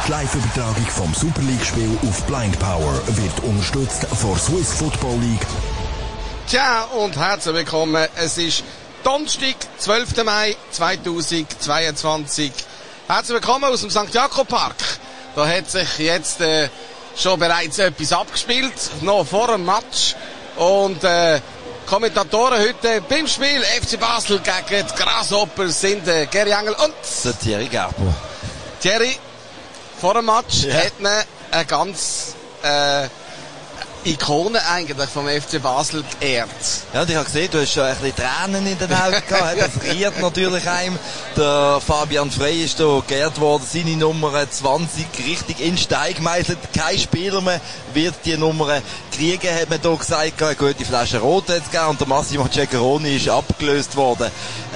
Die Live-Übertragung vom Super League-Spiel auf Blind Power wird unterstützt von Swiss Football League. Tja, und herzlich willkommen. Es ist Donnerstag, 12. Mai 2022. Herzlich willkommen aus dem St. Jakob Park. Da hat sich jetzt schon bereits etwas abgespielt, noch vor dem Match. Und Kommentatoren heute beim Spiel FC Basel gegen die Grasshoppers sind Gary Engel und der Thierry Gerber. Thierry, vor dem Match hat man eine ganz Ikone eigentlich vom FC Basel geehrt. Ja, und ich habe gesehen, du hast schon ein bisschen Tränen in den Augen gehabt. Das friert natürlich einem. Der Fabian Frey ist da geehrt worden, seine Nummer 20 richtig in Stein gemeißelt. Kein Spieler mehr wird die Nummer kriegen, hat man da gesagt. Eine gute Flasche Rot hat es gegeben und der Massimo Ceccaroni ist abgelöst worden.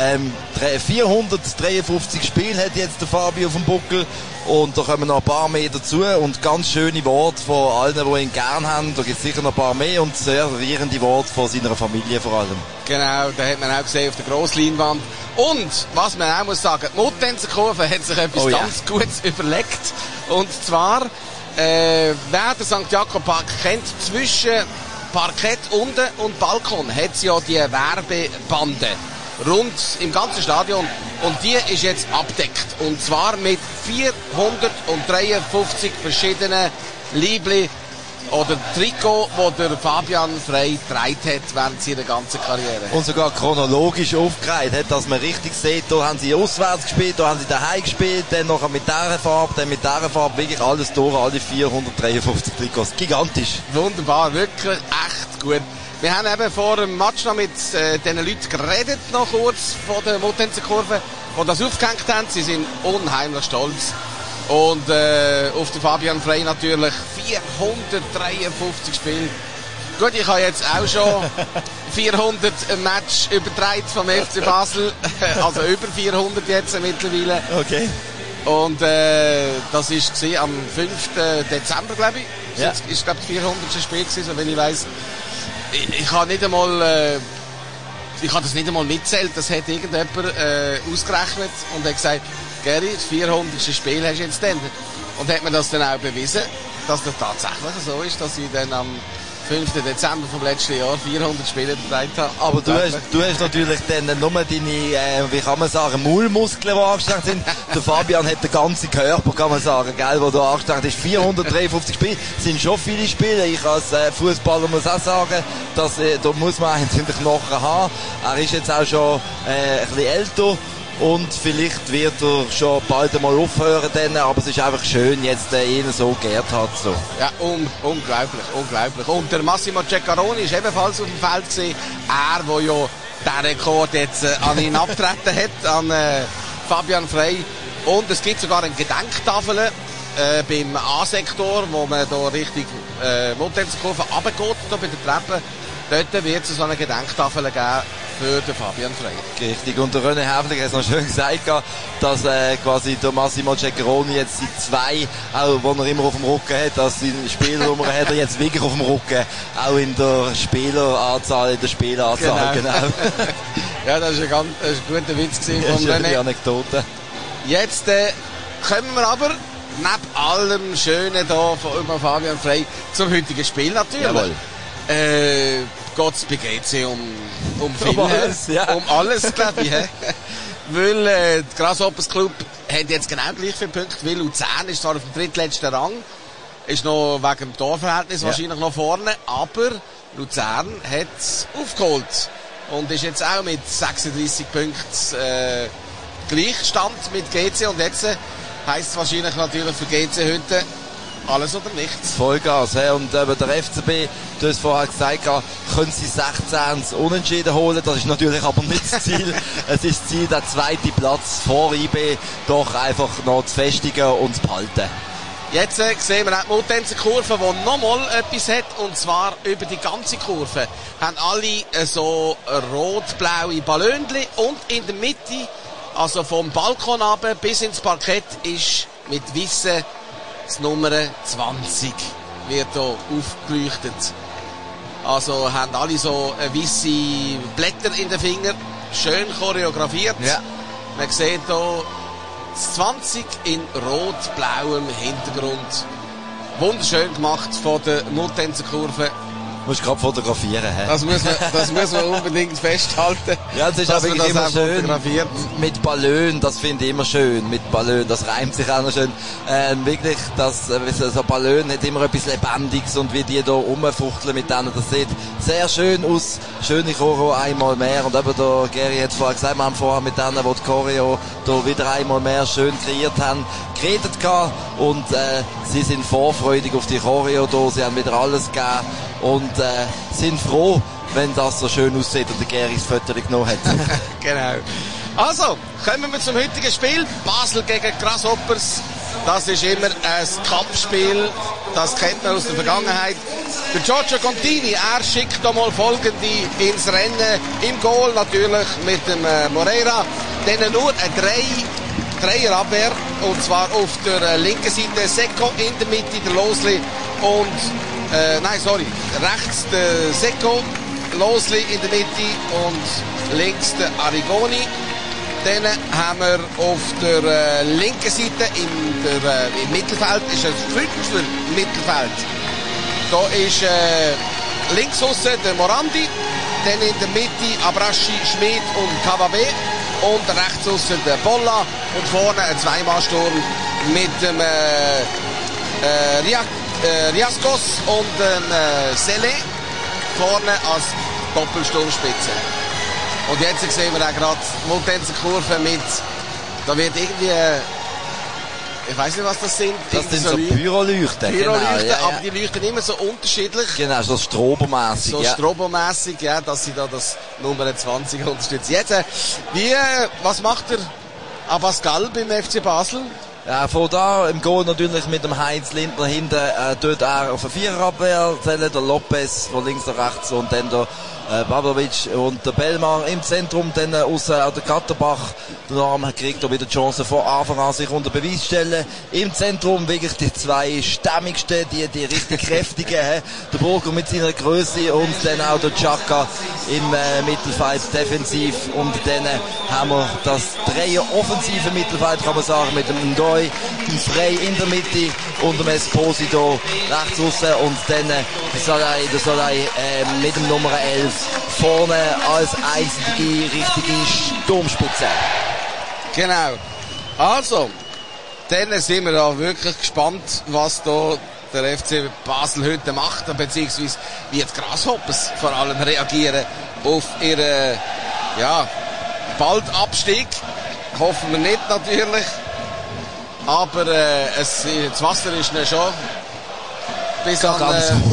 453 Spiele hat jetzt der Fabi auf dem Buckel. Und da kommen noch ein paar mehr dazu und ganz schöne Worte von allen, die ihn gern haben. Da gibt es sicher noch ein paar mehr und sehr rührende Worte von seiner Familie vor allem. Genau, da hat man auch gesehen auf der Grossleinwand. Und, was man auch muss sagen, die Muttenserkurve hat sich etwas ganz Gutes überlegt. Und zwar, wer den St. Jakob Park kennt, zwischen Parkett unten und Balkon hat es ja die Werbebande rund im ganzen Stadion. Und die ist jetzt abdeckt. Und zwar mit 453 verschiedenen Liebli oder Trikot, die der Fabian Frey getragen hat während seiner ganzen Karriere. Und sogar chronologisch aufgereiht, dass man richtig sieht, da haben sie auswärts gespielt, da haben sie daheim gespielt, dann noch mit dieser Farbe, dann mit dieser Farbe, wirklich alles durch, alle 453 Trikots. Gigantisch. Wunderbar, wirklich echt gut. Wir haben eben vor dem Match noch mit diesen Leuten geredet, noch kurz von der Muttenserkurve, die das aufgehängt haben. Sie sind unheimlich stolz. Und auf den Fabian Frey natürlich 453 Spiele. Gut, ich habe jetzt auch schon 400 Match übertragen vom FC Basel. Also über 400 jetzt mittlerweile. Okay. Und das war am 5. Dezember, glaube ich. Ja. Das ist, glaube ich, das 400. Spiel gewesen, so wenn ich weiss. Ich habe nicht einmal, ich habe das nicht einmal mitzählt, das hat irgendjemand ausgerechnet und hat gesagt, Gary, das 400. Spiel hast du jetzt dann. Und hat mir das dann auch bewiesen, dass das tatsächlich so ist, dass ich dann am 5. Dezember vom letzten Jahr 400 Spiele betreibt habe. Aber du hast natürlich dann nur deine, wie kann man sagen, Maulmuskeln, die angestrengt sind. Der Fabian hat den ganzen Körper, kann man sagen, gell, wo du angestrengt ist. 453 Spiele sind schon viele Spiele. Ich als Fußballer muss auch sagen, dass, da muss man eins in den Knochen haben. Er ist jetzt auch schon ein bisschen älter. Und vielleicht wird er schon bald einmal aufhören, dann, aber es ist einfach schön, jetzt ihn so geehrt hat. So. Ja, unglaublich, unglaublich. Und der Massimo Ceccaroni ist ebenfalls auf dem Feld gewesen. Er, der ja den Rekord jetzt an ihn abgetreten hat, an Fabian Frey. Und es gibt sogar eine Gedenktafel beim A-Sektor, wo man da Richtung Muttenserkurve runtergeht, da bei der Treppe. Dort wird es so eine Gedenktafel geben für den Fabian Frey. Richtig. Und der René Häfliger hat es noch schön gesagt, dass quasi der Massimo Ceccaroni jetzt die 2, auch wo er immer auf dem Rücken hat, dass die Spielnummer hat er jetzt wirklich auf dem Rücken, auch in der Spieleranzahl, in der Spielanzahl. Genau. Ja, das ist ein guter Witz gewesen von René. René. Anekdote. Jetzt kommen wir aber neben allem Schönen da von Fabian Frey zum heutigen Spiel natürlich. Jawohl. Geht es bei GC um viel, alles, ja. um alles, glaube ich. Weil der Grasshoppers Club hat jetzt genau gleich viele Punkte, weil Luzern ist zwar auf dem drittletzten Rang, ist noch wegen dem Torverhältnis wahrscheinlich noch vorne, aber Luzern hat es aufgeholt und ist jetzt auch mit 36 Punkten Gleichstand mit GC und jetzt heisst es wahrscheinlich natürlich für GC heute alles oder nichts. Vollgas. Und der FCB, du hast vorher gesagt, können sie 16 Unentschieden holen. Das ist natürlich aber nicht das Ziel. Es ist das Ziel, den zweiten Platz vor IB doch einfach noch zu festigen und zu behalten. Jetzt sehen wir auch die Muttenserkurve, die nochmal etwas hat, und zwar über die ganze Kurve haben alle so rot-blaue Ballonchen und in der Mitte, also vom Balkon runter bis ins Parkett, ist mit weissen das Nummer 20 wird hier aufgeleuchtet. Also haben alle so weisse Blätter in den Fingern, schön choreografiert. Ja. Man sieht hier Das 20 in rot-blauem Hintergrund. Wunderschön gemacht von der Multenser Kurve. Du musst gerade fotografieren, hä? Das muss man unbedingt festhalten. Ja, es ist aber immer schön mit Ballon, das finde ich immer schön, mit Ballon, das reimt sich auch noch schön. Wirklich, so Ballon hat immer etwas Lebendiges und wie die da rumfuchteln mit denen, das sieht sehr schön aus. Schöne Choreo einmal mehr und eben der Gary hat vorher gesagt, wir haben vorher mit denen, die Choreo da wieder einmal mehr schön kreiert haben, geredet gehabt und sie sind vorfreudig auf die Choreo da, sie haben wieder alles gegeben und sind froh, wenn das so schön aussieht und der Gary das Foto genommen hat. Genau. Also, kommen wir zum heutigen Spiel. Basel gegen Grasshoppers. Das ist immer ein Kampfspiel. Das kennt man aus der Vergangenheit. Der Giorgio Contini, er schickt da mal Folgende ins Rennen. Im Goal natürlich mit dem Moreira. Dann nur eine Dreierabwehr. Und zwar auf der linken Seite Secco, in der Mitte der Losli und rechts der Secco, Losli in der Mitte und links der Arrigoni. Dann haben wir auf der linken Seite im Mittelfeld, ist ein Fünfer Mittelfeld. Da ist links aussen der Morandi, dann in der Mitte Abraschi, Schmid und Kavabe und rechts aussen der Bolla und vorne ein Zweimannssturm mit dem Riascos und Sele vorne als Doppelsturmspitze. Und jetzt sehen wir auch gerade Multenser Kurve mit, da wird irgendwie, ich weiß nicht, was das sind. Das sind so Pyroleuchten. Pyroleuchten, genau, ja, aber die leuchten immer so unterschiedlich. Genau, so strobomässig. So strobomässig, ja, dass sie da das Nummer 20 unterstützen. Jetzt, was macht der Abascal beim FC Basel? Ja, von da im Goal natürlich mit dem Heinz Lindner hinten, tut er auf eine Viererabwehr zählen, der Lopez von links nach rechts und dann der Pavlovic und der Bellmar im Zentrum, dann aussen auch der Katterbach. Der Name kriegt auch wieder die Chance von Anfang an sich unter Beweis stellen. Im Zentrum wirklich die zwei stämmigsten, die richtig kräftigen, der Burger mit seiner Größe und dann auch der Chaka im Mittelfeld defensiv und dann haben wir das Dreier offensive Mittelfeld, kann man sagen, mit dem Ndoi, dem Frey in der Mitte und dem Esposito rechts aussen und dann der Solai mit dem Nummer 11 vorne als einzige richtige Sturmspitze. Genau. Also, dann sind wir da wirklich gespannt, was da der FC Basel heute macht, beziehungsweise wie jetzt Grasshoppers vor allem reagieren auf ihren, bald Abstieg. Hoffen wir nicht natürlich. Aber das Wasser ist dann schon bis an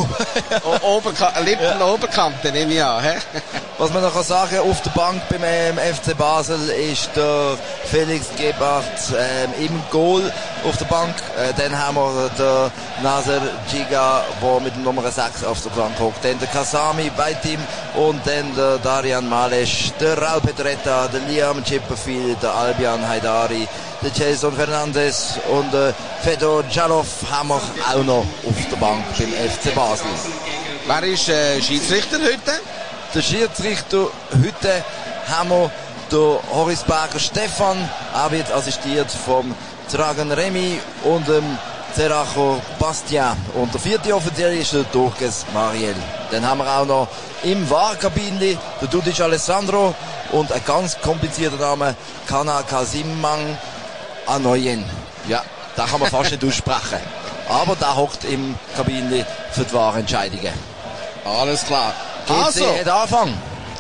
Lippen-Oberkante, nehme ich an. Was man noch sagen kann, auf der Bank beim FC Basel ist der Felix Gebhardt im Goal auf der Bank. Dann haben wir den Nasser Giga, der mit dem Nummer 6 auf der Bank hockt. Dann der Kasami bei Team und dann der Darian Malesch, der Raul Pedretta, der Liam Chipperfield, der Albion Haidari, der Jason Fernandes und Fedor Jalov haben wir auch noch auf der Bank beim FC Basel. Wer ist Schiedsrichter heute? Der Schiedsrichter heute haben wir den Horis Berger Stefan, er wird assistiert vom Dragan Remy und dem Zeracho Bastien. Und der vierte Offizier ist der Turkes Mariel. Dann haben wir auch noch im Wahrkabinli der Dudic Alessandro und ein ganz komplizierter Name, Kana Kasimang Anoyen. Ja, da kann man fast nicht aussprechen. Aber da hockt im Kabinli für die Wahrentscheidungen. Alles klar. GC hat Anfang.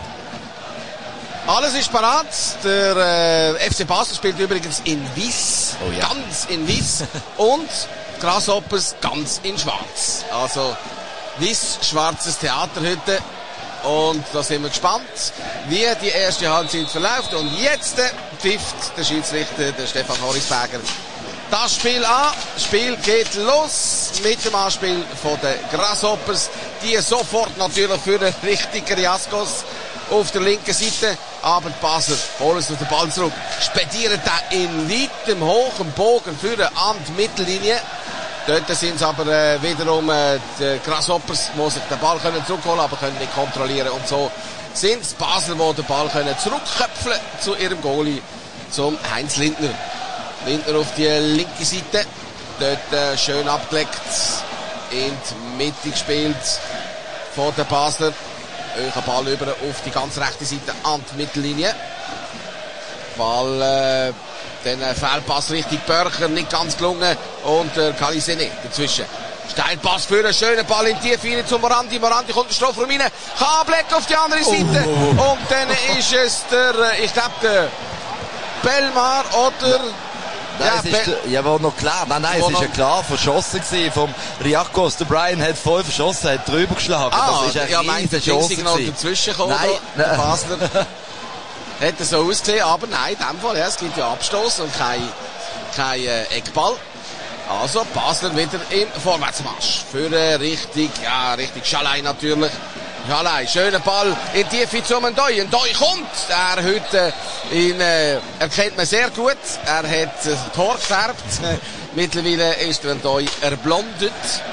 Alles ist parat. Der FC Basel spielt übrigens in Weiss. Oh ja. Ganz in Weiss. Und Grasshoppers ganz in Schwarz. Also Weiss, schwarzes Theater heute. Und da sind wir gespannt, wie die erste Halbzeit verläuft. Und jetzt pfifft der Schiedsrichter, der Stefan Horisberger, das Spiel an. Das Spiel geht los mit dem Anspiel von den Grasshoppers, die sofort natürlich für den richtigen Riascos auf der linken Seite. Aber die Basler holen sich den Ball zurück, spedieren den in weitem, hohem Bogen für an die Mittellinie. Dort sind es aber wiederum die Grasshoppers, die sich den Ball zurückholen können, aber können nicht kontrollieren. Und so sind es Basler, die den Ball zurückköpfeln zu ihrem Goalie, zum Heinz Lindner. Lindner auf die linke Seite. Dort schön abgelegt. In die Mitte gespielt. Von der Basler. Euer Ball über auf die ganz rechte Seite an die Mittellinie. Ball, den Fehlpass Richtung Börcher, nicht ganz gelungen. Und Calisene dazwischen. Steilpass für einen schönen Ball in die Tiefe zum Morandi. Morandi kommt in den Strafraum rein. Kann ablecken auf die andere Seite. Und dann ist es ich glaube, der Belmar oder... Nein, ja, war noch klar. Nein, es ist ja klar verschossen gewesen vom Riakos. Der Brian hat voll verschossen, hat drüber geschlagen. Das ist eine riesige Chance gewesen. Dazwischen gekommen. Der Basler hätte so ausgesehen, aber nein, in dem Fall, ja, es gibt ja Abstoß und kein Eckball. Also, Basler wieder im Vorwärtsmarsch. Für richtig Schalay natürlich. Schalay, schöner Ball in die Tiefe zum Ndoi. Ndoi kommt. Er heute erkennt man sehr gut. Er hat das Tor gefärbt. Mittlerweile ist der Ndoi erblondet.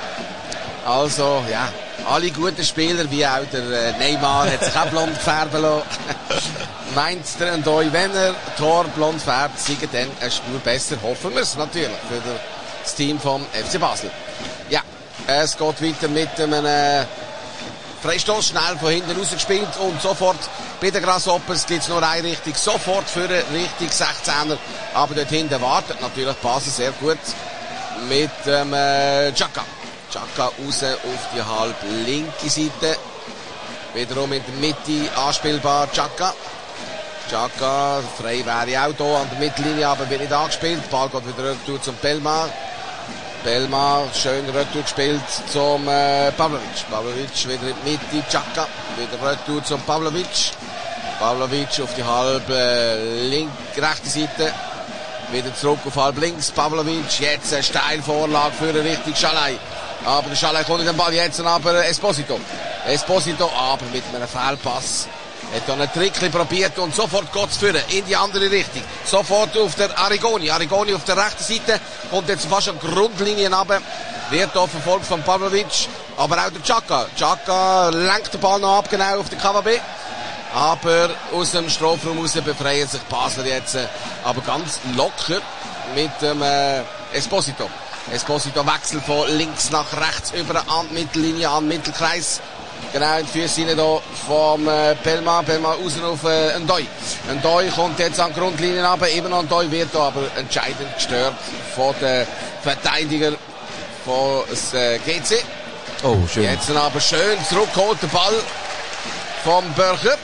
Also, ja, alle guten Spieler, wie auch der Neymar, hat sich auch blond färben lassen. Meint der Ndoi, wenn er Tor blond färbt, sei er dann eine Spur besser. Hoffen wir es natürlich für das Team vom FC Basel. Ja, es geht weiter mit einem Freistoß, schnell von hinten rausgespielt und sofort bei den Grasshoppers gibt es nur eine Richtung, sofort für eine Richtung 16er, aber dort hinten wartet natürlich Basel sehr gut mit dem Xhaka. Xhaka raus auf die halb linke Seite, wiederum in der Mitte anspielbar Xhaka. Xhaka, frei wäre auch hier an der Mittellinie, aber wird nicht angespielt, Ball geht wieder rüber zum Belmar. Belmar, schön retour gespielt zum Pavlovic. Pavlovic wieder in die Mitte, Xhaka, wieder retour zum Pavlovic. Pavlovic auf die halb rechte Seite, wieder zurück auf halb links, Pavlovic, jetzt eine Steilvorlage für eine Richtung Schalay. Aber der Schalay kommt in den Ball, jetzt aber Esposito, aber mit einem Fehlpass. Hat dann einen Trick probiert und sofort geht's führen in die andere Richtung. Sofort auf der Arrigoni auf der rechten Seite, kommt jetzt fast an die Grundlinie runter, wird hier verfolgt von Pavlovic, aber auch der Xhaka. Xhaka lenkt den Ball noch ab, genau auf den KVB. Aber aus dem Strafraum raus befreien sich Basler jetzt, aber ganz locker mit dem Esposito. Esposito wechselt von links nach rechts über an die Mittellinie, an den Mittelkreis. Genau, in die Füße hier vom Belmar raus auf Ndoi. Ndoi kommt jetzt an die Grundlinie runter, eben noch Ndoi wird hier aber entscheidend gestört von den Verteidigern von GC. Oh, schön. Jetzt aber schön zurückgeholt, der Ball vom Börcher.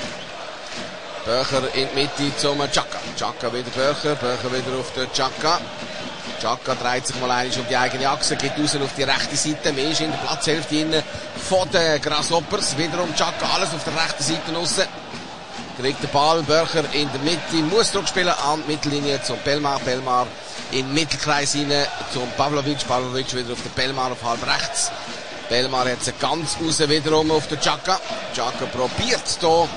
Börcher in die Mitte zum Xhaka. Xhaka wieder Börcher wieder auf den Xhaka. Xhaka dreht sich mal einmal um die eigene Achse, geht raus auf die rechte Seite, mehr ist in der Platzhälfte innen von den Grasshoppers. Wiederum Xhaka, alles auf der rechten Seite raus. Kriegt den Ball, Börcher in der Mitte, muss zurückspielen an die Mittellinie zum Belmar. Belmar in den Mittelkreis rein zum Pavlovic. Pavlovic wieder auf den Belmar auf halb rechts. Belmar jetzt ganz raus wiederum auf den Xhaka. Xhaka probiert hier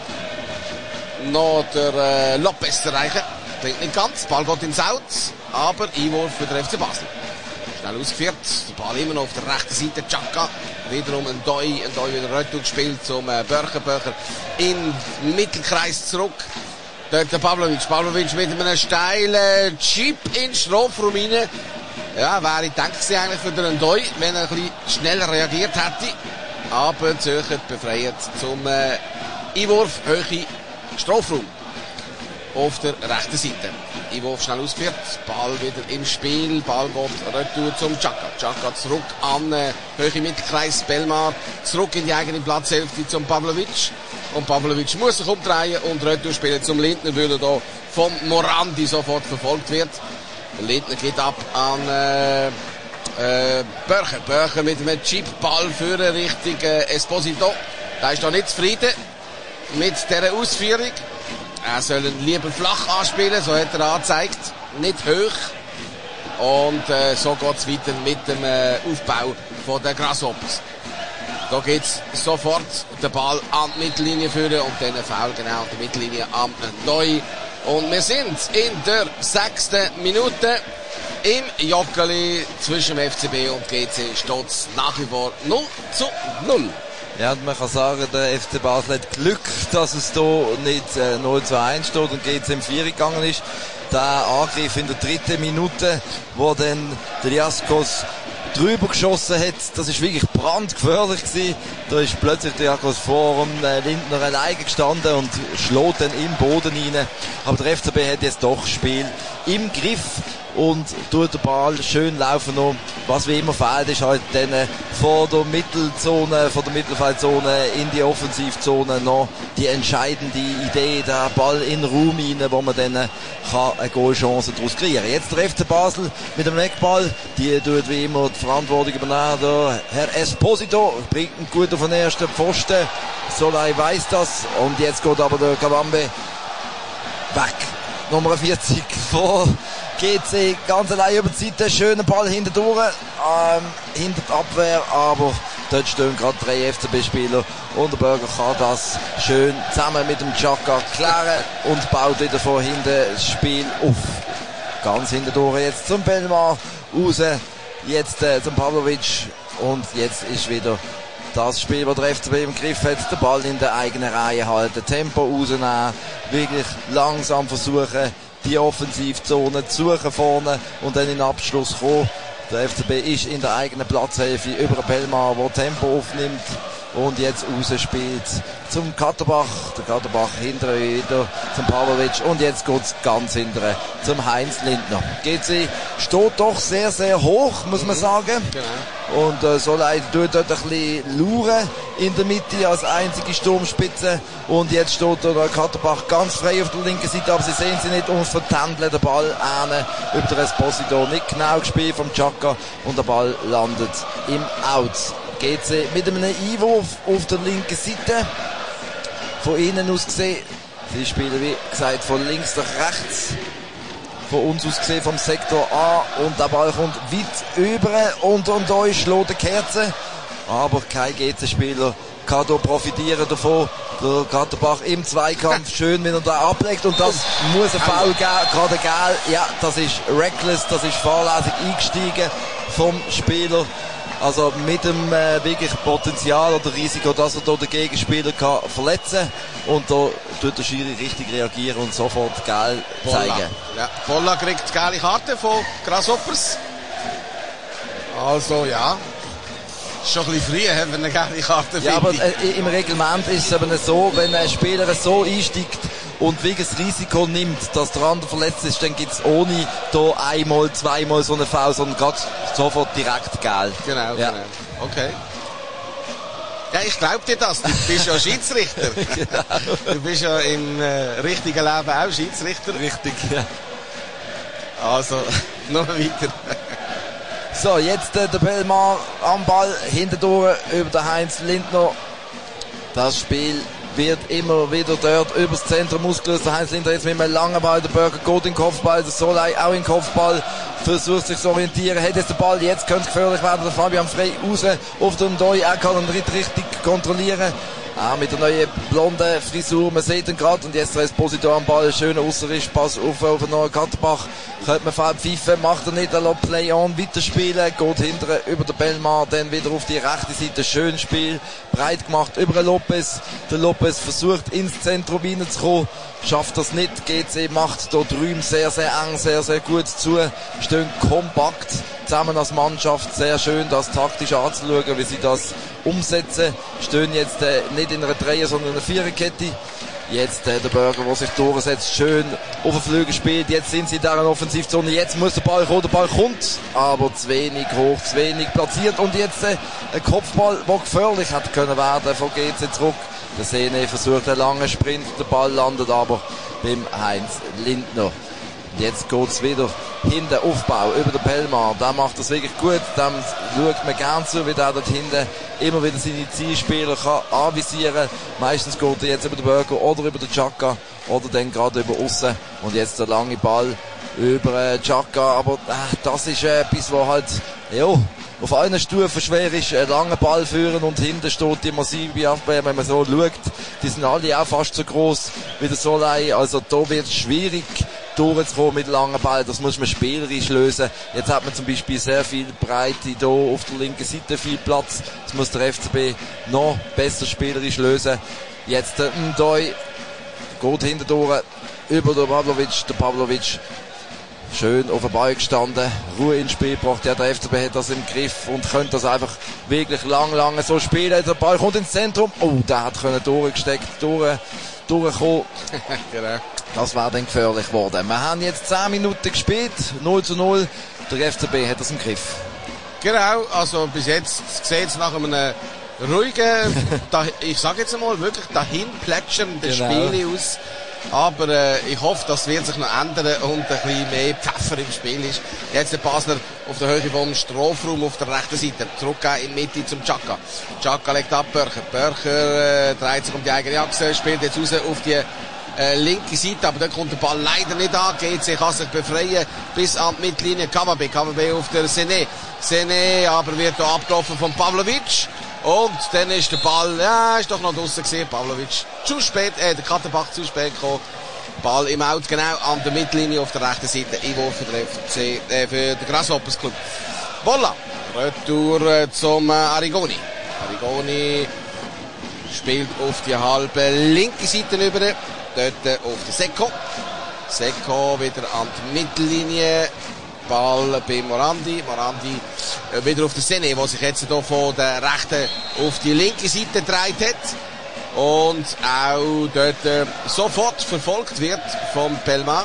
noch der Lopez zu erreichen. Klingt nicht ganz, Ball geht ins Out, aber Einwurf für den FC Basel. Schnell ausgeführt, der Ball immer noch auf der rechten Seite, Xhaka, wiederum ein Ndoi wieder retour gespielt zum Börcher in den Mittelkreis zurück. Dort der Pavlovic mit einem steilen Chip in den Strafraum rein. Ja, wäre gedacht eigentlich für den Ndoi, wenn er ein bisschen schneller reagiert hätte. Aber Zürcher befreit zum Einwurf, Höhe Strafraum. Auf der rechten Seite. Einwurf schnell ausgeführt. Ball wieder im Spiel. Ball geht retour zum Xhaka. Xhaka zurück an Höhe Mittelkreis. Belmar zurück in die eigene Platzhälfte zum Pavlovic. Und Pavlovic muss sich umdrehen und retour spielen zum Lindner, weil er da vom Morandi sofort verfolgt wird. Der Lindner geht ab an Börcher. Börcher mit einem Chip-Ball für Richtung Esposito. Der ist da nicht zufrieden mit dieser Ausführung. Er soll ihn lieber flach anspielen, so hat er angezeigt, nicht hoch. Und so geht's weiter mit dem Aufbau von den Grasshoppers. Da geht's sofort den Ball an die Mittellinie führen und dann Foul genau an die Mittellinie am Ndoi. Und wir sind in der 6. Minute im Joggeli zwischen dem FCB und GC. Steht's nach wie vor 0:0. Ja, und man kann sagen, der FC Basel hat Glück, dass es hier nicht 0:1 steht und GC im 4 gegangen ist. der Angriff in der 3. Minute, wo dann der Jaskos drüber geschossen hat. Das ist wirklich brandgefährlich gewesen. Da ist plötzlich der Jaskos vor dem Lindner alleine gestanden und schlägt dann im Boden rein. Aber der FCB hat jetzt doch das Spiel im Griff und tut den Ball schön laufen noch. Was wie immer fehlt, ist halt dann von der Mittelzone, von der Mittelfeldzone in die Offensivzone noch die entscheidende Idee, der Ball in den Raum rein, wo man dann kann eine Goalchance daraus kreieren. Jetzt der FC Basel mit dem Eckball, die tut wie immer die Verantwortung übernehmen. Da Herr Esposito bringt ihn gut auf den ersten Pfosten. Solai weiss das und jetzt geht aber der Kawambe weg. Nummer 40 von GC, ganz allein über die Seite, schöner Ball hinter durch, hinter die Abwehr, aber dort stehen gerade 3 FCB-Spieler und der Burger kann das schön zusammen mit dem Chaka klären und baut wieder von hinten das Spiel auf. Ganz hinter durch jetzt zum Belmar, raus, jetzt zum Pavlovic und jetzt ist wieder das Spiel, das der FCB im Griff hat, den Ball in der eigenen Reihe halten, Tempo rausnehmen, wirklich langsam versuchen, die Offensivzone zu suchen vorne und dann in den Abschluss kommen. Der FCB ist in der eigenen Platzhälfte über Belmar, der Tempo aufnimmt und jetzt rausspielt zum Katterbach. Der Katterbach hinterher wieder zum Pavlovic und jetzt geht's ganz hinterher zum Heinz Lindner. GC steht doch sehr, sehr hoch, muss man sagen. Genau. Und Solai tut dort ein bisschen luren in der Mitte als einzige Sturmspitze. Und jetzt steht der Katterbach ganz frei auf der linken Seite, aber Sie sehen sie nicht und vertändeln den Ball an über den Esposito. Nicht genau gespielt vom Chaka und der Ball landet im Out. GC mit einem Einwurf auf der linken Seite. Von innen aus gesehen. Sie spielen, wie gesagt, von links nach rechts. Von uns aus gesehen vom Sektor A. Und der Ball kommt weit über. Und euch schlägt die Kerze. Aber kein GC-Spieler kann hier profitieren davon. Der Katterbach im Zweikampf schön, wenn er da ablegt. Und das muss ein Foul geben. Gerade gel. Ja, das ist reckless. Das ist fahrlässig eingestiegen vom Spieler. Also mit dem wirklich Potenzial oder Risiko, dass er hier den Gegenspieler kann verletzen kann. Und da tut der Schiri richtig reagieren und sofort gel zeigen. Ja, Polla kriegt gelbe Karte von Grasshoppers. Also ja, ist schon ein bisschen früh, wenn wir eine gelbe Karte finden. Ja, aber im Reglement ist es eben so, wenn ein Spieler so einsteigt und wirklich das Risiko nimmt, dass der andere verletzt ist, dann gibt es ohne da einmal, zweimal so einen Foul, sondern gerade sofort direkt gelb. Genau, ja. Genau. Okay. Ja, ich glaub dir das. Du bist ja Schiedsrichter. Genau. Du bist ja im richtigen Leben auch Schiedsrichter. Richtig, ja. Also, noch weiter. So, jetzt der Belmar am Ball, hintendurch über den Heinz Lindner. Das Spiel wird immer wieder dort übers Zentrum ausgelöst. Der Heinz Lindner jetzt mit einem langen Ball, der Burger geht in den Kopfball, der Solai auch in den Kopfball, versucht sich zu orientieren, hat jetzt den Ball, jetzt könnte es gefährlich werden, der Fabian Frey raus auf den Ndoi, er kann ihn richtig kontrollieren. Mit der neuen blonden Frisur, man sieht ihn gerade und jetzt der Esposito am Ball, schöner Ausserriss, Pass auf den neuen Katterbach, könnte man Foul pfeifen, macht er nicht, er lässt Play on, weiterspielen, geht hinterher über den Belmar, dann wieder auf die rechte Seite, schönes Spiel, breit gemacht über den Lopez, der Lopez versucht ins Zentrum reinzukommen, schafft das nicht, GC macht hier drüben sehr, sehr eng, sehr, sehr gut zu, stehen kompakt zusammen als Mannschaft, sehr schön das taktisch anzuschauen, wie sie das umsetzen, stehen jetzt nicht in einer Dreier, sondern in einer Viererkette. Jetzt der Burger, der sich durchsetzt, schön auf den Flügel spielt, jetzt sind sie in dieser Offensivzone, jetzt muss der Ball kommt, aber zu wenig hoch, zu wenig platziert und jetzt ein Kopfball, der gefährlich hätte können werden von GC zurück. Der Sene versucht einen langen Sprint, der Ball landet aber beim Heinz Lindner. Jetzt geht's wieder hinten Aufbau über den Belmar. Der macht das wirklich gut. Dem schaut man gern zu, wie der dort hinten immer wieder seine Zielspieler kann anvisieren. Meistens geht er jetzt über den Burger oder über den Chaka oder dann gerade über aussen. Und jetzt der lange Ball über Chaka. Aber das ist etwas, was halt, ja, auf einer Stufe schwer ist, einen langen Ball führen und hinten steht die massive Abwehr, wenn man so schaut. Die sind alle auch fast so gross wie der Solai. Also da wird es schwierig durchzukommen mit langen Ball. Das muss man spielerisch lösen. Jetzt hat man zum Beispiel sehr viel Breite hier auf der linken Seite, viel Platz. Das muss der FCB noch besser spielerisch lösen. Jetzt der Ndoi geht hinten durch, über den Pavlovic. Der Pavlovic schön auf den Ball gestanden, Ruhe ins Spiel gebracht. Ja, der FCB hat das im Griff und könnte das einfach wirklich lange so spielen. Der Ball kommt ins Zentrum. Oh, der hat können durchgesteckt, durchkommen. Genau. Das wäre dann gefährlich geworden. Wir haben jetzt 10 Minuten gespielt, 0:0. Der FCB hat das im Griff. Genau, also bis jetzt sieht es nach einem ruhigen, ich sage jetzt einmal wirklich dahin plätschernden Spiel aus. Aber ich hoffe, das wird sich noch ändern und ein bisschen mehr Pfeffer im Spiel ist. Jetzt der Basler auf der Höhe vom Strafraum auf der rechten Seite. Zurückgehen in die Mitte zum Xhaka. Xhaka legt ab Börcher. Börcher dreht sich um die eigene Achse, spielt jetzt raus auf die linke Seite, aber da kommt der Ball leider nicht an. GC kann sich befreien bis an die Mittellinie. KVB auf der Sene, aber wird da abgetroffen von Pavlovic. Und dann ist der Ball, ist doch noch draussen gesehen, Pavlovic zu spät, der Katterbach zu spät gekommen. Ball im Out, genau an der Mittellinie auf der rechten Seite. Einwurf für den FC, für den Grasshoppers Club. Bolla, Retour zum Arrigoni. Arrigoni spielt auf die halbe linke Seite über, dort auf den Secco. Secco wieder an die Mittellinie. Ball bei Morandi wieder auf der Sene, der sich jetzt hier von der rechten auf die linke Seite gedreht hat und auch dort sofort verfolgt wird vom Pelma.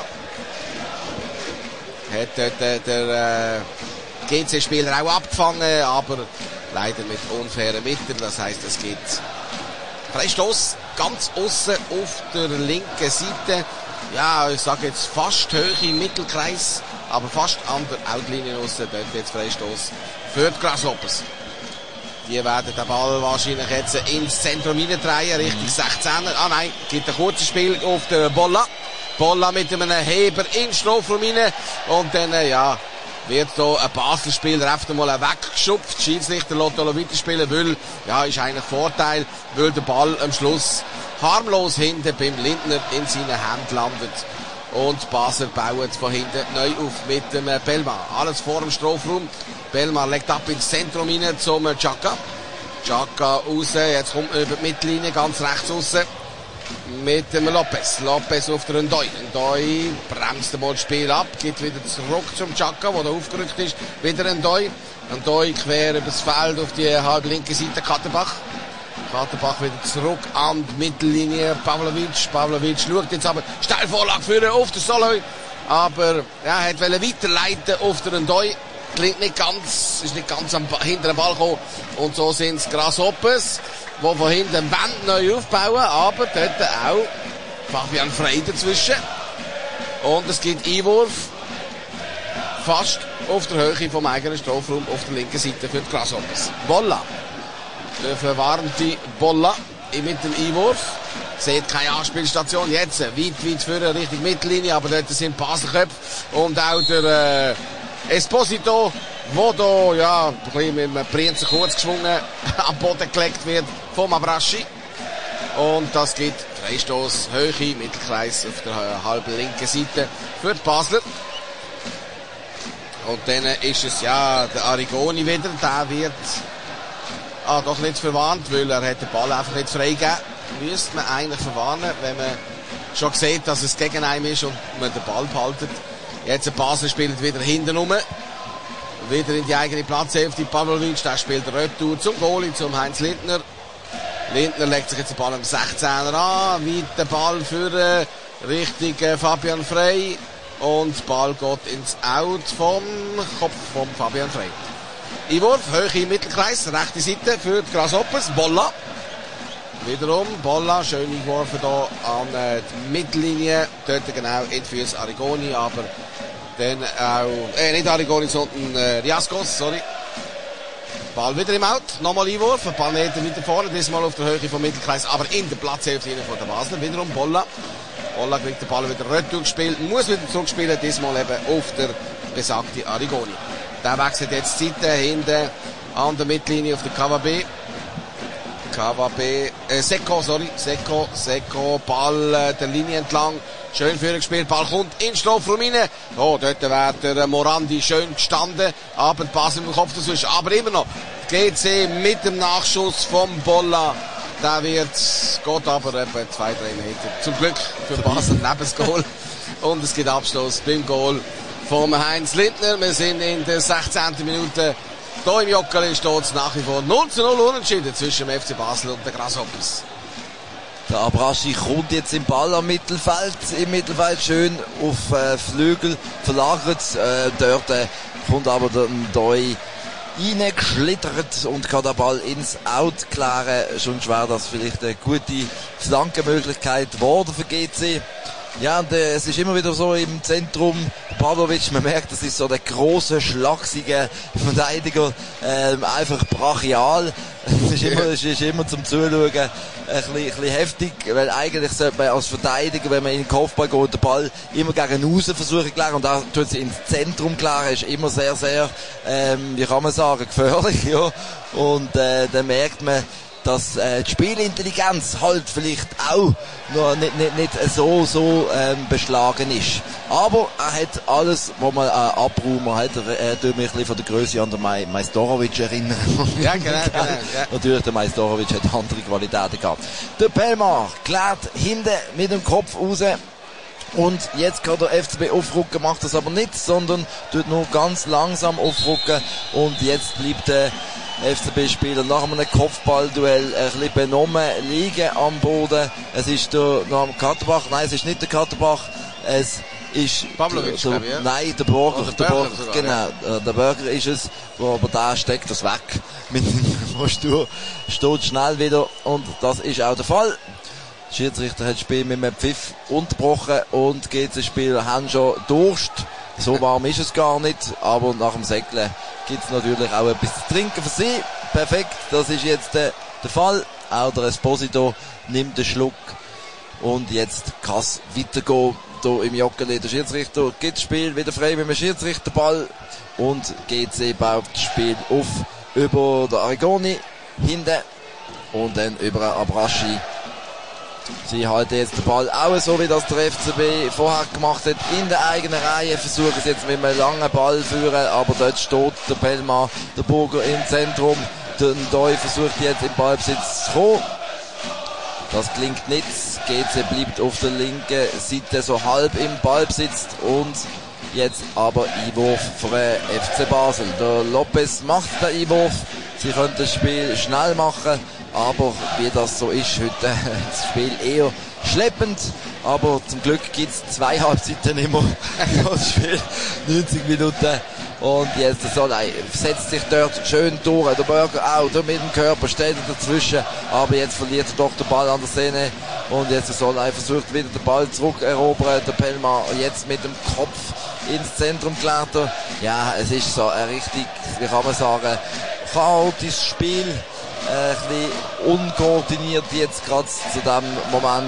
Hat dort der GC-Spieler auch abgefangen, aber leider mit unfairen Mitteln. Das heisst, es gibt Freistoß ganz aussen auf der linken Seite. Ja, ich sage jetzt fast Höhe im Mittelkreis, aber fast an der Outlinie aussen. Dort wird Freistoß für die Grasshoppers. Die werden den Ball wahrscheinlich jetzt ins Zentrum hineindrehen, Richtung 16er. Ah nein, gibt ein kurzes Spiel auf der Bolla. Bolla mit einem Heber in den Strafraum rein. Und dann, wird da ein Basler Spieler einfach mal weggeschupft. Schiedsrichter lässt weiterspielen, weil, ist eigentlich Vorteil, weil der Ball am Schluss harmlos hinten beim Lindner in seinen Händen landet. Und Basler bauen von hinten neu auf mit dem Pelma. Alles vor dem Strafraum. Pelma legt ab ins Zentrum rein zum Xhaka. Xhaka raus, jetzt kommt er über die Mittellinie, ganz rechts raus. Mit dem Lopez. Lopez auf der Ndoi. Ndoi bremst mal das Spiel ab, geht wieder zurück zum Xhaka, der da aufgerückt ist. Wieder Ndoi. Ndoi quer über das Feld auf die halb linke Seite Katterbach. Katterbach wieder zurück an die Mittellinie. Pavlovic schaut jetzt aber Steilvorlage führen auf den Soloy. Aber er wollte weiterleiten auf den Ndoi. Klingt nicht ganz, ist nicht ganz hinter den Ball gekommen. Und so sind es Grasshoppers, die von hinten Wände neu aufbauen, aber dort auch Fabian Frey dazwischen. Und es gibt Einwurf fast auf der Höhe vom eigenen Strafraum auf der linken Seite für die Grasshoppers. Bolla. Der verwarnte Bolla mit dem Einwurf. Seht keine Anspielstation. Jetzt weit führen Richtung Mittellinie, aber dort sind Basler Köpfe und auch der Esposito, wo da ein bisschen mit einem Prinzen kurz geschwungen am Boden gelegt wird vom Abraschi. Und das gibt Freistoß, Höhe, Mittelkreis auf der halben linken Seite für die Basler. Und dann ist es der Arrigoni wieder, der wird doch nicht verwarnt, weil er hat den Ball einfach nicht freigegeben. Müsste man eigentlich verwarnen, wenn man schon sieht, dass es gegen einen ist und man den Ball behaltet. Jetzt der Basler spielt wieder hinten rum. Wieder in die eigene Platzhälfte. Pavlovic, der spielt Retour zum Goalie, zum Heinz Lindner. Lindner legt sich jetzt den Ball am 16er an. Weiter Ball für Richtung Fabian Frey. Und der Ball geht ins Out vom Kopf von Fabian Frey. Einwurf, Höhe im Mittelkreis, rechte Seite für die Grasshoppers. Bolla. Wiederum, Bolla, schön eingeworfen hier an die Mittellinie. Dort genau in die Füße Arrigoni, aber dann auch, nicht Arrigoni, sondern Riascos, sorry. Ball wieder im Out, nochmal Einwurf, ein paar Meter weiter vorne, diesmal auf der Höhe vom Mittelkreis, aber in der Platzhälfte von der Basler. Wiederum Bolla. Bolla kriegt den Ball wieder retour gespielt, muss wieder zurückspielen, diesmal eben auf der besagte Arrigoni. Der wechselt jetzt die Seite hinten an der Mittellinie auf der KVB. Secco, Ball der Linie entlang. Schön für gespielt, Ball kommt in den Strafraum rein. Oh, dort wäre der Morandi schön gestanden, aber die Basel im Kopf dazwischen. Aber immer noch GC mit dem Nachschuss vom Bolla Der geht aber etwa 2-3 Meter. Zum Glück für Basel neben das Goal. Und es gibt Abschluss beim Goal von Heinz Lindner. Wir sind in der 16. Minute. Hier im Joggeli steht es nach wie vor 0-0 unentschieden zwischen dem FC Basel und den Grasshoppers. Der Abraschi kommt jetzt im Ball am Mittelfeld. Im Mittelfeld schön auf Flügel verlagert. Dort kommt aber der Ndoi reingeschlittert und kann den Ball ins Out klären. Schon schwer, dass vielleicht eine gute Flankenmöglichkeit wurde für GC. Ja, und es ist immer wieder so im Zentrum, Pavlovic, man merkt, das ist so der große, schlachsige Verteidiger, einfach brachial. Es ist immer zum Zuschauen ein bisschen heftig, weil eigentlich sollte man als Verteidiger, wenn man in den Kopfball geht, den Ball immer gegen außen versuchen zu klären, und da tut sie ins Zentrum klären, ist immer sehr, sehr, wie kann man sagen, gefährlich, ja. Und dann merkt man, dass die Spielintelligenz halt vielleicht auch noch nicht so beschlagen ist. Aber er hat alles, was man abräumen hat. Er tut mich ein bisschen von der Größe an den Majstorovic erinnern. Ja, genau. Ja. Natürlich, der Majstorovic hat andere Qualitäten gehabt. Der Pelmar klärt hinten mit dem Kopf raus. Und jetzt kann der FCB aufrücken, macht das aber nicht, sondern tut nur ganz langsam aufrücken. Und jetzt bleibt der FCB-Spieler nach einem Kopfballduell ein bisschen benommen liegen am Boden. Es ist der Katterbach, nein, es ist nicht der Katterbach, es ist Pavlovic, glaube ich, ja. Nein, der Burger, der Burger sogar, genau, ja. Der Burger ist es, aber da steckt das weg mit dem Postur, steht schnell wieder, und das ist auch der Fall. Der Schiedsrichter hat das Spiel mit einem Pfiff unterbrochen und GC-Spieler haben schon Durst. So warm ist es gar nicht, aber nach dem Säckeln gibt's natürlich auch etwas zu trinken für sie. Perfekt, das ist jetzt der Fall. Auch der Esposito nimmt den Schluck und jetzt kann es weitergehen hier im Joggeli. Der Schiedsrichter gibt das Spiel wieder frei mit dem Schiedsrichterball und GC baut das Spiel auf über den Arrigoni hinten und dann über Abraschi. Sie halten jetzt den Ball auch so, wie das der FCB vorher gemacht hat, in der eigenen Reihe, versuchen es jetzt mit einem langen Ball führen, aber dort steht der Pelmar, der Burger im Zentrum, der Ndoi versucht jetzt im Ballbesitz zu kommen. Das klingt nicht, GC bleibt auf der linken Seite so halb im Ballbesitz und jetzt aber Einwurf für den FC Basel. Der Lopez macht den Einwurf, sie können das Spiel schnell machen, aber wie das so ist, heute das Spiel eher schleppend. Aber zum Glück gibt's 2 Halbzeiten immer. Das Spiel 90 Minuten. Und jetzt der Solai setzt sich dort schön durch. Der Burger auch, der mit dem Körper steht dazwischen. Aber jetzt verliert er doch den Ball an der Szene. Und jetzt der Solai versucht wieder den Ball zurückerobern. Der Pelmar jetzt mit dem Kopf ins Zentrum klettert. Ja, es ist so ein richtig, wie kann man sagen, chaotisches Spiel. Ein bisschen unkoordiniert jetzt gerade zu dem Moment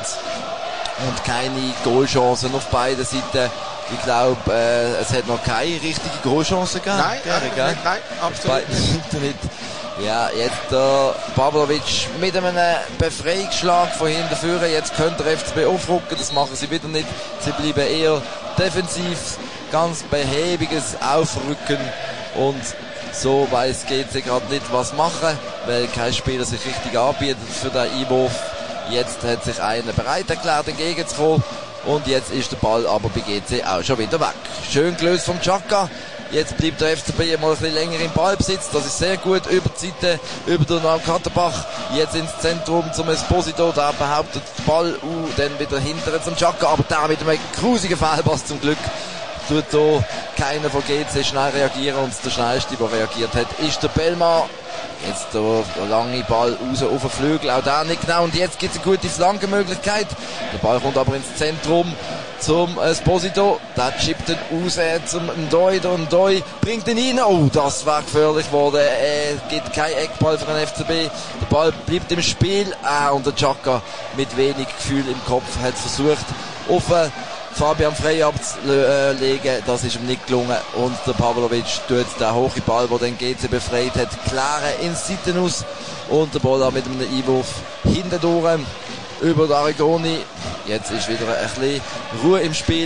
und keine Goalchancen auf beiden Seiten. Ich glaube, es hat noch keine richtige Goalchance gegeben. Nein, absolut nicht. Ja, jetzt der Pavlovic mit einem Befreiungsschlag von hinten führen. Jetzt könnte der FCB aufrücken, das machen sie wieder nicht. Sie bleiben eher defensiv, ganz behäbiges Aufrücken und so weiss GC gerade nicht, was machen, weil kein Spieler sich richtig anbietet für den Einwurf. Jetzt hat sich einer bereit erklärt, entgegenzukommen. Und jetzt ist der Ball aber bei GC auch schon wieder weg. Schön gelöst vom Chaka. Jetzt bleibt der FCB mal ein bisschen länger im Ballbesitz. Das ist sehr gut über die Seite, über den Katterbach. Jetzt ins Zentrum zum Esposito. Da behauptet den Ball. Dann wieder hinterher zum Chaka. Aber da mit einem grusigen Fehlpass zum Glück. Tut da keiner von GC schnell reagieren, und der schnellste, der reagiert hat, ist der Pelmar. Jetzt der lange Ball raus auf den Flügel, auch da nicht genau, und jetzt gibt es eine gute Flankenmöglichkeit. Der Ball kommt aber ins Zentrum zum Esposito, der chippt ihn raus zum Ndoi, der Ndoi bringt ihn rein, oh, das war gefährlich geworden, gibt kein Eckball für den FCB, der Ball bleibt im Spiel, und der Chaka mit wenig Gefühl im Kopf hat versucht, auf Fabian Frey abzulegen, das ist ihm nicht gelungen, und der Pavlovic tut den hohen Ball, den den GC befreit hat, klären ins Seiten aus, und der Ball mit einem Einwurf hinten durch über den Arrigoni. Jetzt ist wieder ein bisschen Ruhe im Spiel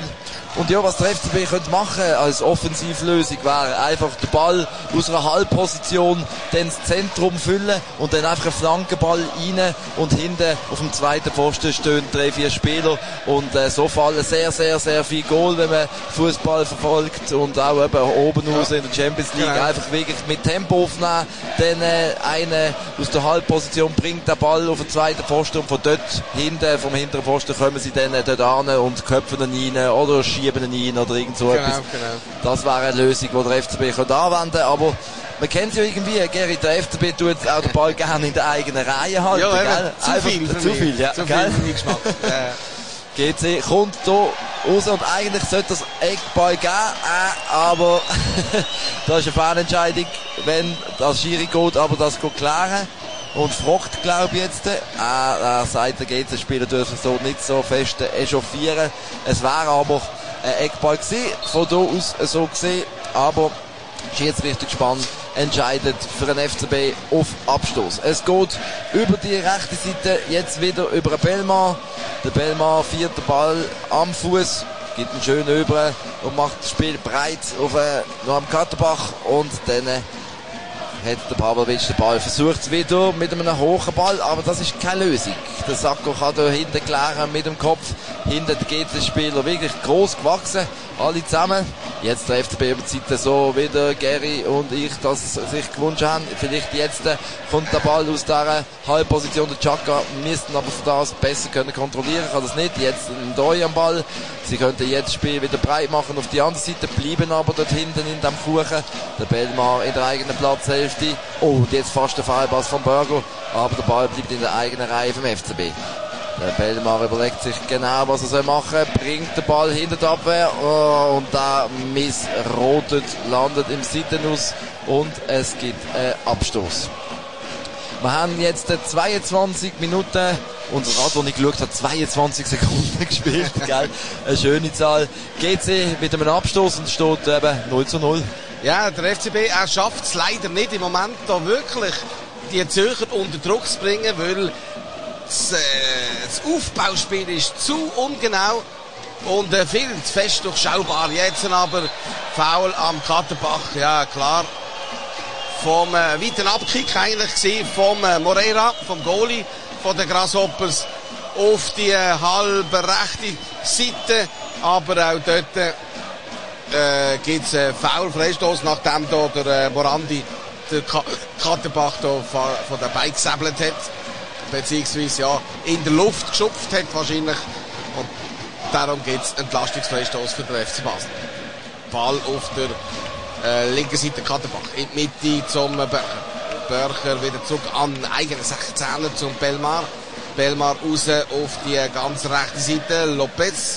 Und ja, was der FCB könnte machen als Offensivlösung wäre einfach den Ball aus einer Halbposition dann ins Zentrum füllen und dann einfach einen Flankenball rein und hinten auf dem zweiten Pfosten stehen 3-4 Spieler und so fallen sehr, sehr, sehr viel Goal, wenn man Fußball verfolgt und auch eben oben raus in der Champions League einfach wirklich mit Tempo aufnehmen, dann einer aus der Halbposition bringt den Ball auf den zweiten Pfosten und von dort hinten, vom hinteren Pfosten kommen sie dann dort an und köpfen ihn rein oder schieben ihn rein oder irgend so etwas. Genau. Das wäre eine Lösung, die der FCB könnte anwenden könnte, aber man kennt es ja irgendwie, Gary, der FCB tut auch den Ball gerne in der eigenen Reihe halten, ja, gell? Zu viel, ja. Zu viel für Geschmack. GC kommt hier raus und eigentlich sollte das Eckball geben, aber das ist eine Fehlentscheidung, wenn das Schiri geht, aber das geht klären. Und fragt, glaube ich, jetzt, er sagt, der GC-Spieler dürfen so nicht so fest echauffieren. Es wäre aber ein Eckball gewesen, von da aus so gesehen, aber Schiedsrichter gespannt, entscheidet für den FCB auf Abstoß. Es geht über die rechte Seite, jetzt wieder über den Belmar. Der Belmar führt den Ball am Fuß, gibt ihn schön über und macht das Spiel breit auf noch am Katterbach und dann hat der Pavlovic den Ball versucht wieder mit einem hohen Ball, aber das ist keine Lösung. Der Sacco kann da hinten klären mit dem Kopf. Hinten geht der Spieler wirklich gross gewachsen, alle zusammen. Jetzt der FCB über die Seite so wieder Gary und ich das sich gewünscht haben. Vielleicht jetzt kommt der Ball aus dieser Halbposition. Der Chaka müssten aber für das besser können kontrollieren, kann das nicht. Jetzt ein Doi am Ball. Sie könnten jetzt das Spiel wieder breit machen auf die andere Seite, bleiben aber dort hinten in dem Kuchen. Der Belmar in der eigenen Platzhälfte. Oh, und jetzt fast der Fallpass von Burger, aber der Ball bleibt in der eigenen Reihe vom FCB. Der Belmar überlegt sich genau, was er machen soll, bringt den Ball hinter die Abwehr und da missrotet, landet im Seitenaus und es gibt einen Abstoß. Wir haben jetzt 22 Minuten, unser Rad, das ich geschaut habe, 22 Sekunden gespielt, gell? Eine schöne Zahl. GC mit einem Abstoß und steht eben 0:0. Ja, der FCB, er schafft es leider nicht im Moment, da wirklich die Zürcher unter Druck zu bringen, weil das Aufbauspiel ist zu ungenau und viel zu fest durchschaubar. Jetzt aber Foul am Katterbach, ja klar. Vom weiten Abkick eigentlich gesehen, vom Moreira, vom Goalie, von den Grasshoppers auf die halbe rechte Seite, aber auch dort gibt es Foul, Freistoß, nachdem da der Morandi der Katterbach da von der Beine gesäbelt hat, beziehungsweise ja in der Luft geschupft hat wahrscheinlich, und darum gibt es Entlastungsfreistoß für den FC Basel. Ball auf der linken Seite Katterbach, in die Mitte zum Börcher, wieder zurück an den eigenen 16er zum Belmar. Belmar raus auf die ganz rechte Seite, Lopez.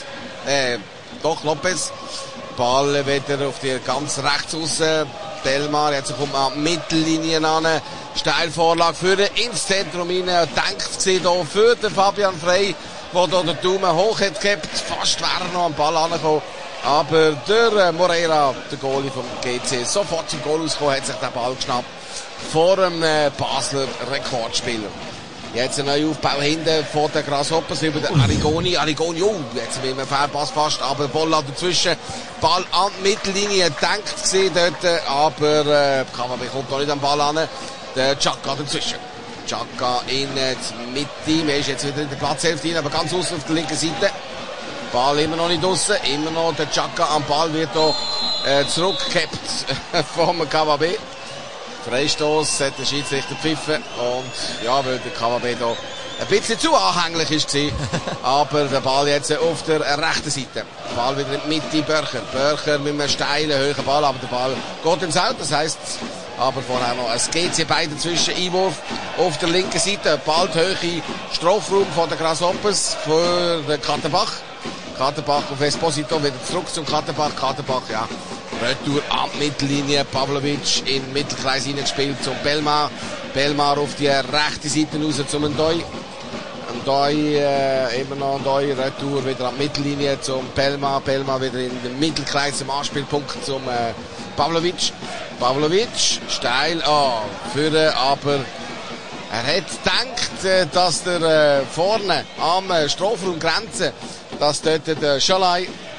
Ball wieder auf die ganz rechts raus. Belmar, jetzt kommt man an die Mittellinie an. Steilvorlage für den ins Zentrum rein. Denkt gesehen hier für den Fabian Frey, der hier den Daumen hoch hat gehabt. Fast wäre er noch am Ball angekommen. Aber der Moreira, der Goalie vom GC, sofort zum Goal ausgekommen, hat sich den Ball geschnappt vor dem Basler Rekordspieler. Jetzt ein neuer Aufbau hinten von den Grasshoppers über den Arigoni. Oh, jetzt mit einem Fehlpass fast, aber Bolla dazwischen. Ball an die Mittellinie, denkt gesehen dort, aber KVB kommt noch nicht am Ball an. Der Chaka dazwischen. Chaka in die Mitte, er ist jetzt wieder in der Platzhälfte rein, aber ganz außen auf der linken Seite. Ball immer noch nicht draussen, immer noch der Chaka am Ball, wird hier zurückgehabt vom KVB. Freistoß hat der Schiedsrichter pfiffen und ja, weil der KVB da ein bisschen zu anhänglich ist aber der Ball jetzt auf der rechten Seite. Der Ball wieder in die Mitte, Börcher mit einem steilen, hohen Ball, aber der Ball geht ins Out, das heisst, aber vorher noch ein GC bei dazwischen, Einwurf auf der linken Seite, bald hohe Strafraum von den Grasshoppers für den Katterbach. Katterbach auf Esposito, wieder zurück zum Katterbach, ja. Retour an die Mittellinie, Pavlovic in den Mittelkreis hineingespielt zum Belmar. Belmar auf die rechte Seite raus zum Ndoi. Ndoi, immer noch Ndoi, Retour wieder an die Mittellinie zum Belmar. Belmar wieder in den Mittelkreis zum Anspielpunkt zum Pavlovic. Pavlovic, steil, führen, aber er hat gedacht, dass der vorne am Strafraum Grenze, dass dort der Schalai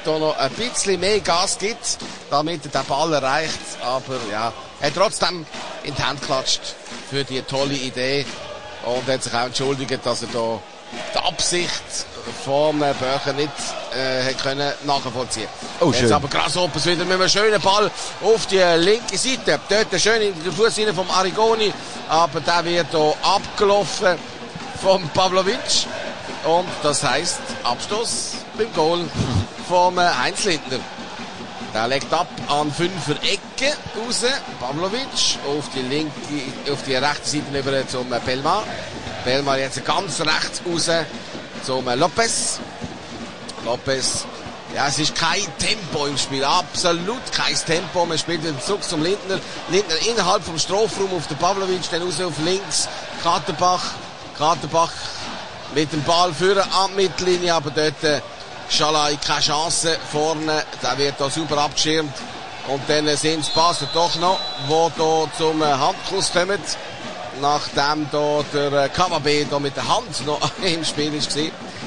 hier noch ein bisschen mehr Gas gibt, damit er den Ball erreicht. Aber ja, er hat trotzdem in die Hand geklatscht für die tolle Idee und hat sich auch entschuldigt, dass er da die Absicht vom Böcher nicht hat können nachvollziehen. Oh, schön. Jetzt aber Grasshoppers wieder mit einem schönen Ball auf die linke Seite. Dort schön in den Fuß rein vom Arrigoni, aber der wird hier abgelaufen vom Pavlovic. Und das heisst Abstoß beim Goal vom Heinz Lindner. Der legt ab an 5er Ecke raus. Pavlovic auf die rechte Seite über zum Belmar. Belmar jetzt ganz rechts raus zum Lopez. Lopez, ja, es ist kein Tempo im Spiel, absolut kein Tempo. Man spielt den Zug zum Lindner. Lindner innerhalb vom Strafraum auf den Pavlovic, dann raus auf links. Katerbach mit dem Ball für an die Mittellinie, aber dort Schalai keine Chance vorne. Der wird da super abgeschirmt. Und dann sind es Basler doch noch, die hier zum Handkuss kommen. Nachdem da der KWB da mit der Hand noch im Spiel war.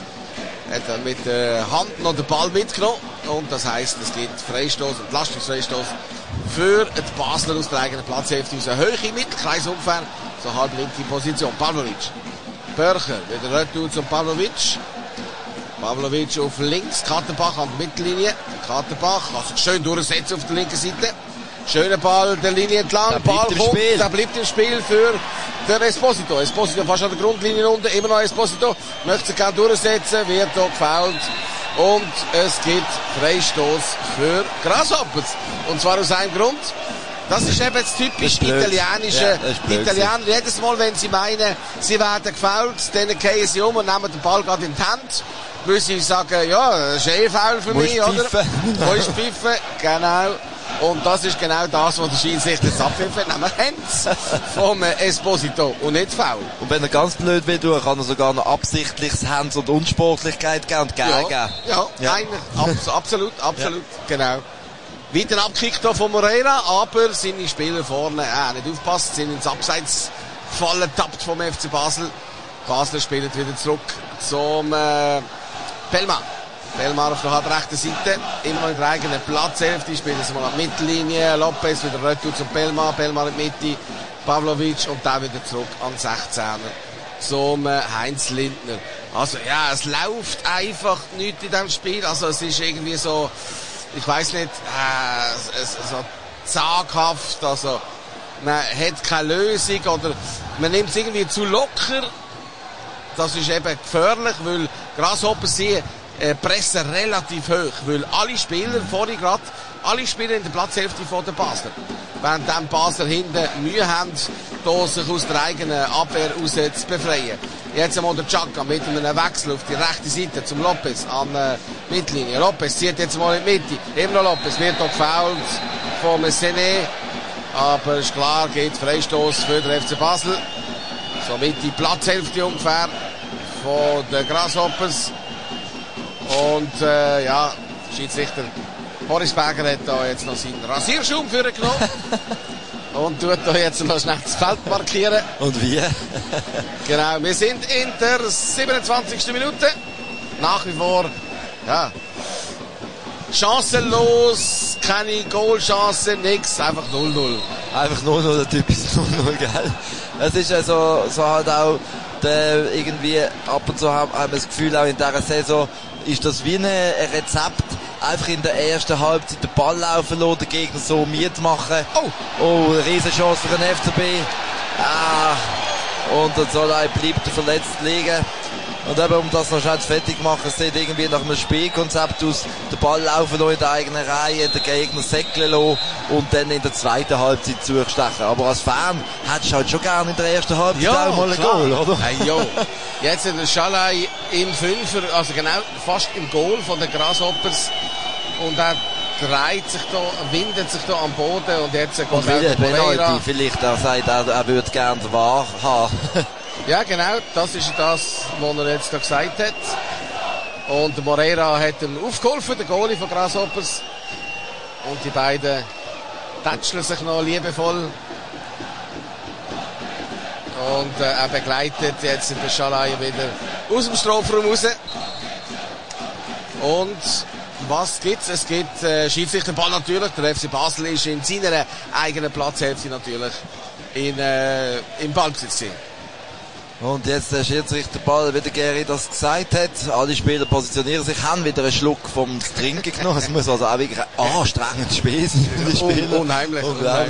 Hat er mit der Hand noch den Ball mitgenommen. Und das heisst, es gibt Freistoß, Entlastungsfreistoß für die Basler aus der eigenen Platzhälfte. Aus einer Höhe Mittelkreis ungefähr. So halb linke Position. Pavlovic. Börcher. Wieder retour zum Pavlovic. Pavlovic auf links. Katerbach an der Mittellinie. Katerbach. Also schön durchsetzen auf der linken Seite. Schöner Ball der Linie entlang. Der Ball kommt. Der bleibt im Spiel für den Esposito. Esposito fast an der Grundlinie unten. Immer noch Esposito. Möchte sich gerne durchsetzen. Wird hier gefoult. Und es gibt Freistoß für Grasshoppers. Und zwar aus einem Grund. Das ist eben das typisch italienische. Ja, die Italiener, jedes Mal, wenn sie meinen, sie werden gefoult, dann gehen sie um und nehmen den Ball gerade in die Hand. Weil sie sagen, ja, das ist eh Foul für mich, oder? Wo ist pfiffen? Genau. Und das ist genau das, was der Schiedsrichter jetzt abpfiffen, nämlich Hands vom Esposito und nicht Foul. Und wenn er ganz blöd will, kann er sogar noch absichtliches Hands und Unsportlichkeit geben und geben. Ja. Absolut, genau. Weiter abgekickt hier von Moreira, aber seine Spieler vorne nicht aufpasst, sind ins Abseits gefallen, tappt vom FC Basel. Basler spielt wieder zurück zum Belmar. Belmar auf der halb rechten Seite, immer noch in der eigenen Platzhälfte, spielt es mal an die Mittellinie, Lopez wieder retour zum Belmar, Belmar in die Mitte, Pavlovic und dann wieder zurück an 16er zum Heinz Lindner. Also ja, es läuft einfach nichts in diesem Spiel, also es ist irgendwie so, ich weiss nicht, so zaghaft, also man hat keine Lösung oder man nimmt es irgendwie zu locker. Das ist eben gefährlich, weil Grasshoppers sie pressen relativ hoch, weil alle Spieler, vorhin gerade, alle Spieler in der Platzhälfte von der Basler. Wenn dann Basler hinten Mühe haben, da sich aus der eigenen Abwehr raus zu befreien. Jetzt einmal der Chaka mit einem Wechsel auf die rechte Seite zum Lopez an der Mittellinie. Lopez zieht jetzt mal in die Mitte. Immer noch Lopez, wird hier gefoult vom Sené. Aber ist klar, geht Freistoß für den FC Basel. Somit die Platzhälfte ungefähr von den Grasshoppers. Und ja, Schiedsrichter Boris Berger hat da jetzt noch seinen Rasierschaum vorgenommen. Und tut da jetzt noch schnell das Feld markieren. Und wie? Genau, wir sind in der 27. Minute. Nach wie vor, ja, chancenlos, keine Goalchance, nix, einfach 0-0. Einfach 0-0, der typische 0-0, gell? Es ist ja so halt auch, irgendwie ab und zu haben wir das Gefühl, auch in dieser Saison, ist das wie ein Rezept, einfach in der ersten Halbzeit den Ball laufen lassen, den Gegner so mitmachen. Oh, eine Riesenchance für den FCB. Und dann soll er bleibt er verletzt liegen. Und eben, um das noch schnell fertig zu machen, sieht irgendwie nach einem Spielkonzept aus, den Ball laufen lassen in der eigenen Reihe, den Gegner säckeln lassen und dann in der zweiten Halbzeit zustechen. Aber als Fan hättest du halt schon gerne in der ersten Halbzeit auch mal ein Goal, oder? Hey, jo. Jetzt der Schalai im Fünfer, also genau fast im Goal von den Grasshoppers. Und er dreht sich da, windet sich da am Boden und jetzt geht und der Penalty vielleicht auch sagt, er würde gerne den Wahr haben. Ja, genau, das ist das, was er jetzt da gesagt hat. Und Moreira hat ihm aufgeholfen, der Goalie von Grasshoppers. Und die beiden tätscheln sich noch liebevoll. Und er begleitet jetzt den Schalai wieder aus dem Strafraum raus. Und Was gibt's? Es gibt Schiedsrichterball natürlich. Der FC Basel ist in seiner eigenen Platzhälfte natürlich im Ballbesitz. Und jetzt der Schiedsrichterball, wie der Geri das gesagt hat. Alle Spieler positionieren sich, haben wieder einen Schluck vom Trinken genommen. Es muss also auch wirklich ein anstrengendes Spiel sein für die Spieler. Unheimlich.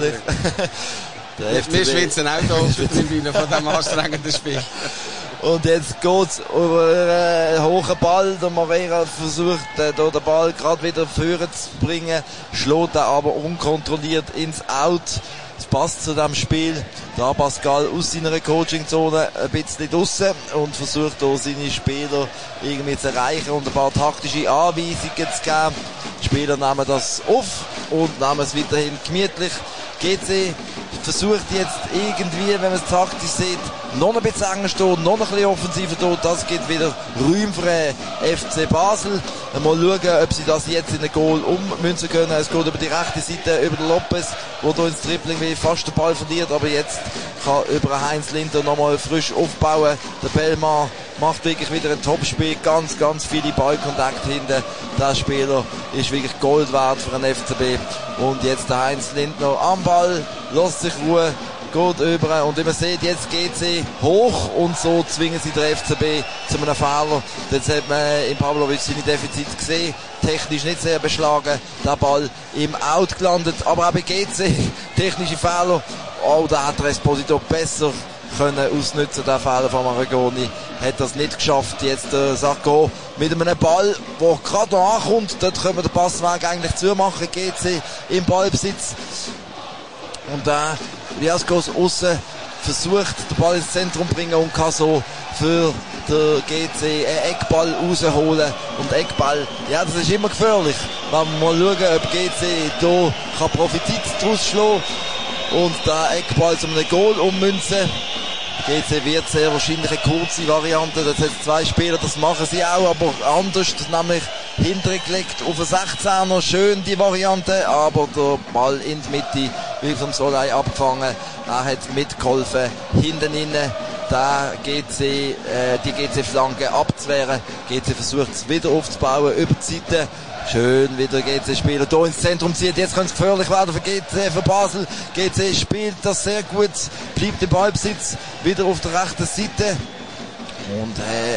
Wir schwitzen auch hier auf der Tribüne von diesem anstrengenden Spiel. Und jetzt geht's über einen hohen Ball. Der Moreira versucht, den Ball gerade wieder führen zu bringen, schlägt er aber unkontrolliert ins Out. Das passt zu diesem Spiel. Da Pascal aus seiner Coachingzone ein bisschen draussen und versucht auch seine Spieler irgendwie zu erreichen und ein paar taktische Anweisungen zu geben. Die Spieler nehmen das auf und nehmen es weiterhin gemütlich. GC versucht jetzt irgendwie, wenn man es taktisch sieht, noch ein bisschen enger stehen, noch ein bisschen offensiver stehen. Das gibt wieder Räume für den FC Basel. Mal schauen, ob sie das jetzt in ein Goal ummünzen können. Es geht über die rechte Seite, über den Lopez, der hier ins Dribbling wie fast den Ball verliert. Aber jetzt kann über Heinz Linder nochmal frisch aufbauen. Der Bellmann macht wirklich wieder ein Topspiel. Ganz, ganz viele Ballkontakte hinten. Der Spieler ist wirklich Gold wert für den FCB. Und jetzt der Heinz Lindner am Ball, lässt sich Ruhe, geht über. Und wie man sieht, jetzt geht sie hoch und so zwingen sie den FCB zu einem Fehler. Jetzt hat man in Pavlovic seine Defizite gesehen. Technisch nicht sehr beschlagen. Der Ball im Out gelandet. Aber auch bei GC technische Fehler. Oh, da hat der Esposito besser können ausnutzen, der Fehler von Maragoni. Hat das nicht geschafft. Jetzt der Sarko mit einem Ball, der gerade noch ankommt. Dort können wir den Passweg eigentlich zumachen. GC im Ballbesitz. Und Riascos aussen versucht, den Ball ins Zentrum zu bringen und kann so für den GC einen Eckball rausholen. Und Eckball, ja, das ist immer gefährlich. Man muss mal schauen, ob GC hier Profit daraus schlagen und den Eckball zu einem Goal ummünzen. GC wird sehr wahrscheinlich eine kurze Variante. Das hat zwei Spieler, das machen sie auch, aber anders, nämlich hintergelegt auf den 16er. Schön die Variante, aber der Ball in die Mitte wird vom Solai abgefangen. Er hat mitgeholfen, hinten innen die GC-Flanke abzuwehren. GC versucht es wieder aufzubauen, über die Seite. Schön wieder GC-Spieler hier ins Zentrum zieht. Jetzt könnte es gefährlich werden für GC, für Basel. GC spielt das sehr gut, bleibt im Ballbesitz, wieder auf der rechten Seite. Und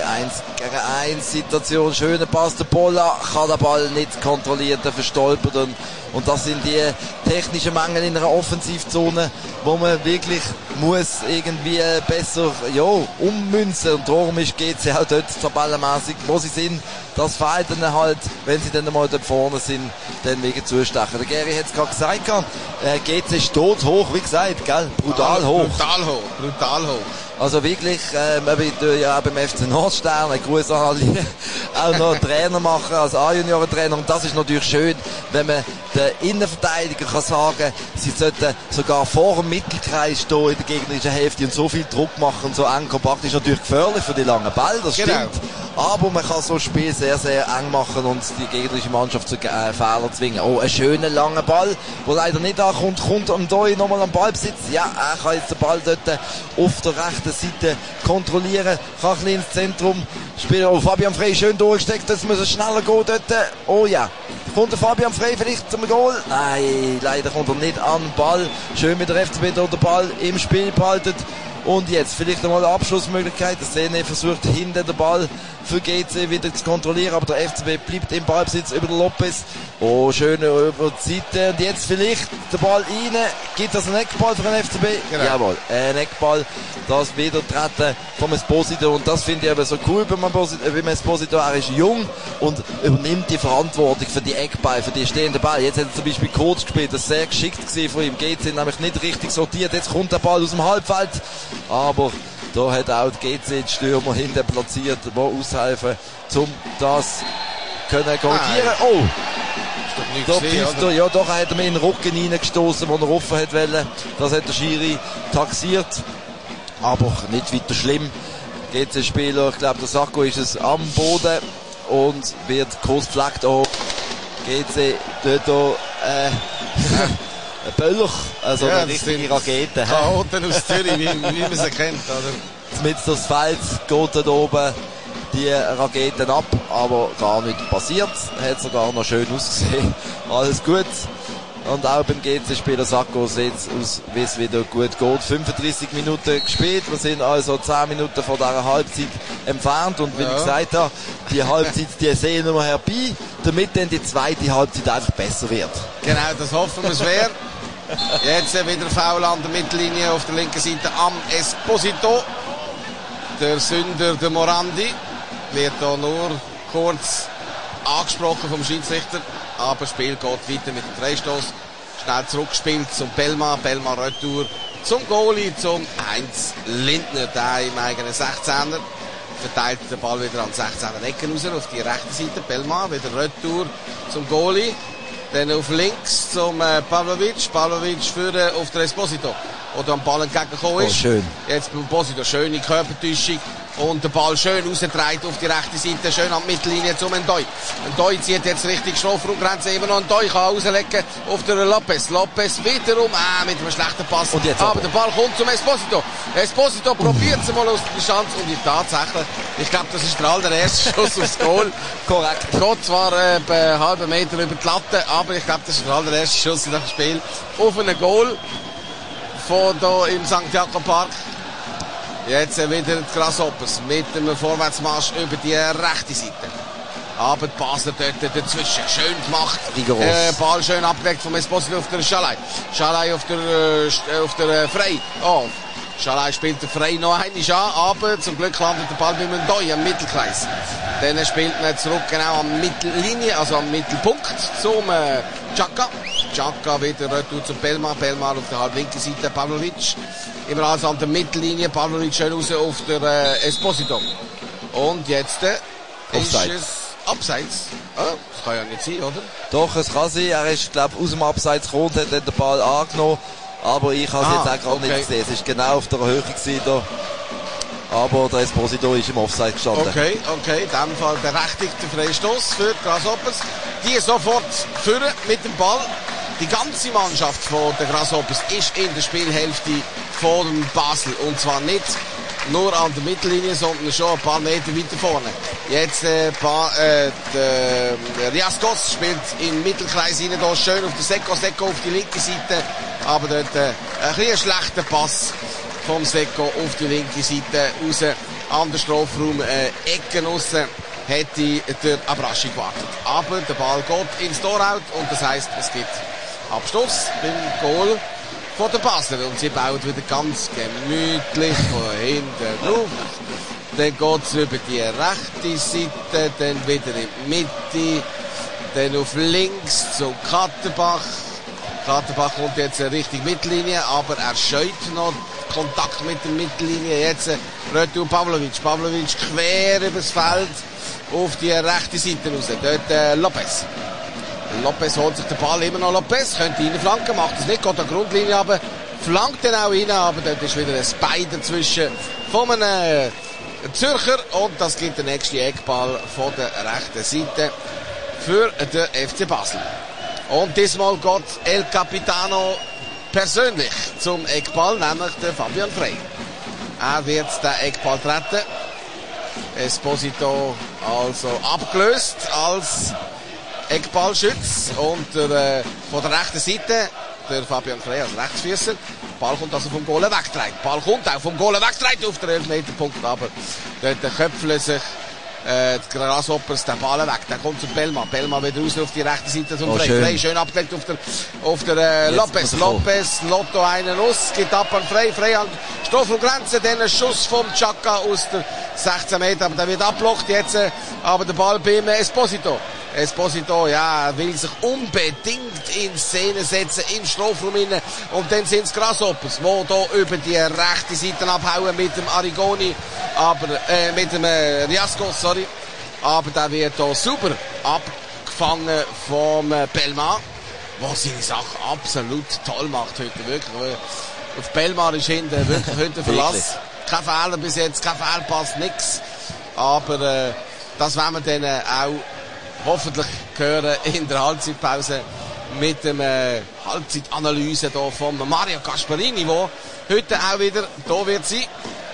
1 gegen 1 Situation, schöner Pass, der Polla kann den Ball nicht kontrollieren, der verstolpert. Und das sind die technischen Mängel in einer Offensivzone, wo man wirklich muss irgendwie besser ummünzen. Und darum ist GC halt dort tabellenmässig, wo sie sind. Das fehlt ihnen halt, wenn sie dann mal dort vorne sind, dann wegen zustechen. Der Geri hat es gerade gesagt, GC steht hoch, wie gesagt, gell? Brutal hoch. Brutal hoch. Also wirklich, ich tue ja auch beim FC Nordstern einen Gruß an alle, auch noch Trainer machen, als A-Junioren-Trainer. Und das ist natürlich schön, wenn man den Innenverteidiger kann sagen, sie sollten sogar vor dem Mittelkreis stehen in der gegnerischen Hälfte und so viel Druck machen und so eng kompakt. Ist natürlich gefährlich für die langen Bälle, das stimmt. Aber man kann so ein Spiel sehr, sehr eng machen und die gegnerische Mannschaft zu Fehlern zwingen. Oh, ein schöner langer Ball, der leider nicht ankommt, kommt am Doi nochmal am Ballbesitz. Ja, er kann jetzt den Ball dort auf der rechten Seite kontrollieren, kann ein bisschen ins Zentrum spielen. Oh, Fabian Frey schön durchgesteckt, jetzt muss er schneller gehen dort. Oh ja, kommt der Fabian Frey vielleicht zum Goal? Nein, leider kommt er nicht an den Ball. Schön mit der FCB dort den Ball im Spiel behalten. Und jetzt vielleicht einmal eine Abschlussmöglichkeit. Der Szene versucht hinter den Ball für GC wieder zu kontrollieren, aber der FCB bleibt im Ballbesitz über den Lopez. Oh, schön über die Seite. Und jetzt vielleicht der Ball rein. Gibt das einen Eckball für den FCB? Genau. Jawohl, ein Eckball. Das Wiedertreten vom Esposito. Und das finde ich aber so cool bei Esposito. Er ist jung und übernimmt die Verantwortung für die Eckball, für die stehenden Ball. Jetzt hat er zum Beispiel kurz gespielt. Das ist sehr geschickt gewesen von ihm. GC nämlich nicht richtig sortiert. Jetzt kommt der Ball aus dem Halbfeld. Aber da hat auch die GC die Stürmer hinten platziert, die aushelfen, um das können korrigieren. Oh! Da pfeift er, ja doch, er hat ihm in den Rücken reingestoßen, wo er offen hat wollen. Das hat der Schiri taxiert. Aber nicht weiter schlimm. GC-Spieler, ich glaube, der Sacco ist es am Boden und wird kurz gefleckt. Oh, GC dort ein Böller, also eine richtige Rakete. Chaoten aus Zürich, wie man sie kennt, oder? Mit das Feld geht dort oben die Raketen ab, aber gar nicht passiert. Hat sogar noch schön ausgesehen. Alles gut. Und auch beim GC-Spieler Sacco sieht es aus, wie es wieder gut geht. 35 Minuten gespielt. Wir sind also 10 Minuten von dieser Halbzeit entfernt. Und wie ich gesagt habe, die Halbzeit, die sehen wir herbei, damit dann die zweite Halbzeit einfach besser wird. Genau, das hoffen wir schwer. Jetzt wieder Foul an der Mittellinie auf der linken Seite am Esposito. Der Sünder, der Morandi, wird da nur kurz angesprochen vom Schiedsrichter. Aber das Spiel geht weiter mit dem Freistoß. Schnell zurückgespielt zum Belma. Belma Retour zum Goalie, zum Heinz Lindner. Der im eigenen 16er. Verteilt den Ball wieder an 16er Ecken raus auf die rechte Seite. Belma wieder Retour zum Goalie. Dann auf links zum Pavlovic. Pavlovic führen auf der Esposito. Oder am Ball entgegengekommen ist. Oh, schön. Jetzt beim Esposito. Schöne Körpertäuschung. Und der Ball schön rausgedreht auf die rechte Seite. Schön an die Mittellinie zum Ndoi. Ndoi zieht jetzt richtig Strafraumgrenze. Immer noch Ndoi kann rauslegen auf der Lopez. Lopez wiederum. Mit einem schlechten Pass. Und jetzt aber der Ball kommt zum Esposito. Esposito probiert es mal aus der Chance. Und tatsächlich, ich glaube, das ist der allererste Schuss aufs Goal. Korrekt. Geht zwar einen halben Meter über die Latte, aber ich glaube, das ist der allererste Schuss in diesem Spiel auf einen Goal von hier im St. Jakob Park. Jetzt wieder die Grasshoppers mit einem Vorwärtsmarsch über die rechte Seite. Aber die Basler dort dazwischen. Schön gemacht. Ball schön abgelegt vom Esposito auf der Schalai. Schalai auf der Frey. Oh, Schalai spielt der Frey noch einmal an, aber zum Glück landet der Ball beim Ndoi am Mittelkreis. Dann spielt man zurück genau am Mittellinie, also am Mittelpunkt zum Chaka. Chaka wieder retour zum Belma. Belma auf der halblinken Seite. Pavlovic. Immer also an der Mittellinie. Pavlovic schön raus auf der Esposito. Und jetzt Offside. Ist es Abseits. Oh, das kann ja nicht sein, oder? Doch, es kann sein. Er ist, glaube ich, aus dem Abseits gekommen, hat dann den Ball angenommen. Aber ich habe es jetzt auch gerade nicht gesehen. Es ist genau auf der Höhe gewesen. Aber der Esposito ist im Offside gestanden. Okay. In dem Fall berechtigter Freistoß für die Grasshoppers. Die sofort führen mit dem Ball. Die ganze Mannschaft von der Grasshoppers ist in der Spielhälfte von Basel. Und zwar nicht nur an der Mittellinie, sondern schon ein paar Meter weiter vorne. Jetzt der Riascos spielt im Mittelkreis rein, da schön auf der Secco auf die linke Seite. Aber dort ein bisschen schlechter Pass vom Secco auf die linke Seite raus an der Strafraum Ecken raus hätte der Abraschi gewartet. Aber der Ball geht ins Tor-Out und das heisst, es gibt Abstoß beim Goal von der Basler und sie baut wieder ganz gemütlich von hinten drauf. Dann geht's über die rechte Seite, dann wieder in die Mitte, dann auf links zum Katterbach. Katterbach kommt jetzt Richtung Mittellinie, aber er scheut noch Kontakt mit der Mittellinie. Jetzt Retour Pavlovic. Pavlovic quer übers Feld auf die rechte Seite raus. Dort Lopez. Lopez holt sich den Ball, immer noch Lopez, könnte reinflanken, macht es nicht, geht an die Grundlinie, aber flankt dann auch rein, aber dort ist wieder ein Bein dazwischen von einem Zürcher und das gibt der nächste Eckball von der rechten Seite für den FC Basel. Und diesmal geht El Capitano persönlich zum Eckball, nämlich der Fabian Frey. Er wird den Eckball treten. Esposito also abgelöst als Eckballschütz und von der rechten Seite der Fabian Frey als Rechtsfüßer. Der Ball kommt also vom Goal weggetragen. Der Ball kommt auch vom Goal weggetragen auf den 11-Meter-Punkt, aber dort köpfeln sich die Grasshoppers den Ball weg. Der kommt zu Belma. Belma wieder raus auf die rechte Seite zum Frey. Frey schön abgelegt auf der Lopez. Lopez lotto einen aus, geht ab an Frey. Frey an Strafraumgrenze, dann ein Schuss vom Chaka aus der 16 Meter, aber der wird abblockt jetzt, aber der Ball beim Esposito. Esposito, ja, will sich unbedingt in Szene setzen im Strafraum innen. Und dann sind es Grasshoppers, die hier über die rechte Seite abhauen mit dem Arrigoni, aber, mit dem Riascos, sorry. Aber der wird hier super abgefangen vom Belma, der seine Sache absolut toll macht heute, wirklich. Auf Belma ist hinten wirklich heute Verlass. Kein Fehler bis jetzt, kein Fehlpass, nix. Aber, das werden wir dann auch hoffentlich hören in der Halbzeitpause mit dem Halbzeitanalyse hier von Mario Gasparini, der heute auch wieder da wird sein.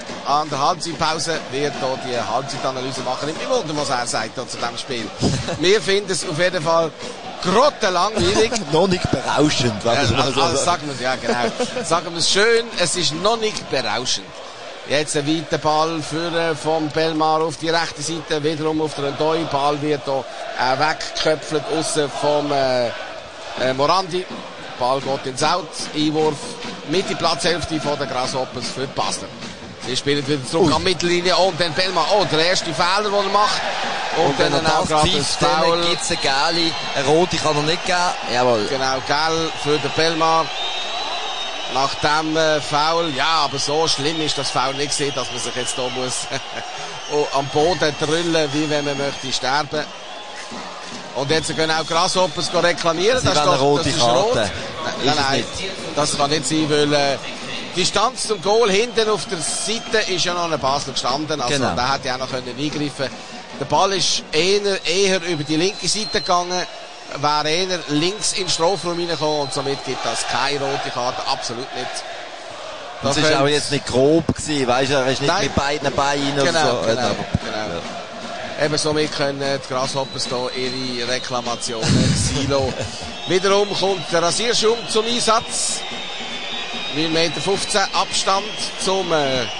an der Halbzeitpause wird hier die Halbzeitanalyse machen. Ich wundere, was er sagt zu diesem Spiel. Wir finden es auf jeden Fall grottenlangweilig. Noch nicht berauschend, wenn man mal so sagt. Sagen wir es, ja genau. Sagen wir es schön, es ist noch nicht berauschend. Jetzt ein weiter Ball für vom Belmar auf die rechte Seite, wiederum auf der Ndoi. Ball wird hier weggeköpfelt aussen vom Morandi. Ball geht ins Out. Einwurf mit die Platzhälfte von der Grasshoppers für Basler. Sie spielen wieder zurück an die Mittellinie und dann Belmar. Oh, der erste Fehler, den er macht. Und dann auch gerade das Foul. Dann gibt es eine gelbe, eine rote kann er nicht geben. Jawohl. Genau, gelb für den Belmar. Nach dem Foul, ja, aber so schlimm ist das Foul nicht gesehen, dass man sich jetzt hier muss am Boden drüllen, wie wenn man möchte sterben. Und jetzt können auch Grasshoppers reklamieren. Das ist eine rote Karte. Nein, das kann nicht sein, weil die Distanz zum Goal hinten auf der Seite ist ja noch ein Basler gestanden. Also genau. Da hätte er auch noch eingreifen können. Der Ball ist eher über die linke Seite gegangen. Wäre eher links in den Strafraum reingekommen und somit gibt das keine rote Karte, absolut nicht. Das ist auch jetzt nicht grob gewesen, weißt du, er ist nicht mit beiden Beinen genau, so. Genau. Ja. Eben somit können die Grasshoppers hier ihre Reklamationen silo. Wiederum kommt der Rasierschum zum Einsatz. 9,15 Meter Abstand zum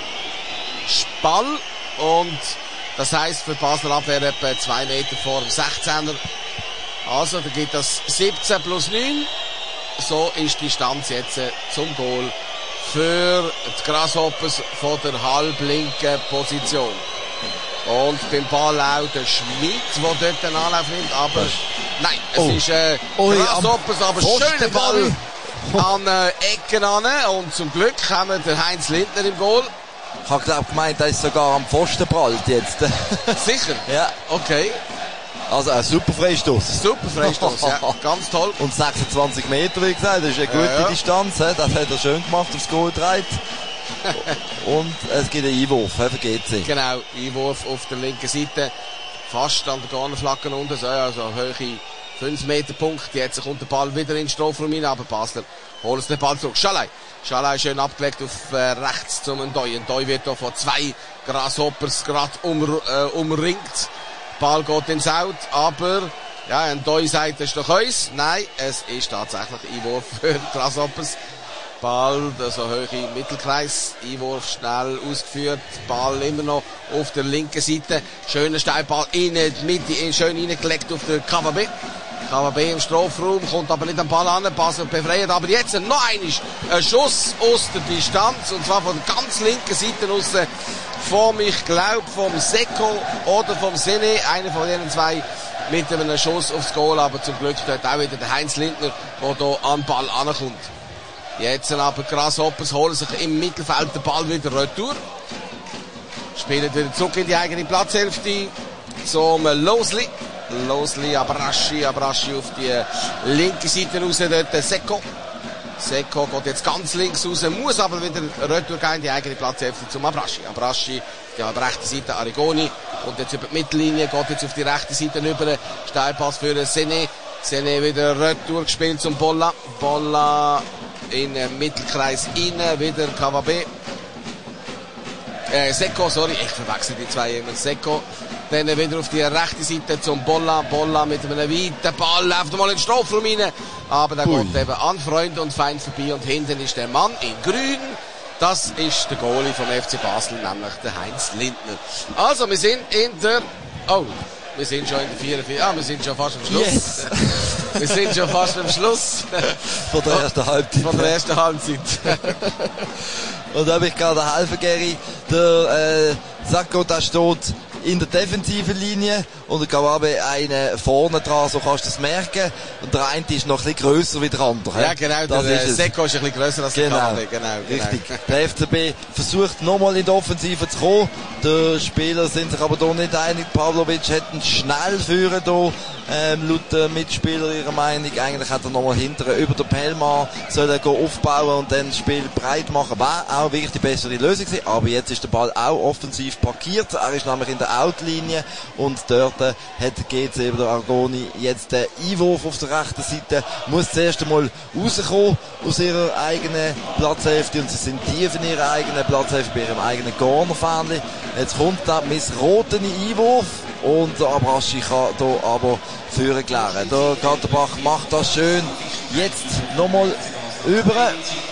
Spall und das heisst für die Basler Abwehr etwa 2 Meter vor dem 16er. Also, da gibt das 17 plus 9. So ist die Distanz jetzt zum Goal für die Grasshoppers von der halblinken Position. Und beim Ball auch der Schmidt, der dort den Anlauf nimmt, aber nein, es ist Grasshoppers, aber schöner Ball an Ecken an. Und zum Glück haben wir den Heinz Lindner im Goal. Ich habe gemeint, das ist sogar am Pfosten prallt jetzt. Sicher? Ja. Okay. Also ein super Freistoß. Super Freistoß, ja. Ganz toll. Und 26 Meter, wie gesagt, das ist eine gute Distanz. Das hat er schön gemacht, aufs Goal gedreht. Und es gibt einen Einwurf für GC. Genau, Einwurf auf der linken Seite. Fast an der Garnflagge unten. Also hohe 5 Meter Punkt. Jetzt kommt der Ball wieder in den Strafraum rein, aber Basler holt den Ball zurück. Schalai schön abgelegt auf rechts zum Ndoi. Ndoi wird hier von 2 Grasshoppers gerade umringt. Ball geht ins Out, aber ja, ein Ndoi sagt, das ist doch uns. Nein, es ist tatsächlich Einwurf für die Grasshoppers. Ball, so hoch im Mittelkreis, Einwurf schnell ausgeführt, Ball immer noch auf der linken Seite, schöner Steilball in die Mitte, schön reingelegt auf der KVB. KVB im Strafraum, kommt aber nicht am Ball an, Basel befreit, aber jetzt noch ein Schuss aus der Distanz, und zwar von der ganz linken Seite aus, ich glaube, vom Seko oder vom Sene, einer von diesen zwei, mit einem Schuss aufs Goal, aber zum Glück dort auch wieder der Heinz Lindner, der hier an den Ball ankommt. Jetzt aber Grasshoppers holen sich im Mittelfeld den Ball wieder retour. Spielen wieder zurück in die eigene Platzhälfte zum Losli. Losli, Abraschi auf die linke Seite raus, dort Seko. Seko geht jetzt ganz links raus, muss aber wieder retour gehen in die eigene Platzhälfte zum Abraschi. Abraschi, die rechte Seite Arigoni, und jetzt über die Mittellinie, geht jetzt auf die rechte Seite rüber. Steilpass für Sene. Sene wieder retour gespielt zum Bolla. Bolla in den Mittelkreis rein, wieder KVB. Seko, sorry, ich verwechsel die zwei immer. Seko, dann wieder auf die rechte Seite zum Bolla. Bolla mit einem weiten Ball, läuft mal in den Strafraum rein, aber der geht eben an Freund und Feind vorbei, und hinten ist der Mann in grün. Das ist der Goalie vom FC Basel, nämlich der Heinz Lindner. Also, wir sind in der... Oh, wir sind schon in der 44. Ah, wir sind schon fast am Schluss. Yes. Wir sind schon fast am Schluss. Von der ersten Halbzeit. Von der ersten Halbzeit. Und da habe ich gerade helfen, Gary. Der Sacco, der steht in der defensiven Linie und der Kawabe eine vorne dran, so kannst du das merken. Und der eine ist noch ein bisschen grösser wie der andere. Ja, genau, der Seko ist ein bisschen grösser als der Kawabe. Genau. Richtig. Der FCB versucht nochmal in die Offensive zu kommen. Die Spieler sind sich aber da nicht einig. Pavlovic hätte schnell führen hier laut Mitspieler ihrer Meinung. Eigentlich hat er nochmal hinterher über den Pelmar sollen gehen aufbauen und dann das Spiel breit machen. War auch wirklich die bessere Lösung gewesen. Aber jetzt ist der Ball auch offensiv parkiert. Er ist nämlich in der Outlinie und dort hat GC über der Argoni jetzt den Einwurf auf der rechten Seite. Muss zuerst einmal rauskommen aus ihrer eigenen Platzhälfte und sie sind tief in ihrer eigenen Platzhälfte bei ihrem eigenen Cornerfähnchen. Jetzt kommt der missrotene Einwurf und der Abraschi kann hier aber führen klären. Der Katterbach macht das schön. Jetzt nochmal über.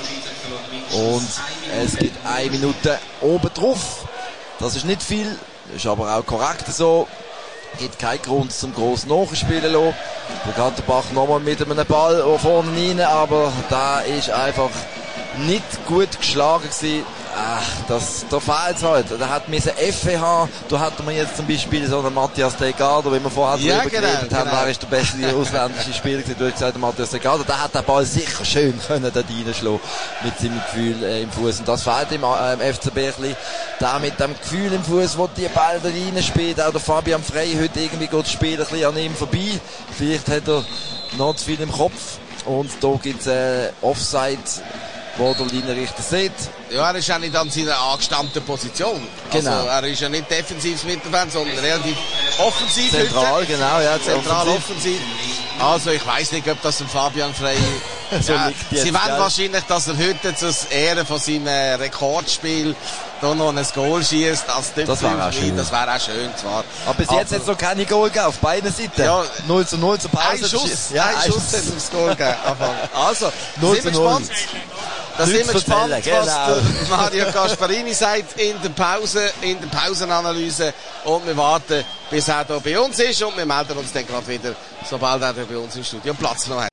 Und es gibt 1 Minute oben drauf. Das ist nicht viel, ist aber auch korrekt so. Gibt keinen Grund zum grossen Nachspielen lassen. Der Katterbach nochmal mit einem Ball vorne rein, aber da ist einfach nicht gut geschlagen gewesen. Da fehlt es halt. Da hat man FH, da hat man jetzt zum Beispiel so einen Matthias Delgado, wie wir vorher drüber geredet haben, wer ist der beste ausländische Spieler gewesen, du hast gesagt, Matthias Delgado, der hat den Ball sicher schön können da reinschlagen, mit seinem Gefühl im Fuß. Und das fehlt im FCB ein bisschen. Da mit dem Gefühl im Fuß, wo die Ball da reinspielt, auch der Fabian Frey heute irgendwie geht das Spiel ein bisschen an ihm vorbei. Vielleicht hat er noch zu viel im Kopf. Und da gibt es Offside, wo der Linienrichter sieht. Ja, er ist ja nicht an seiner angestammten Position. Genau. Also, er ist ja nicht defensives Mittelfeld, sondern relativ offensiv. Zentral, heute. Genau, ja. Zentral offensiv. Also, ich weiss nicht, ob das dem Fabian Frey so ja, liegt jetzt, sie wollen wahrscheinlich, dass er heute zur Ehre von seinem Rekordspiel da noch ein Goal schießt. Das wäre auch schön. Das wäre auch schön, zwar. Aber bis jetzt hat es noch keine Goal gegeben, auf beiden Seiten. Ja, 0:0 zur Pause. Ein Schuss hat es aufs Goal gegeben. Also, 0:0. Da sind wir gespannt, genau. was der Mario Gasparini sagt in der Pause, in der Pausenanalyse. Und wir warten, bis er hier bei uns ist. Und wir melden uns dann gerade wieder, sobald er bei uns im Studio Platz noch hat.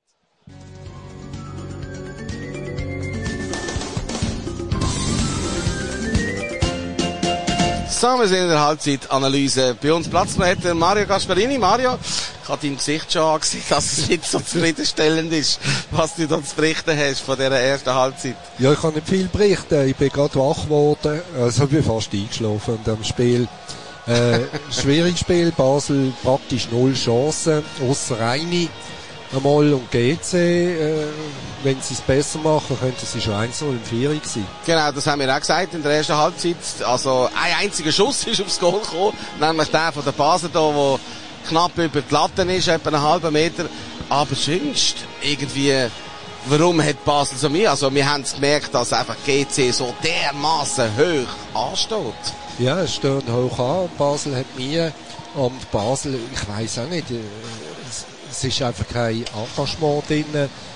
So, wir sind in der Halbzeitanalyse. Bei uns Platz noch hat der Mario Gasparini. Mario, ich habe dein Gesicht schon angesehen, dass es nicht so zufriedenstellend ist, was du da zu berichten hast von dieser ersten Halbzeit. Ja, ich kann nicht viel berichten. Ich bin gerade wach geworden. Also, ich bin fast eingeschlafen an dem Spiel. Schwieriges Spiel. Basel praktisch 0 Chancen. Ausser eine. Einmal und GC, wenn sie es besser machen, könnten sie schon 1-0 in Führung sein. Genau, das haben wir auch gesagt in der ersten Halbzeit. Also, ein einziger Schuss ist aufs Goal gekommen, nämlich der von der Basel da, der knapp über die Latte ist, etwa einen halben Meter. Aber sonst, irgendwie, warum hat Basel so mehr? Also, wir haben gemerkt, dass einfach GC so dermassen hoch ansteht. Ja, es steht hoch an. Basel hat mir, und Basel, ich weiss auch nicht, es ist einfach kein Engagement drin.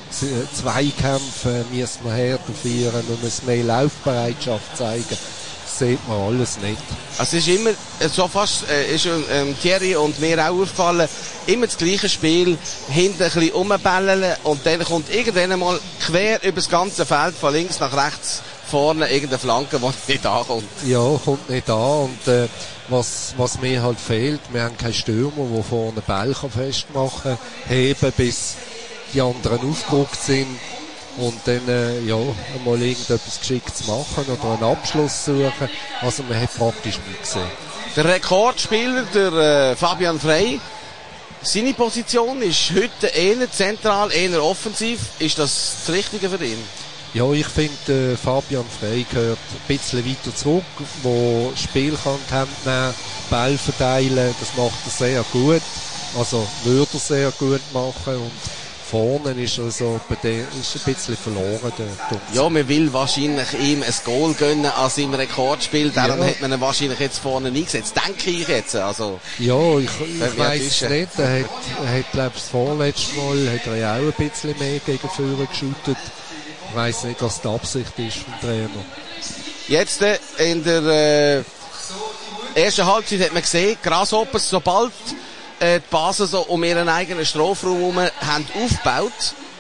Zweikämpfe müssen wir härter führen und es mehr Laufbereitschaft zeigen. Das sieht man alles nicht. Es ist immer, so fast, ist Thierry und mir auch aufgefallen, immer das gleiche Spiel, hinten ein bisschen rumbellen und dann kommt irgendwann einmal quer über das ganze Feld, von links nach rechts, vorne irgendeine Flanke, die nicht ankommt. Ja, kommt nicht an und was mir halt fehlt, wir haben keinen Stürmer, der vorne Ball festmachen kann, heben, bis die anderen aufgerückt sind und dann einmal irgendetwas Geschicktes machen oder einen Abschluss suchen. Also man hat praktisch nichts gesehen. Der Rekordspieler, der Fabian Frey, seine Position ist heute eher zentral, eher offensiv. Ist das Richtige für ihn? Ja, ich finde, Fabian Frey gehört ein bisschen weiter zurück, wo Spiel kann die Hand nehmen, Ball verteilen, das macht er sehr gut. Also würde er sehr gut machen und vorne ist er so, ist ein bisschen verloren. Ja, man will wahrscheinlich ihm ein Goal gönnen an seinem Rekordspiel, darum hat man ihn wahrscheinlich jetzt vorne eingesetzt, denke ich jetzt. Also, ja, ich weiss es nicht, er hat glaube ich das vorletzte Mal hat er ja auch ein bisschen mehr gegen Führer geschootet. Ich weiss nicht, was die Absicht ist vom Trainer. Jetzt in der ersten Halbzeit hat man gesehen, Grasshoppers, sobald die Basel so um ihren eigenen Strafraum herum haben aufgebaut,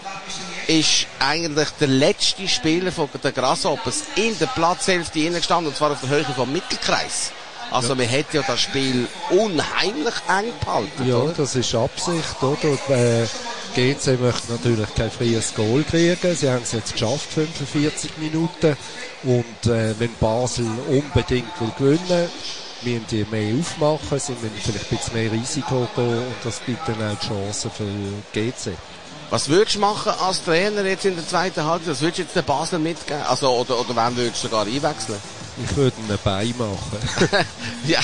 ist eigentlich der letzte Spieler von der Grasshoppers in der Platzhälfte hineingestanden, und zwar auf der Höhe vom Mittelkreis. Also man hätte ja das Spiel unheimlich eng gehalten. Ja, oder? das ist Absicht, oder? GC möchte natürlich kein freies Goal kriegen. Sie haben es jetzt geschafft, 45 Minuten. Und wenn Basel unbedingt will gewinnen, müssen die mehr aufmachen, sie müssen vielleicht ein bisschen mehr Risiko gehen und das gibt dann auch die Chancen für GC. Was würdest du machen als Trainer jetzt in der zweiten Halbzeit? Was würdest du jetzt den Basler mitgeben? Also, oder wen würdest du sogar einwechseln? Ich würde einen Bein machen. Ja,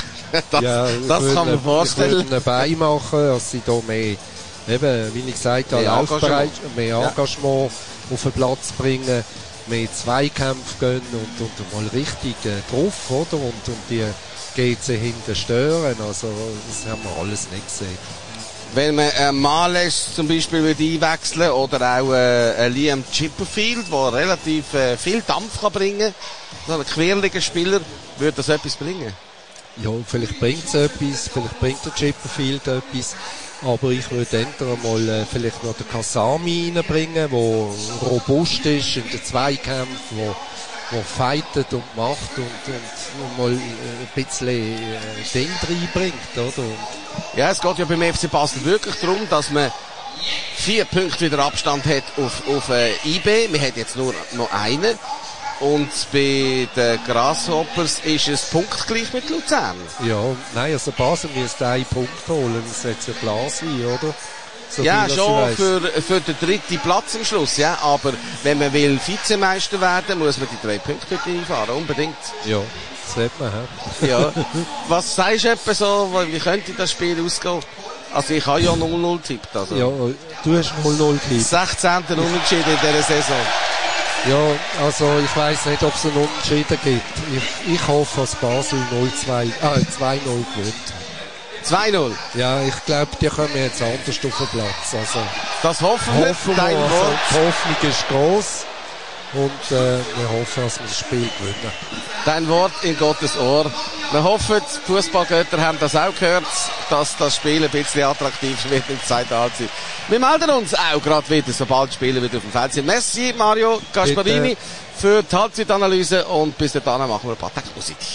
das kann man vorstellen. Ich würde einen Bein machen, dass sie da mehr, eben, wie ich gesagt habe, mehr Engagement auf den Platz bringen, mehr Zweikämpfe gehen und mal richtig drauf, oder? Und die GC hinten stören. Also, das haben wir alles nicht gesehen. Wenn man Males zum Beispiel einwechseln oder auch Liam Chipperfield, der relativ viel Dampf kann bringen, so ein quirliger Spieler, würde das etwas bringen? Ja, vielleicht bringt es etwas, vielleicht bringt der Chipperfield etwas, aber ich würde entweder mal vielleicht noch den Kasami reinbringen, der robust ist in den Zweikämpfen, der fightet und macht und mal ein bisschen Ding reinbringt, oder? Ja, es geht ja beim FC Basel wirklich darum, dass man 4 Punkte wieder Abstand hat auf IB. Wir haben jetzt nur noch einen. Und bei den Grasshoppers ist es punktgleich mit Luzern. Ja, nein, also Basel müsste einen Punkt holen, das sollte ja klar sein, oder? So ja, schon für den 3. Platz am Schluss, ja. Aber wenn man will Vizemeister werden, muss man die 3 Punkte einfahren, unbedingt. Ja, das wird man, hä? Ja. Was sagst du etwa so, wie könnte das Spiel ausgehen? Also ich habe ja 0-0 tippt, also. Ja, du hast 0-0 tippt. 16. Unentschieden in dieser Saison. Ja, also ich weiss nicht, ob es einen Unentschieden gibt. Ich hoffe, dass Basel 2-0 gewinnt. 2-0? Ja, ich glaube, die kommen jetzt anders auf den Platz. Also, das hoffen wir. Dein Wort. Also, die Hoffnung ist gross. Und wir hoffen, dass wir das Spiel gewinnen. Dein Wort in Gottes Ohr. Wir hoffen, die Fußballgötter haben das auch gehört, dass das Spiel ein bisschen attraktiv wird in der zweiten Halbzeit. Wir melden uns auch gerade wieder, sobald die Spieler wieder auf dem Feld sind. Merci, Mario Gasparini, für die Halbzeitanalyse und bis dahin machen wir ein paar Takte Musik.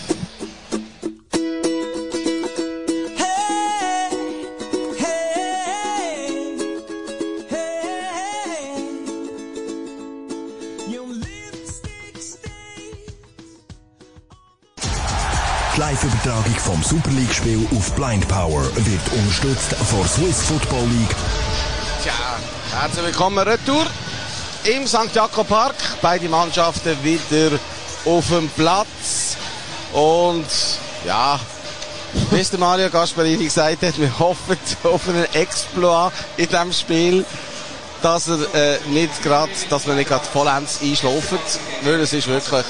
Die Live-Übertragung vom Super League-Spiel auf Blind Power wird unterstützt von Swiss Football League. Tja, herzlich willkommen retour im St. Jakob Park. Beide Mannschaften wieder auf dem Platz. Und ja, wie der Mario Gasparini gesagt hat, wir hoffen auf einen Exploit in diesem Spiel, dass wir nicht gerade vollends einschlafen, weil es ist wirklich...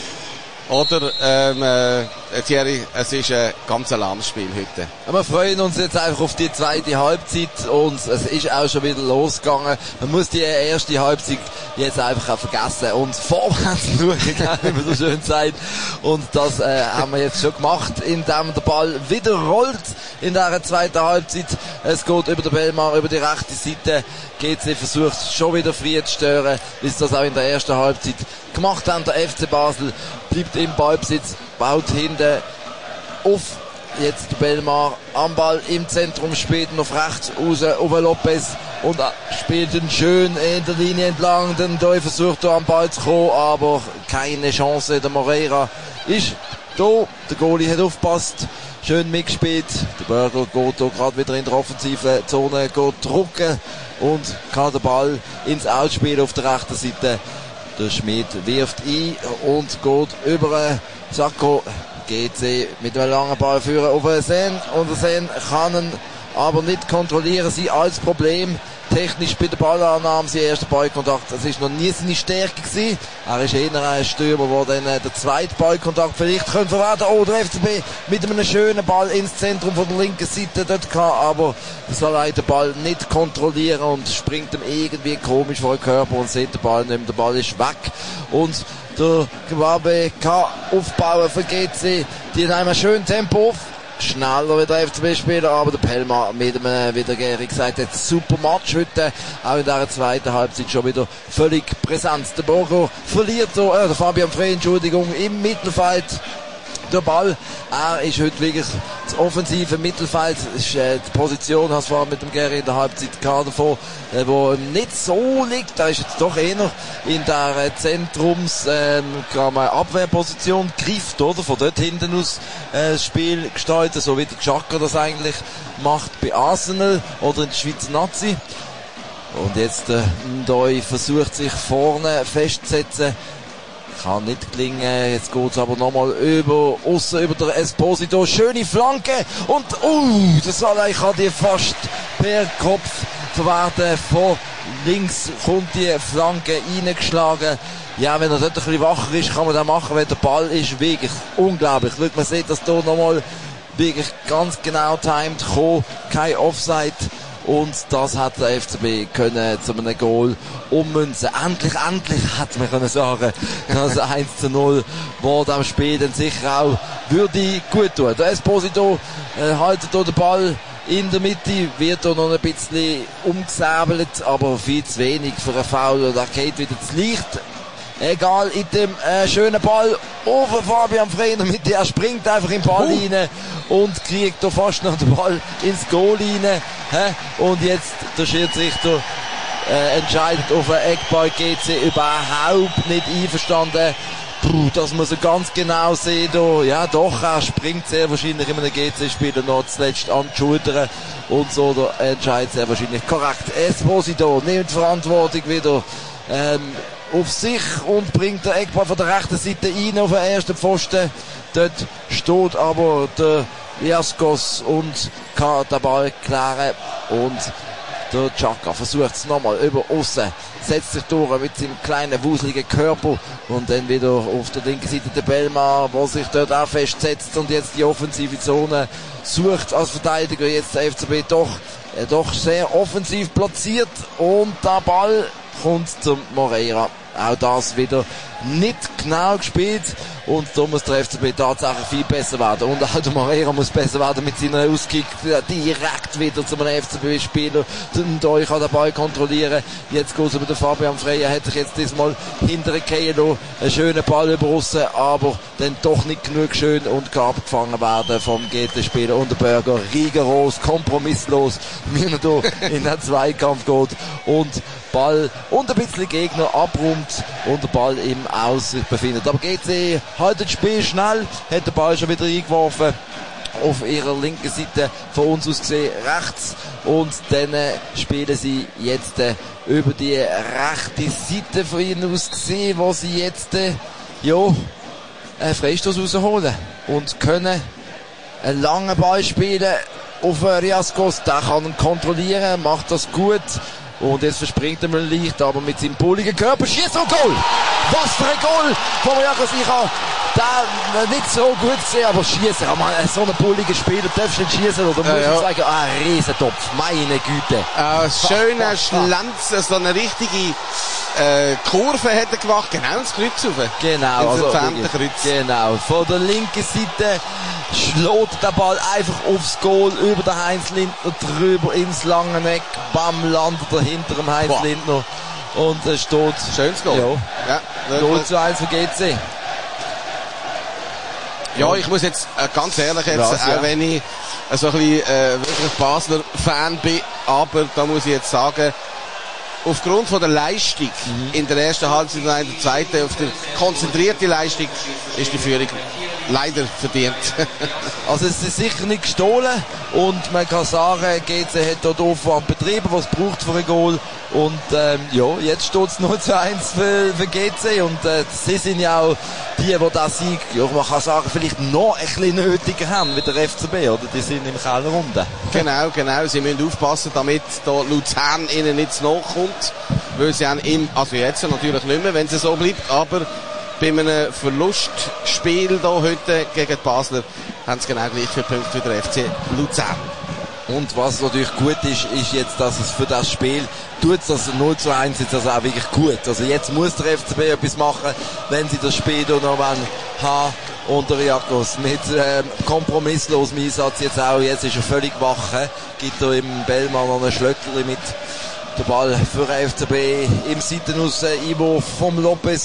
Oder, Thierry, es ist ein ganz lahmes Spiel heute. Wir freuen uns jetzt einfach auf die zweite Halbzeit und es ist auch schon wieder losgegangen. Man muss die erste Halbzeit jetzt einfach auch vergessen und vorwärts schauen, wie man so schön sagt. Und das haben wir jetzt schon gemacht, indem der Ball wieder rollt in der zweiten Halbzeit. Es geht über den Belmar, über die rechte Seite. GC versucht schon wieder früh zu stören, wie sie das auch in der ersten Halbzeit gemacht haben. Der FC Basel bleibt im Ballbesitz, baut hinten auf. Jetzt der Belmar am Ball im Zentrum, spielt noch rechts raus auf Lopez und spielt ihn schön in der Linie entlang. Den Doi versucht da am Ball zu kommen, aber keine Chance. Der Moreira ist da, der Goalie hat aufgepasst, schön mitgespielt. Der Burger geht da gerade wieder in der offensiven Zone, geht drucken und kann den Ball ins Outspielen auf der rechten Seite. Der Schmidt wirft ein und geht über Sacco. GC mit einem langen Ball führen auf den Sen. Und der Sen kann ihn aber nicht kontrollieren. Sie als Problem. Technisch bei der Ballannahme, sein erster Ballkontakt. Das ist noch nie seine Stärke gewesen. Er ist eher ein Stürmer, der dann den zweiten Ballkontakt vielleicht könnte verwerten. Oh, der FCB mit einem schönen Ball ins Zentrum von der linken Seite dort kann, aber das soll den Ball nicht kontrollieren und springt ihm irgendwie komisch vor den Körper und sieht den Ball nicht mehr. Der Ball ist weg. Und der Gewabe kann aufbauen für GC. Die haben ein schönes Tempo auf. Schneller wie der FCB-Spieler, aber der Pelma mit einem, wie der Geri gesagt hat, super Match heute. Auch in dieser zweiten Halbzeit schon wieder völlig präsent. Der Borgo verliert so, der Fabian Frey, Entschuldigung, im Mittelfeld. der Ball. Er ist heute wirklich das offensive Mittelfeld. Ist, die Position, hast du vorhin mit dem Gary in der Halbzeit gehabt davon, wo nicht so liegt. Da ist jetzt doch eher in der Abwehrposition greift, oder? Von dort hinten aus das Spiel gestaltet, so wie der Xhaka das eigentlich macht bei Arsenal oder in der Schweizer Nazi. Und jetzt Ndoi versucht sich vorne festzusetzen. Kann nicht gelingen. Jetzt geht's aber nochmal aussen über der Esposito. Schöne Flanke. Und, der Salah kann die fast per Kopf verwerten. Von links kommt die Flanke reingeschlagen. Ja, wenn er dort ein bisschen wacher ist, kann man das machen, weil der Ball ist wirklich unglaublich. Man sieht, dass hier nochmal wirklich ganz genau timed kommt. Kein Offside. Und das hat der FCB können zu einem Goal ummünzen. Endlich hat man können sagen, das 1:0, wo dem Spiel dann sicher auch würde gut tun. Der Esposito haltet hier den Ball in der Mitte, wird hier noch ein bisschen umgesäbelt, aber viel zu wenig für einen Foul. Und er geht wieder zu Licht. Egal, in dem schönen Ball over Fabian Frey in der Mitte. Er springt einfach in den Ball rein und kriegt da fast noch den Ball ins Goal rein. Und jetzt der Schiedsrichter entscheidet auf einen Eckball. GC überhaupt nicht einverstanden. Das muss er ganz genau sehen. Da. Ja doch, er springt sehr wahrscheinlich in einem GC-Spieler noch zuletzt an die Schultern. Und so der Entscheid sehr wahrscheinlich korrekt. Esposito nimmt Verantwortung wieder auf sich und bringt den Eckball von der rechten Seite rein auf den ersten Pfosten. Dort steht aber der Jaskos und kann den Ball klären. Und der Xhaka versucht es nochmal über aussen, setzt sich durch mit seinem kleinen, wuseligen Körper und dann wieder auf der linken Seite der Belmar, der sich dort auch festsetzt und jetzt die offensive Zone sucht als Verteidiger. Jetzt der FCB doch sehr offensiv platziert und der Ball kommt zum Moreira. Auch das wieder nicht genau gespielt und da muss der FCB tatsächlich viel besser werden. Und auch der Moreira muss besser werden mit seiner Auskick direkt wieder zu einem FCB-Spieler. Ndoi kann den Ball kontrollieren. Jetzt geht es über den Fabian Frey. Er hat sich jetzt diesmal hinter Kehlo einen schönen Ball überrissen, aber dann doch nicht genug schön und kann abgefangen werden vom GT-Spieler. Und der Berger rigoros, kompromisslos, wie er hier in den Zweikampf geht und Ball und ein bisschen Gegner abräumt und der Ball im Aus sich befindet. Aber GC haltet das Spiel schnell, hat den Ball schon wieder eingeworfen auf ihrer linken Seite, von uns aus gesehen rechts, und dann spielen sie jetzt über die rechte Seite von ihnen aus gesehen, wo sie jetzt einen Freistoß rausholen und können einen langen Ball spielen auf Riascos. Der kann ihn kontrollieren, macht das gut. Und jetzt verspringt er mal leicht, aber mit seinem bulligen Körper schießt er ein Goal! Was für ein Goal von Riascos! Ich habe den nicht so gut gesehen, aber schießen. So einen bulligen Spieler darfst du nicht schießen, oder muss ich sagen, ein Riesentopf, meine Güte. Schöner Schlanz, so eine richtige Kurve hat er gemacht, genau ins Kreuz rauf. Genau, ins entfernte Kreuz. Genau, von der linken Seite schlägt der Ball einfach aufs Goal, über den Heinz Lindner drüber ins lange Eck, bam, landet er hinter dem Heinz Lindner und es steht schönes Goal. Ja, 0:1 für GC. Ja, ich muss jetzt ganz ehrlich jetzt, auch wenn ich so ein bisschen wirklich Basler Fan bin, aber da muss ich jetzt sagen, aufgrund von der Leistung in der ersten Halbzeit und in der zweiten, auf die konzentrierte Leistung, ist die Führung leider verdient. Also es ist sicher nicht gestohlen und man kann sagen, GC hat dort Aufwand betrieben, was es braucht für ein Goal. Und jetzt steht es 0:1 für GC und sie sind ja auch die das Sieg, man kann sagen, vielleicht noch ein bisschen nötiger haben wie der FCB, oder? Die sind im Keller unten. Genau, sie müssen aufpassen, damit da Luzern ihnen nicht nachkommt, weil sie haben also jetzt natürlich nicht mehr, wenn es so bleibt, aber bei einem Verlustspiel da heute gegen die Basler haben sie genau gleich viele Punkte wie der FC Luzern. Und was natürlich gut ist jetzt, dass es für das Spiel tut, dass 0:1 jetzt also auch wirklich gut. Also jetzt muss der FCB etwas machen, wenn sie das Spiel da noch haben. Und der Riascos mit kompromisslosem Einsatz jetzt auch. Jetzt ist er völlig wach. Gibt er im Bellmann noch einen Schlöckli mit der Ball für den FCB im Seitenaus Einwurf vom Lopez.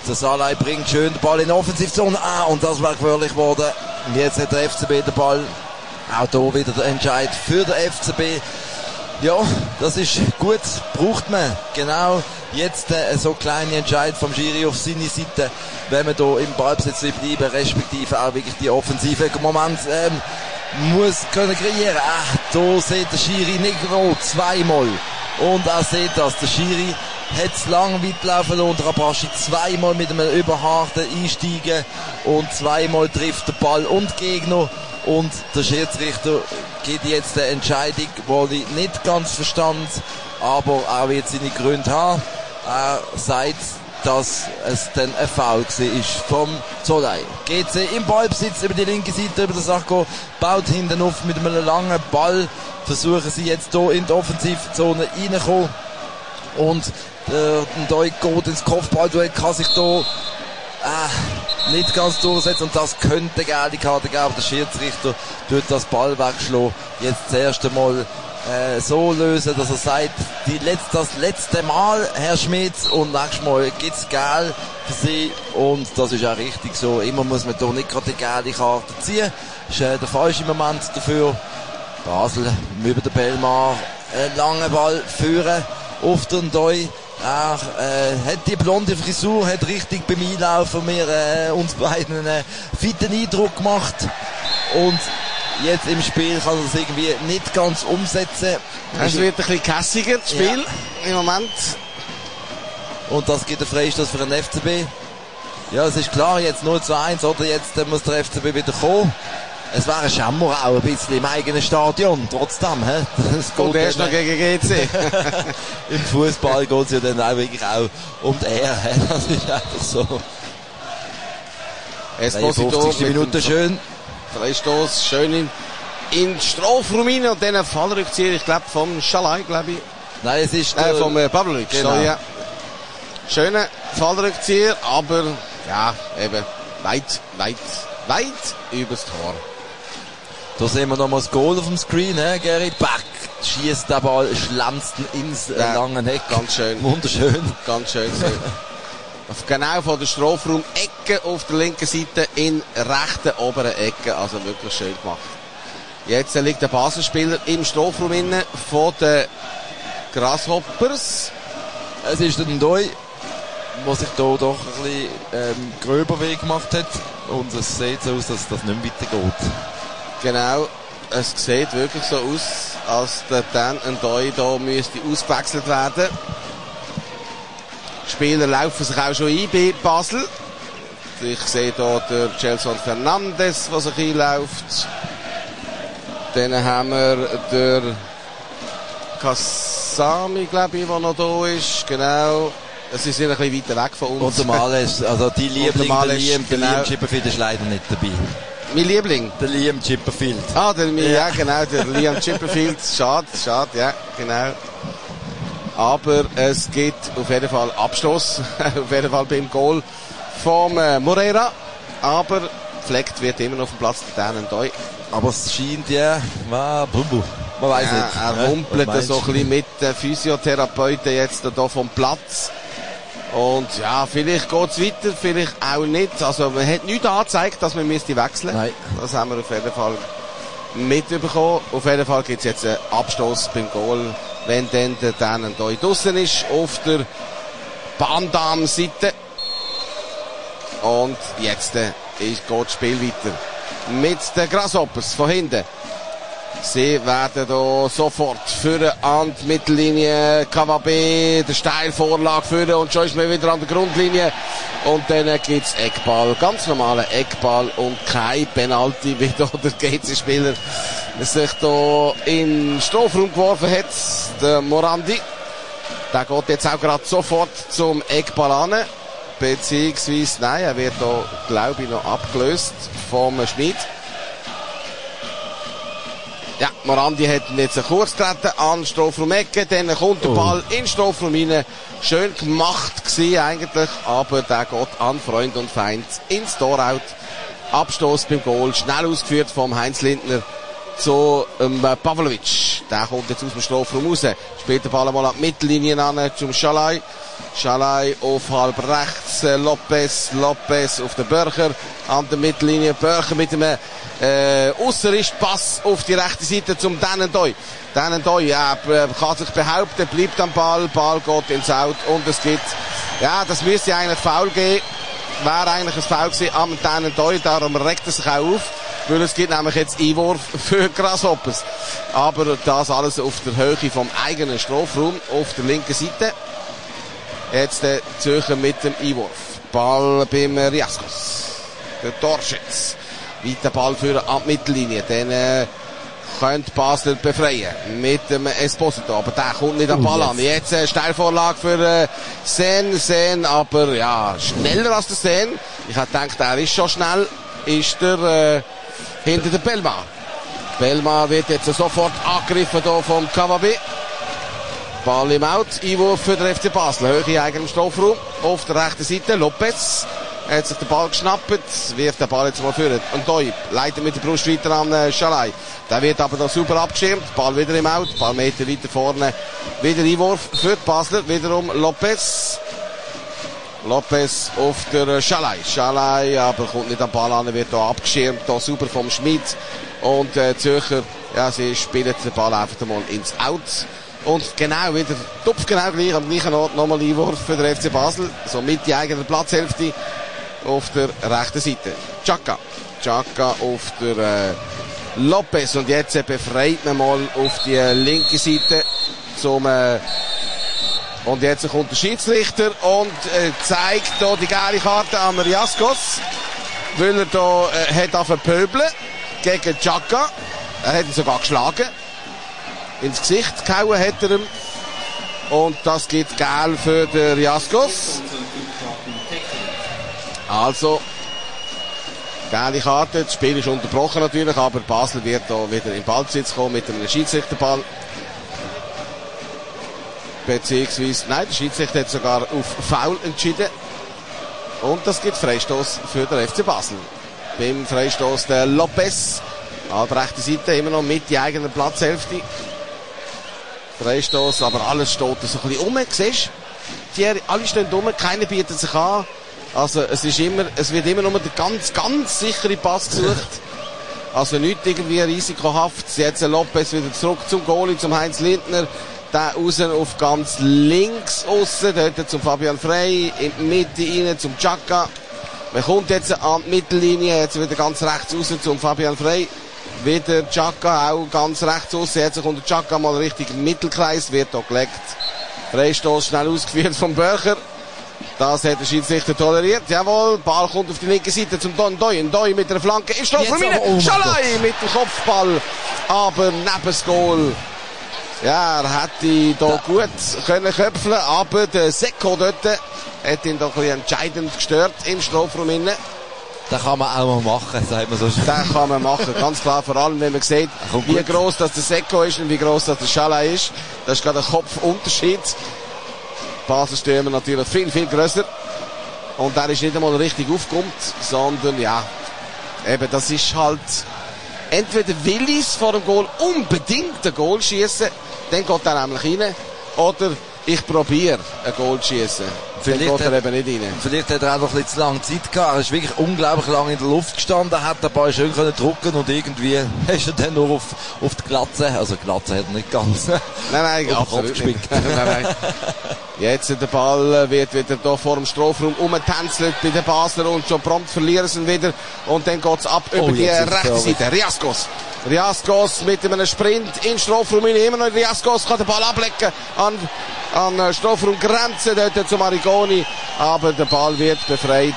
Der Salai bringt schön den Ball in die Offensivzone. Und das war gefährlich geworden. Jetzt hat der FCB den Ball. Auch hier wieder der Entscheid für den FCB. Ja, das ist gut. Braucht man genau jetzt so kleine Entscheid vom Schiri auf seine Seite, wenn man hier im Ballbesitz bleiben, respektive auch wirklich die offensive Moment muss können kreieren. Da sieht der Schiri Negro zweimal. Und er sieht das. Der Schiri hat es lang weit laufen lassen und Rabaschi zweimal mit einem überharten Einsteigen und zweimal trifft der Ball und Gegner. Und der Schiedsrichter gibt jetzt eine Entscheidung, die ich nicht ganz verstand, aber er wird seine Gründe haben. Er sagt, dass es dann ein Foul war vom Zolai. GC im Ballbesitz über die linke Seite, über den Sacco, baut hinten auf mit einem langen Ball, versuchen sie jetzt hier in die Offensivzone reinzukommen. Und der Ndoi geht ins Kopfballduell, kann sich hier nicht ganz durchsetzen und das könnte gelbe Karte geben, aber der Schiedsrichter tut das Ball wegschlagen. Jetzt das erste Mal so lösen, dass er sagt, das letzte Mal, Herr Schmitz, und nächstes Mal gibt's Geld für sie und das ist auch richtig so. Immer muss man hier nicht gerade die gelbe Karte ziehen. Das ist der falsche Moment dafür. Basel über den Bellmar, langen Ball führen auf den Ndoi. Er hat die blonde Frisur, hat richtig beim Einlaufen mir uns beiden einen fitten Eindruck gemacht. Und jetzt im Spiel kann er es irgendwie nicht ganz umsetzen. Es wird ein bisschen kässiger, das Spiel, im Moment. Und das gibt einen Freistoß für den FCB. Ja, es ist klar, jetzt 0:1, oder? Jetzt muss der FCB wieder kommen. Es wäre ein Schammer auch ein bisschen im eigenen Stadion, trotzdem, hä? Und erst noch gegen GC. Im Fußball geht es ja dann auch wirklich auch um die Ehre, hä? Das ist einfach so. Esposito 50 Minuten schön. Freistoß, schön in den Strafraum rein und dann ein Fallrückzieher, ich glaube, vom Schalai, glaube ich. Nein, es ist vom Pavlovic, genau. So, ja. Schöner Fallrückzieher, aber, ja, eben, weit übers Tor. Da sehen wir nochmal das Goal auf dem Screen, Gerrit Back schießt den Ball, schlanzt ihn ins lange Eck. Ganz schön. Wunderschön. Ganz schön gesehen. Genau von der Strafraum-Ecke auf der linken Seite in rechten oberen Ecke, also wirklich schön gemacht. Jetzt liegt der Baselspieler im Strafraum innen von den Grasshoppers. Es ist der Ndoi, der sich hier doch ein bisschen gröber Weg gemacht hat und es sieht so aus, dass das nicht mehr weitergeht. Genau, es sieht wirklich so aus, als der Dan Ndoi da müsste ausgewechselt werden. Die Spieler laufen sich auch schon ein bei Basel. Ich sehe hier der Gelson Fernandes, der sich einläuft. Dann haben wir der Kassami, glaube ich, der noch da ist. Genau. Sie sind ein bisschen weiter weg von uns. Und der Males, also die Liebling, der Liam Chipperfield ist leider nicht dabei. Mein Liebling? Der Liam Chipperfield. Ja, genau, der Liam Chipperfield. Schade, ja, genau. Aber es gibt auf jeden Fall Abstoß, auf jeden Fall beim Goal vom Moreira. Aber gefleckt wird immer noch auf dem Platz der Dan Ndoi. Aber es scheint man weiß nicht. Er rumpelt so ein bisschen mit den Physiotherapeuten jetzt hier vom Platz. Und ja, vielleicht geht's weiter, vielleicht auch nicht. Also man hat nichts angezeigt, dass man wechseln müsste. Nein. Das haben wir auf jeden Fall mitbekommen. Auf jeden Fall gibt's jetzt einen Abstoß beim Goal, wenn dann der Dan Ndoi draussen ist auf der Bandam-Seite. Und jetzt geht das Spiel weiter mit den Grasshoppers von hinten. Sie werden hier sofort führen an die Mittellinie. KWB, der Steilvorlage führen und schon ist man wieder an der Grundlinie. Und dann gibt's Eckball, ganz normaler Eckball und kein Penalty, wie hier der GC-Spieler sich hier in den Strafraum geworfen hat, der Morandi. Der geht jetzt auch gerade sofort zum Eckball an. Beziehungsweise, nein, er wird hier, glaube ich, noch abgelöst vom Schmid. Ja, Morandi hat ihn jetzt kurz getreten an Strafraum-Ecke, dann kommt der Ball in den Strafraum rein. Schön gemacht gewesen eigentlich, aber der geht an Freund und Feind ins Tor-Out. Abstoß beim Goal, schnell ausgeführt vom Heinz Lindner zu Pavlovic. Der kommt jetzt aus dem Strafraum raus. Spielt den Ball mal an die Mittellinie an zum Schalai. Schalai auf halb rechts. Lopez auf den Börcher an der Mittellinie. Börcher mit einem Ausserristpass auf die rechte Seite zum Dennendoy. Dennendoy, ja, kann sich behaupten, bleibt am Ball. Ball geht ins Out und es gibt, ja, das müsste eigentlich Foul geben. Wäre eigentlich ein Foul gewesen am Dennendoy. Darum regt er sich auch auf. Weil es gibt nämlich jetzt Einwurf für Grasshoppers. Aber das alles auf der Höhe vom eigenen Strafraum auf der linken Seite. Jetzt der Zürcher mit dem Einwurf. Ball beim Riascos. Der Torschütz. Weiter Ball für an die Mittellinie. Dann könnte Basler befreien. Mit dem Esposito. Aber der kommt nicht am Ball an. Jetzt Steilvorlage für Sen, aber ja, schneller als der Sen. Ich hätte gedacht, er ist schon schnell. Ist der hinter der Belma. Belma wird jetzt sofort angegriffen hier vom Kavabi. Ball im Out. Einwurf für den FC Basel. Höhe in eigenem Strafraum. Auf der rechten Seite. Lopez. Er hat sich den Ball geschnappt. Wirft den Ball jetzt mal vor. Und Doi leitet mit der Brust weiter an Schalai. Der wird aber noch super abgeschirmt. Ball wieder im Out. Ball Meter weiter vorne. Wieder Einwurf für die Basler. Wiederum Lopez. Lopez auf der Schalai. Schalai, aber kommt nicht am Ball an, wird hier abgeschirmt, hier super vom Schmidt. Und Zürcher, ja, sie spielen den Ball einfach mal ins Out. Und genau wieder, genau gleich, am gleichen Ort nochmal Einwurf für den FC Basel. So mit die eigene Platzhälfte auf der rechten Seite. Chaka auf der Lopez. Und jetzt befreit man mal auf die linke Seite zum und jetzt kommt der Schiedsrichter und zeigt hier die gelbe Karte an Riascos, weil er hier hat verpöbeln gegen Chaka. Er hat ihn sogar geschlagen. Ins Gesicht gehauen hat er ihm. Und das gibt gelb für den Riascos. Also, gelbe Karte. Das Spiel ist unterbrochen natürlich, aber Basel wird hier wieder in Ballbesitz kommen mit einem Schiedsrichterball. Beziehungsweise, nein, der Schiedsrichter hat sogar auf Foul entschieden. Und das gibt Freistoß für den FC Basel. Beim Freistoß der Lopez. Auf rechte Seite immer noch mit die eigenen Platzhälfte. Freistoß, aber alles steht so ein bisschen siehst du? Alle stehen keiner bietet sich an. Also es wird immer nur der ganz sichere Pass gesucht. Also nicht irgendwie risikohaft. Jetzt Lopez wieder zurück zum Goalie, zum Heinz Lindner. Da außen auf ganz links aussen, dort zum Fabian Frey, in die Mitte rein zum Chaka. Man kommt jetzt an die Mittellinie, jetzt wieder ganz rechts außen zum Fabian Frey. Wieder Chaka, auch ganz rechts außen. Jetzt kommt der Chaka mal richtig im Mittelkreis, wird hier gelegt. Freistoß schnell ausgeführt vom Börcher. Das hat der Schiedsrichter toleriert. Jawohl, Ball kommt auf die linke Seite zum Don Doi mit einer Flanke. Ist drauf von Schalai mit dem Kopfball. Aber neben das Goal. Ja, er hätte hier gut können köpfeln, aber der Seko dort hat ihn doch ein bisschen entscheidend gestört im Strafraum innen. Das kann man auch mal machen, sagt man so schön. Das kann man machen, ganz klar, vor allem wenn man sieht, wie gross das der Seko ist und wie gross das der Schalai ist. Das ist gerade ein Kopfunterschied. Basel-Stürmer natürlich viel grösser. Und der ist nicht einmal richtig aufgekommen, sondern ja, eben, das ist halt, entweder will ich vor dem Goal unbedingt ein Goal schießen, dann geht er nämlich rein, oder ich probiere ein Goal zu schießen. Dann geht er eben nicht rein. Vielleicht hat er auch noch ein bisschen zu lange Zeit gehabt. Er ist wirklich unglaublich lange in der Luft gestanden, hat den Ball schön können drücken und irgendwie ist er dann nur auf die Glatze. Also Glatze hat er nicht ganz. Nein, absolut nicht. Nein. Jetzt der Ball wird wieder hier vor dem Strafraum umgetänzelt bei den Basler und schon prompt verlieren sie ihn wieder. Und dann geht's ab über die rechte Seite. Riascos mit einem Sprint in Strafraum rein. Immer noch Riascos kann den Ball ablecken an Strafraumgrenze dort zu Marigoni. Aber der Ball wird befreit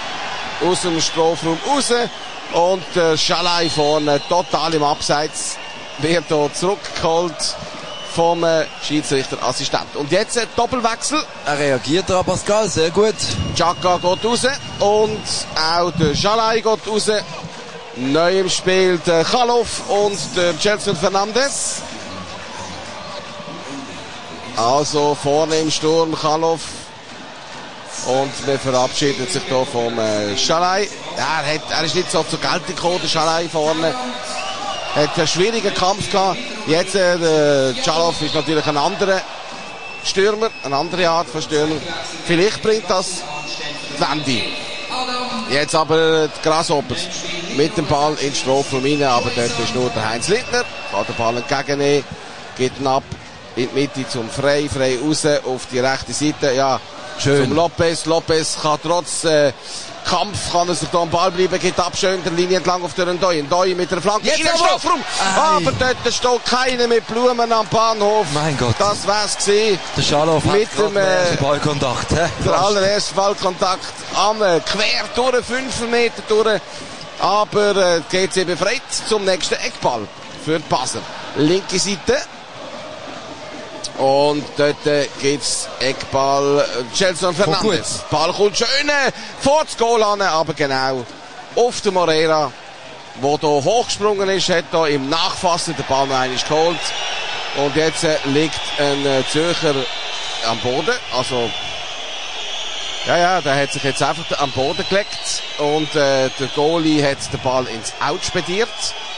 aus dem Strafraum raus. Und der Schalai vorne total im Abseits wird hier zurückgeholt vom Schiedsrichterassistent. Und jetzt ein Doppelwechsel. Er reagiert da, Pascal, sehr gut. Chaka geht raus und auch der Schalai geht raus. Neu im Spiel der Khalov und der Gelson Fernandes. Also vorne im Sturm Khalov. Und man verabschiedet sich hier vom Schalai. Er ist nicht so zur Geltung gekommen, der Schalai vorne. hat einen schwierigen Kampf gehabt. Jetzt, der Tschalow ist natürlich ein anderer Stürmer, eine andere Art von Stürmer. Vielleicht bringt das die Wende. Jetzt aber die Grasshoppers mit dem Ball in den Strafraum rein, aber dort ist nur der Heinz Lindner, kann den Ball entgegennehmen, geht ihn ab in die Mitte zum frei raus auf die rechte Seite, ja, schön. Zum Lopez kann trotz Kampf, kann er sich da am Ball bleiben, geht ab schön der Linie entlang auf den Ndoi mit der Flanke in den Strafraum, aber dort steht keiner mit Blumen am Bahnhof. Mein Gott. Das wär's gewesen. Der Schalow hat mit dem Ballkontakt. Der allererste Ballkontakt quer durch 5 Meter durch, aber GC befreit zum nächsten Eckball für die Basler. Linke Seite. Und dort gibt's Eckball Gelson Fernandes. Ball kommt schön vor das Goal an, aber genau auf den Moreira, der hier hochgesprungen ist, hat hier im Nachfassen den Ball noch einmal geholt. Und jetzt liegt ein Zürcher am Boden. Also, ja, der hat sich jetzt einfach am Boden gelegt. Und der Goalie hat den Ball ins Out spediert.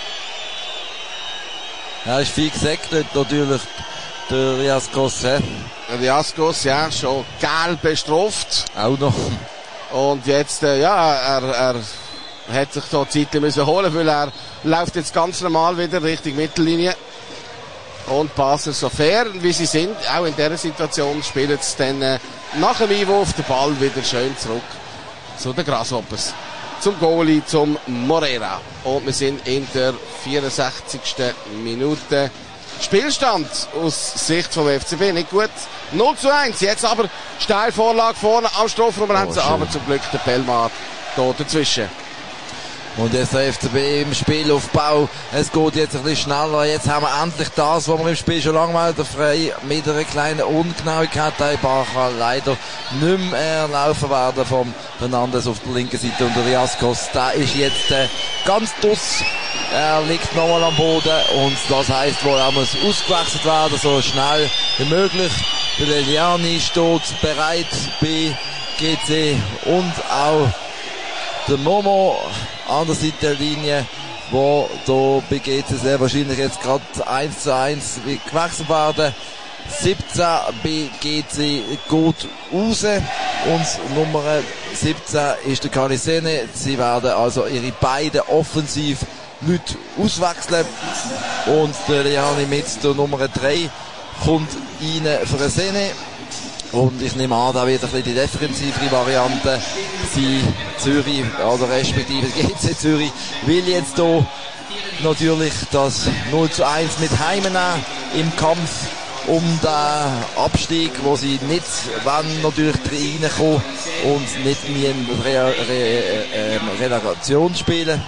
Ja, ist viel gesagt, natürlich. Der Riascos, Riascos, ja, schon gelb bestraft. Auch noch. Und jetzt, er hat sich da Zeit müssen holen, weil er läuft jetzt ganz normal wieder Richtung Mittellinie. Und Basel so fair, wie sie sind, auch in dieser Situation, spielen sie dann nach dem Einwurf den Ball wieder schön zurück zu den Grasshoppers. Zum Goalie, zum Moreira. Und wir sind in der 64. Minute. Spielstand aus Sicht vom FCB nicht gut. 0:1. Jetzt aber Steilvorlage vorne am Strafraumgrenze, aber zum Glück der Pelmat da dazwischen. Und jetzt der FCB im Spielaufbau. Es geht jetzt ein bisschen schneller. Jetzt haben wir endlich das, was wir im Spiel schon lange mal frei mit einer kleinen Ungenauigkeit. Der Ball kann leider nicht mehr laufen werden vom Fernandes auf der linken Seite. Und der Riascos, der ist jetzt ganz duss. Er liegt nochmal am Boden und das heisst wohl, er muss ausgewechselt werden, so schnell wie möglich. Der Leliani steht bereit bei GC und auch der Momo an der Seitenlinie, wo da bei GC sehr wahrscheinlich jetzt gerade 1:1 gewechselt werden. 17 bei GC geht raus und Nummer 17 ist der Canisene. Sie werden also ihre beiden offensiv Leute auswechseln und der Liani mit der Nummer 3 kommt rein für eine Szene und ich nehme an, da wird ein bisschen die defensivere Variante sein. Zürich oder respektive GC Zürich will jetzt hier natürlich das 0:1 mit heimnehmen im Kampf um den Abstieg, wo sie nicht wollen, natürlich reinkommen und nicht mehr in Relegation spielen.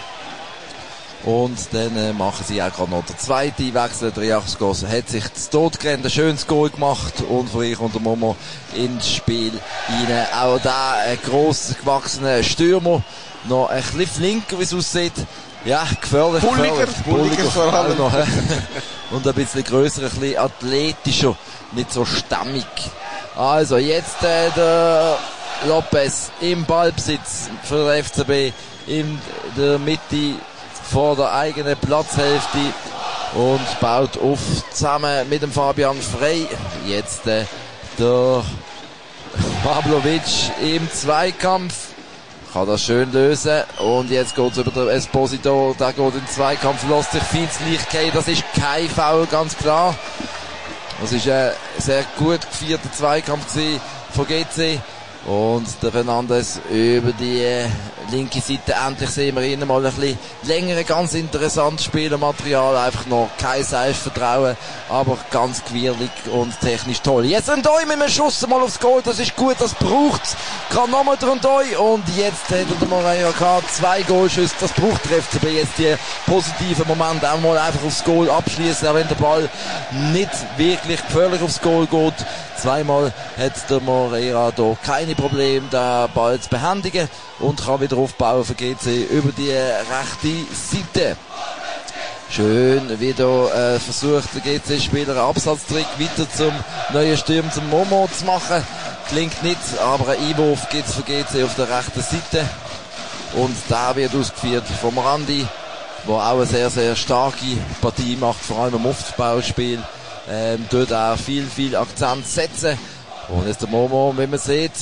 Und dann machen sie auch gerade noch der zweite Wechsel. Der Riascos hat sich zu Tod gerannt, ein schönes Goal gemacht und von ihr kommt der Momo ins Spiel rein. Auch da ein gross gewachsener Stürmer, noch ein bisschen flinker, wie es aussieht. Ja, gefährlich. Bulliger vor allem. Noch. Und ein bisschen grösser, ein bisschen athletischer, nicht so stammig. Also jetzt der Lopez im Ballbesitz für den FCB in der Mitte vor der eigenen Platzhälfte und baut auf zusammen mit dem Fabian Frey. Jetzt der Pavlovic im Zweikampf. Kann das schön lösen. Und jetzt geht's über den Esposito. Der geht in den Zweikampf, lässt sich viel zu leicht gehen. Das ist kein Foul, ganz klar. Das ist ein sehr gut gevierter Zweikampf von GC. Und der Fernandes über die linke Seite. Endlich sehen wir ihn mal ein bisschen längere, ganz interessantes Spielermaterial. Einfach noch kein Selbstvertrauen, aber ganz quirlig und technisch toll. Jetzt ein Ndoi mit einem Schuss mal aufs Goal. Das ist gut, das braucht's. Gerade nochmal der Ndoi. Und jetzt hat der Moreira gehabt 2 Goalschüsse. Das braucht der FCB jetzt die positiven Momente. Auch mal einfach aufs Goal abschließen, auch wenn der Ball nicht wirklich gefährlich aufs Goal geht. Zweimal hat der Moreira hier keine Probleme, den Ball zu behändigen und kann wieder aufbauen für GC über die rechte Seite. Schön wieder versucht der GC-Spieler einen Absatztrick weiter zum neuen Sturm, zum Momo zu machen. Klingt nicht, aber einen Einwurf gibt's für GC auf der rechten Seite. Und da wird ausgeführt vom Randi. der auch eine sehr, sehr starke Partie macht, vor allem im Aufbauspiel. Dort auch viel Akzent setzen. Und jetzt der Momo, wie man sieht,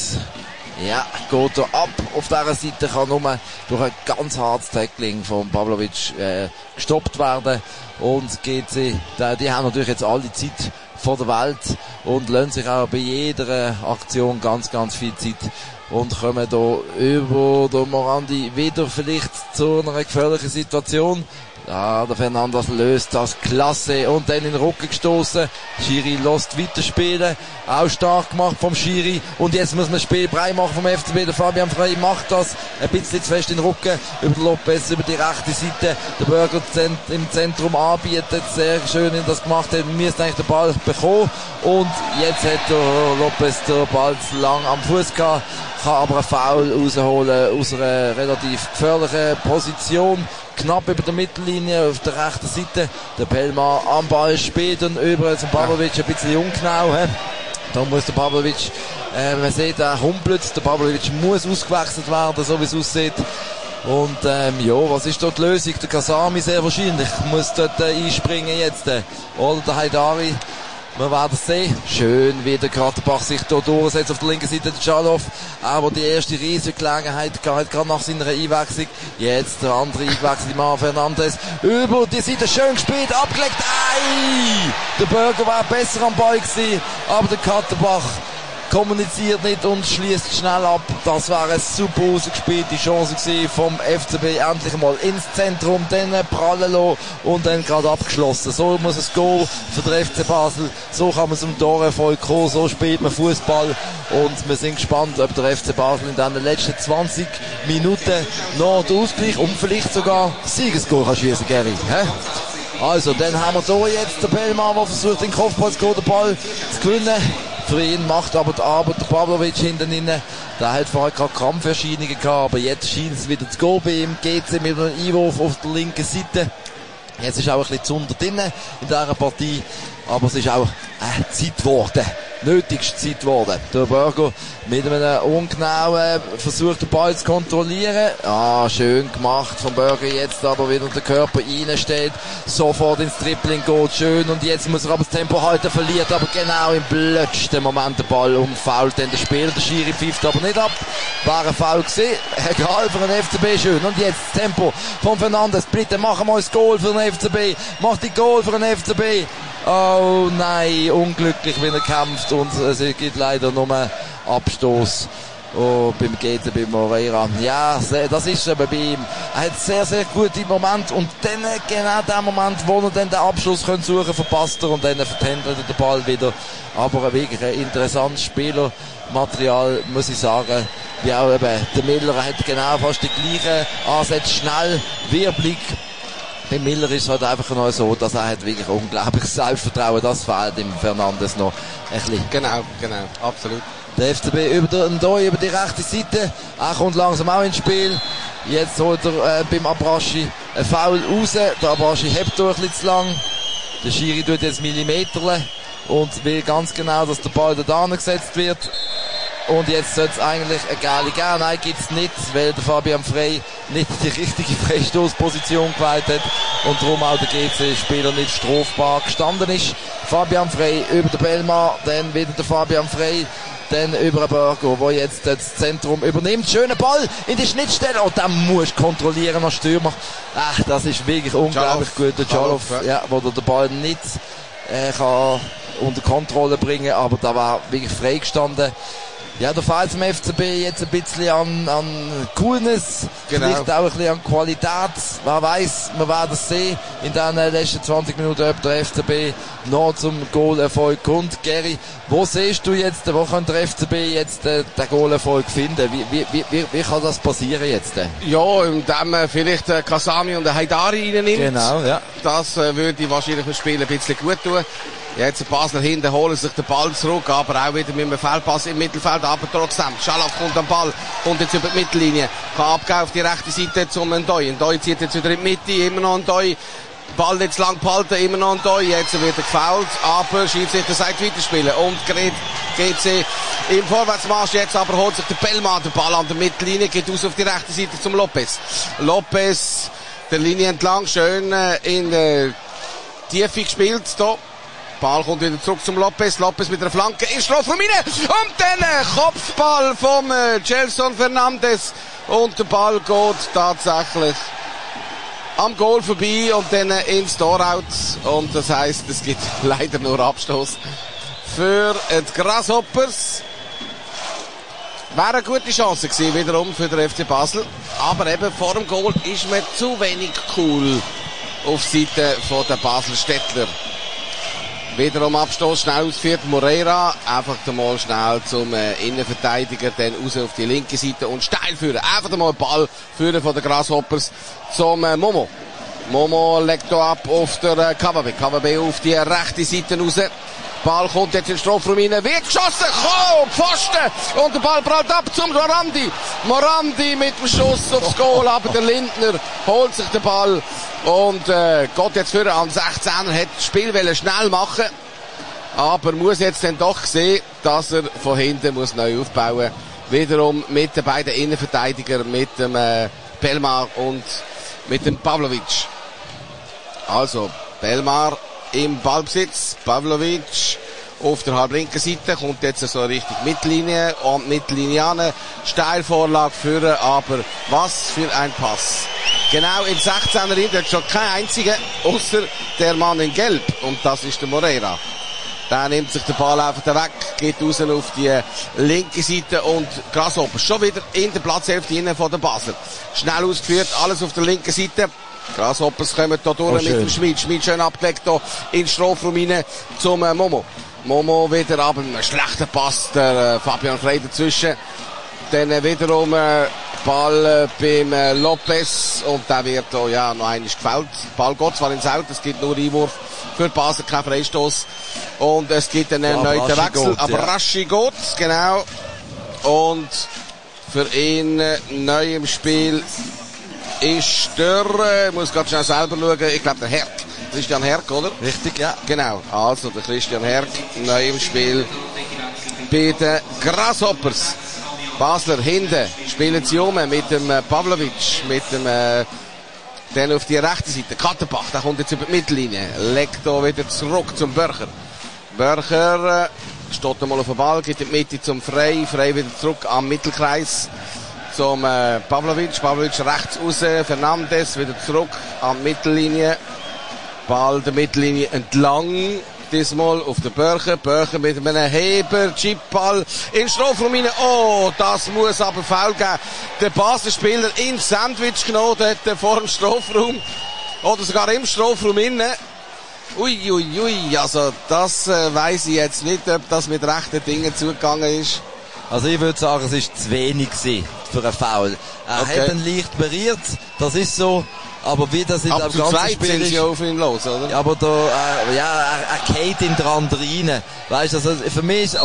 ja, geht er ab. Auf dieser Seite kann nur durch ein ganz hartes Tackling von Pavlovic gestoppt werden. Und GC, die haben natürlich jetzt alle Zeit von der Welt und lassen sich auch bei jeder Aktion ganz viel Zeit und kommen da über den Morandi wieder vielleicht zu einer gefährlichen Situation. Ja, der Fernandes löst das klasse und dann in den Rücken gestoßen. Schiri lässt weiterspielen. Auch stark gemacht vom Schiri. Und jetzt muss man das Spiel breit machen vom FCB. Der Fabian Frey macht das ein bisschen zu fest in den Rücken. Über den Lopez, über die rechte Seite. Der Burger im Zentrum anbietet. Sehr schön, in das gemacht hat. Wir müssen eigentlich den Ball bekommen. Und jetzt hat der Lopez den Ball zu lang am Fuß gehabt. Kann aber einen Foul rausholen aus einer relativ gefährlichen Position. Knapp über der Mittellinie auf der rechten Seite. Der Pelma am Ball spielt und über zum Pavlovic ein bisschen ungenau. Da muss der Pavlovic, man sieht, er humpelt. Der Pavlovic muss ausgewechselt werden, so wie es aussieht. Und ja, was ist dort die Lösung? Der Kasami sehr wahrscheinlich muss dort einspringen jetzt. Oder der Haidari. Wir werden sehen. Schön, wie der Katterbach sich hier durchsetzt auf der linken Seite, der Schalow. Aber die erste riesige Gelegenheit gehabt, gerade nach seiner Einwechslung. Jetzt der andere eingewechselte Mann, Fernandes. Über die Seite, schön gespielt, abgelegt. Ei! Der Burger war besser am Ball gewesen, aber der Katterbach kommuniziert nicht und schließt schnell ab. Das war eine super ausgespielte Chance gewesen vom FCB, endlich mal ins Zentrum, dann prallen lassen und dann gerade abgeschlossen. So muss es gehen für den FC Basel. So kann man zum Torerfolg kommen, so spielt man Fußball und wir sind gespannt, ob der FC Basel in den letzten 20 Minuten noch den Ausgleich und vielleicht sogar Siegesgoal kann schiessen, Gary. Also, dann haben wir hier jetzt den Bellmann, der versucht, den Kopfball zu gehen, den Ball zu gewinnen. Für ihn macht aber die Arbeit der Pavlovic hinten inne. Der hat vorher gerade Krampferscheinungen gehabt, aber jetzt scheint es wieder zu gehen bei ihm. GC mit einem Einwurf auf der linken Seite. Jetzt ist auch ein bisschen zu unter drinnen in dieser Partie, aber es ist auch Zeit geworden. Nötigste Zeit geworden. Der Burger mit einem ungenauen Versuch, den Ball zu kontrollieren. Schön gemacht vom Burger, jetzt aber wieder der Körper reinsteht, sofort ins Tripling geht, schön, und jetzt muss er aber das Tempo halten, verliert aber genau im blödsten Moment den Ball und fault dann den Spieler. Der Schiri pfeift aber nicht ab. War ein Foul gewesen. Egal, für den FCB schön. Und jetzt das Tempo von Fernandes. Bitte machen wir das Goal für den FCB. Macht die Goal für den FCB. Oh nein, unglücklich, wenn er kämpft und es gibt leider nur Abstoß beim GC, bei Moreira. Ja, das ist eben bei ihm. Er hat sehr, sehr gute Momente und dann genau den Moment, wo er dann den Abschluss suchen kann, verpasst er und dann vertändelt er den Ball wieder. Aber wirklich ein interessantes Spielermaterial, muss ich sagen. Wie auch eben, der Miller hat genau fast die gleichen Ansätze, schnell, Wirbelig. Bei Miller ist es halt einfach noch so, dass er hat wirklich unglaubliches Selbstvertrauen. Das fehlt ihm Fernandes noch ein bisschen. Genau, absolut. Der FCB über die rechte Seite. Er kommt langsam auch ins Spiel. Jetzt holt er beim Abraschi einen Foul raus. Der Abraschi hebt durch ein bisschen zu lang. Der Schiri tut jetzt Millimeter und will ganz genau, dass der Ball da gesetzt wird. Und jetzt sollte es eigentlich eine geile geben. Nein, gibt's nicht, weil der Fabian Frey nicht die richtige Freistoßposition gewählt hat und darum auch der GC-Spieler nicht strafbar gestanden ist. Fabian Frey über den Bellmann, dann wieder der Fabian Frey, dann über den Burger, der jetzt das Zentrum übernimmt. Schöner Ball in die Schnittstelle. Und dann musst du kontrollieren als Stürmer. Das ist wirklich unglaublich gut. Der Schalow, ja, wo der Ball nicht kann unter Kontrolle bringen, aber da war wirklich frei gestanden. Ja, da fehlt zum FCB jetzt ein bisschen an Coolness, vielleicht auch ein bisschen an Qualität. Wer weiss, wir werden es sehen in den letzten 20 Minuten, ob der FCB noch zum Goalerfolg kommt. Gary, wo siehst du jetzt, wo kann der FCB jetzt den Goalerfolg finden? Wie kann das passieren jetzt? Ja, indem man vielleicht Kasami und Haidari reinnimmt. Genau, ja. Das würde wahrscheinlich dem Spiel ein bisschen gut tun. Jetzt die Basler hinten holen sich den Ball zurück, aber auch wieder mit einem Fehlpass im Mittelfeld, aber trotzdem, Schalow kommt am Ball, kommt jetzt über die Mittellinie, kann abgehen auf die rechte Seite zum Ndoi. Ndoi zieht jetzt wieder in die Mitte, immer noch Ndoi. Ball jetzt lang behalten, immer noch Ndoi, jetzt wird er gefoult, aber Schiedsrichter sagt weiterspielen und GC im Vorwärtsmarsch jetzt, aber holt sich der Bellmann den Ball an der Mittellinie, geht aus auf die rechte Seite zum Lopez. Lopez der Linie entlang, schön in der Tiefe gespielt. Da. Ball kommt wieder zurück zum Lopez. Lopez mit der Flanke in Strafraum rein. Und dann Kopfball vom Gelson Fernandes. Und der Ball geht tatsächlich am Goal vorbei und dann ins Tor out. Und das heisst, es gibt leider nur Abstoß für die Grasshoppers. Wäre eine gute Chance gewesen, wiederum für den FC Basel. Aber eben vor dem Goal ist man zu wenig cool auf Seite der Basel-Städtler. Wiederum Abstoß, schnell ausgeführt, Moreira, einfach mal schnell zum Innenverteidiger, dann raus auf die linke Seite und steil führen. Einfach mal Ball führen von den Grasshoppers zum Momo. Momo legt da ab auf der KVB. KVB auf die rechte Seite raus. Ball kommt jetzt in den Strafraum rein, wird geschossen, Pfosten! Und der Ball prallt ab zum Morandi. Morandi mit dem Schuss aufs Goal, aber der Lindner holt sich den Ball und geht jetzt für an 16er, hat das Spiel schnell machen, aber muss jetzt dann doch sehen, dass er von hinten muss neu aufbauen. Wiederum mit den beiden Innenverteidigern, mit dem Belmar und mit dem Pavlovic. Also, Belmar im Ballbesitz, Pavlovic auf der halblinken Seite, kommt jetzt so richtig Mittellinie und Mittellinie, Steilvorlage führen, aber was für ein Pass. Genau in 16er rein, dort schon kein einziger, außer der Mann in Gelb, und das ist der Moreira. Der nimmt sich den Ball einfach weg, geht raus auf die linke Seite und Grasshoppers schon wieder in der Platzhälfte innen von der Basler. Schnell ausgeführt, alles auf der linken Seite. Grasshoppers kommen da durch mit dem Schmid. Schmid schön abgelegt da in den Strafraum rein zum Momo. Momo wieder aber einen schlechten Pass, der Fabian Frey dazwischen. Dann wiederum Ball beim Lopez und der wird da ja noch einmal gefällt. Ball geht zwar ins Out, es gibt nur Einwurf für Basel, kein Freistoß. Und es gibt einen erneuten Wechsel, aber Raschi geht, genau. Und für ihn neu im Spiel ist der, muss gerade schnell selber schauen, ich glaube der Herk. Christian Herk, oder? Richtig, ja. Genau, also der Christian Herk, neu im Spiel bei den Grasshoppers. Basler hinten, spielen sie um mit dem Pavlovic, mit dem, dann auf die rechte Seite, Katterbach, der kommt jetzt über die Mittellinie, legt da wieder zurück zum Börcher. Börcher steht einmal auf dem Ball, geht in die Mitte zum Frey, Frey wieder zurück am Mittelkreis zum Pavlovic, Pavlovic rechts raus, Fernandes wieder zurück an die Mittellinie, Ball der Mittellinie entlang, diesmal auf den Börcher, Börcher mit einem Heber, Chipball in den Strafraum rein, oh, das muss aber Foul geben, der Basler-Spieler ins Sandwich genommen, dort vor dem Strafraum, oder sogar im Strafraum innen. Ui, also das weiss ich jetzt nicht, ob das mit rechten Dingen zugegangen ist. Also ich würde sagen, es ist zu wenig für einen Foul. Er hat ihn leicht berührt, das ist so, aber wie das in dem ganzen Spiel ist... auf ihn los, oder? Aber da, er geht in den Rand rein. Weißt du, also für mich ist,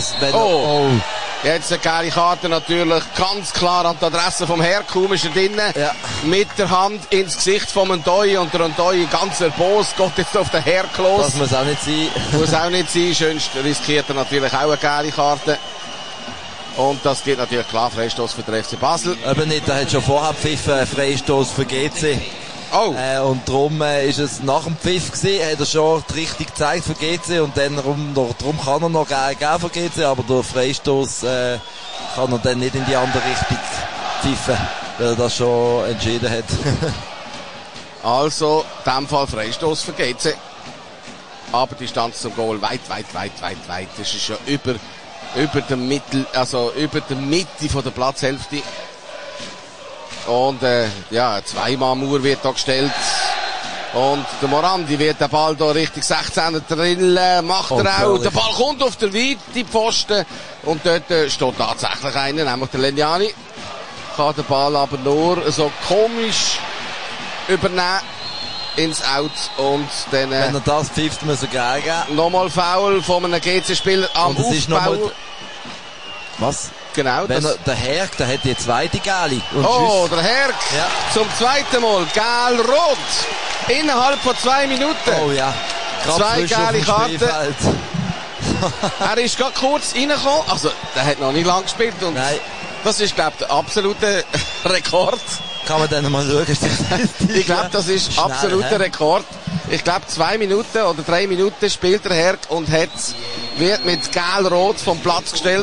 Jetzt eine geile Karte natürlich, ganz klar an die Adresse vom Herkum ist er drinnen. Ja. Mit der Hand ins Gesicht vom Ndoi und der Ndoi ganz erbost, geht jetzt auf den Herk los. Das muss auch nicht sein. Muss auch nicht sein, schönst riskiert er natürlich auch eine geile Karte. Und das geht natürlich klar, Freistoß für den FC Basel. Aber nicht, er hat schon vorher pfiffen, Freistoß für GC. Oh. Und darum ist es nach dem Pfiff gewesen, hat er schon die Richtung gezeigt für GC und dann darum kann er noch geben für GC, aber durch Freistoß kann er dann nicht in die andere Richtung pfiffen, weil er das schon entschieden hat. Also, in diesem Fall Freistoß für GC. Aber die Distanz zum Goal weit. Das ist ja über der Mitte von der Platzhälfte. Und zweimal Mauer wird da gestellt. Und der Morandi wird den Ball da Richtung 16er drillen, macht er auch. Der Ball kommt auf der weite Pfosten. Und dort steht tatsächlich einer, nämlich der Lenjani. Kann den Ball aber nur so komisch übernehmen ins Out. Und dann, wenn er das pfifft, muss er geben. Nochmal Foul von einem GC-Spieler am Aufbau. Was? Genau. Der Herk, der hat die zweite Gelbe. Der Herk. Ja. Zum zweiten Mal. Gel-Rot. Innerhalb von 2 Minuten. Oh ja. Zwei gelbe Karten. Er ist gerade kurz reingekommen. Also, der hat noch nicht lang gespielt. Und nein. Das ist, glaube ich, der absolute Rekord. kann man dann mal schauen. Ich glaube, das ist schnell, absoluter Rekord. Ich glaube, 2 Minuten oder 3 Minuten spielt der Herr und wird mit Gel-Rot vom Platz gestellt.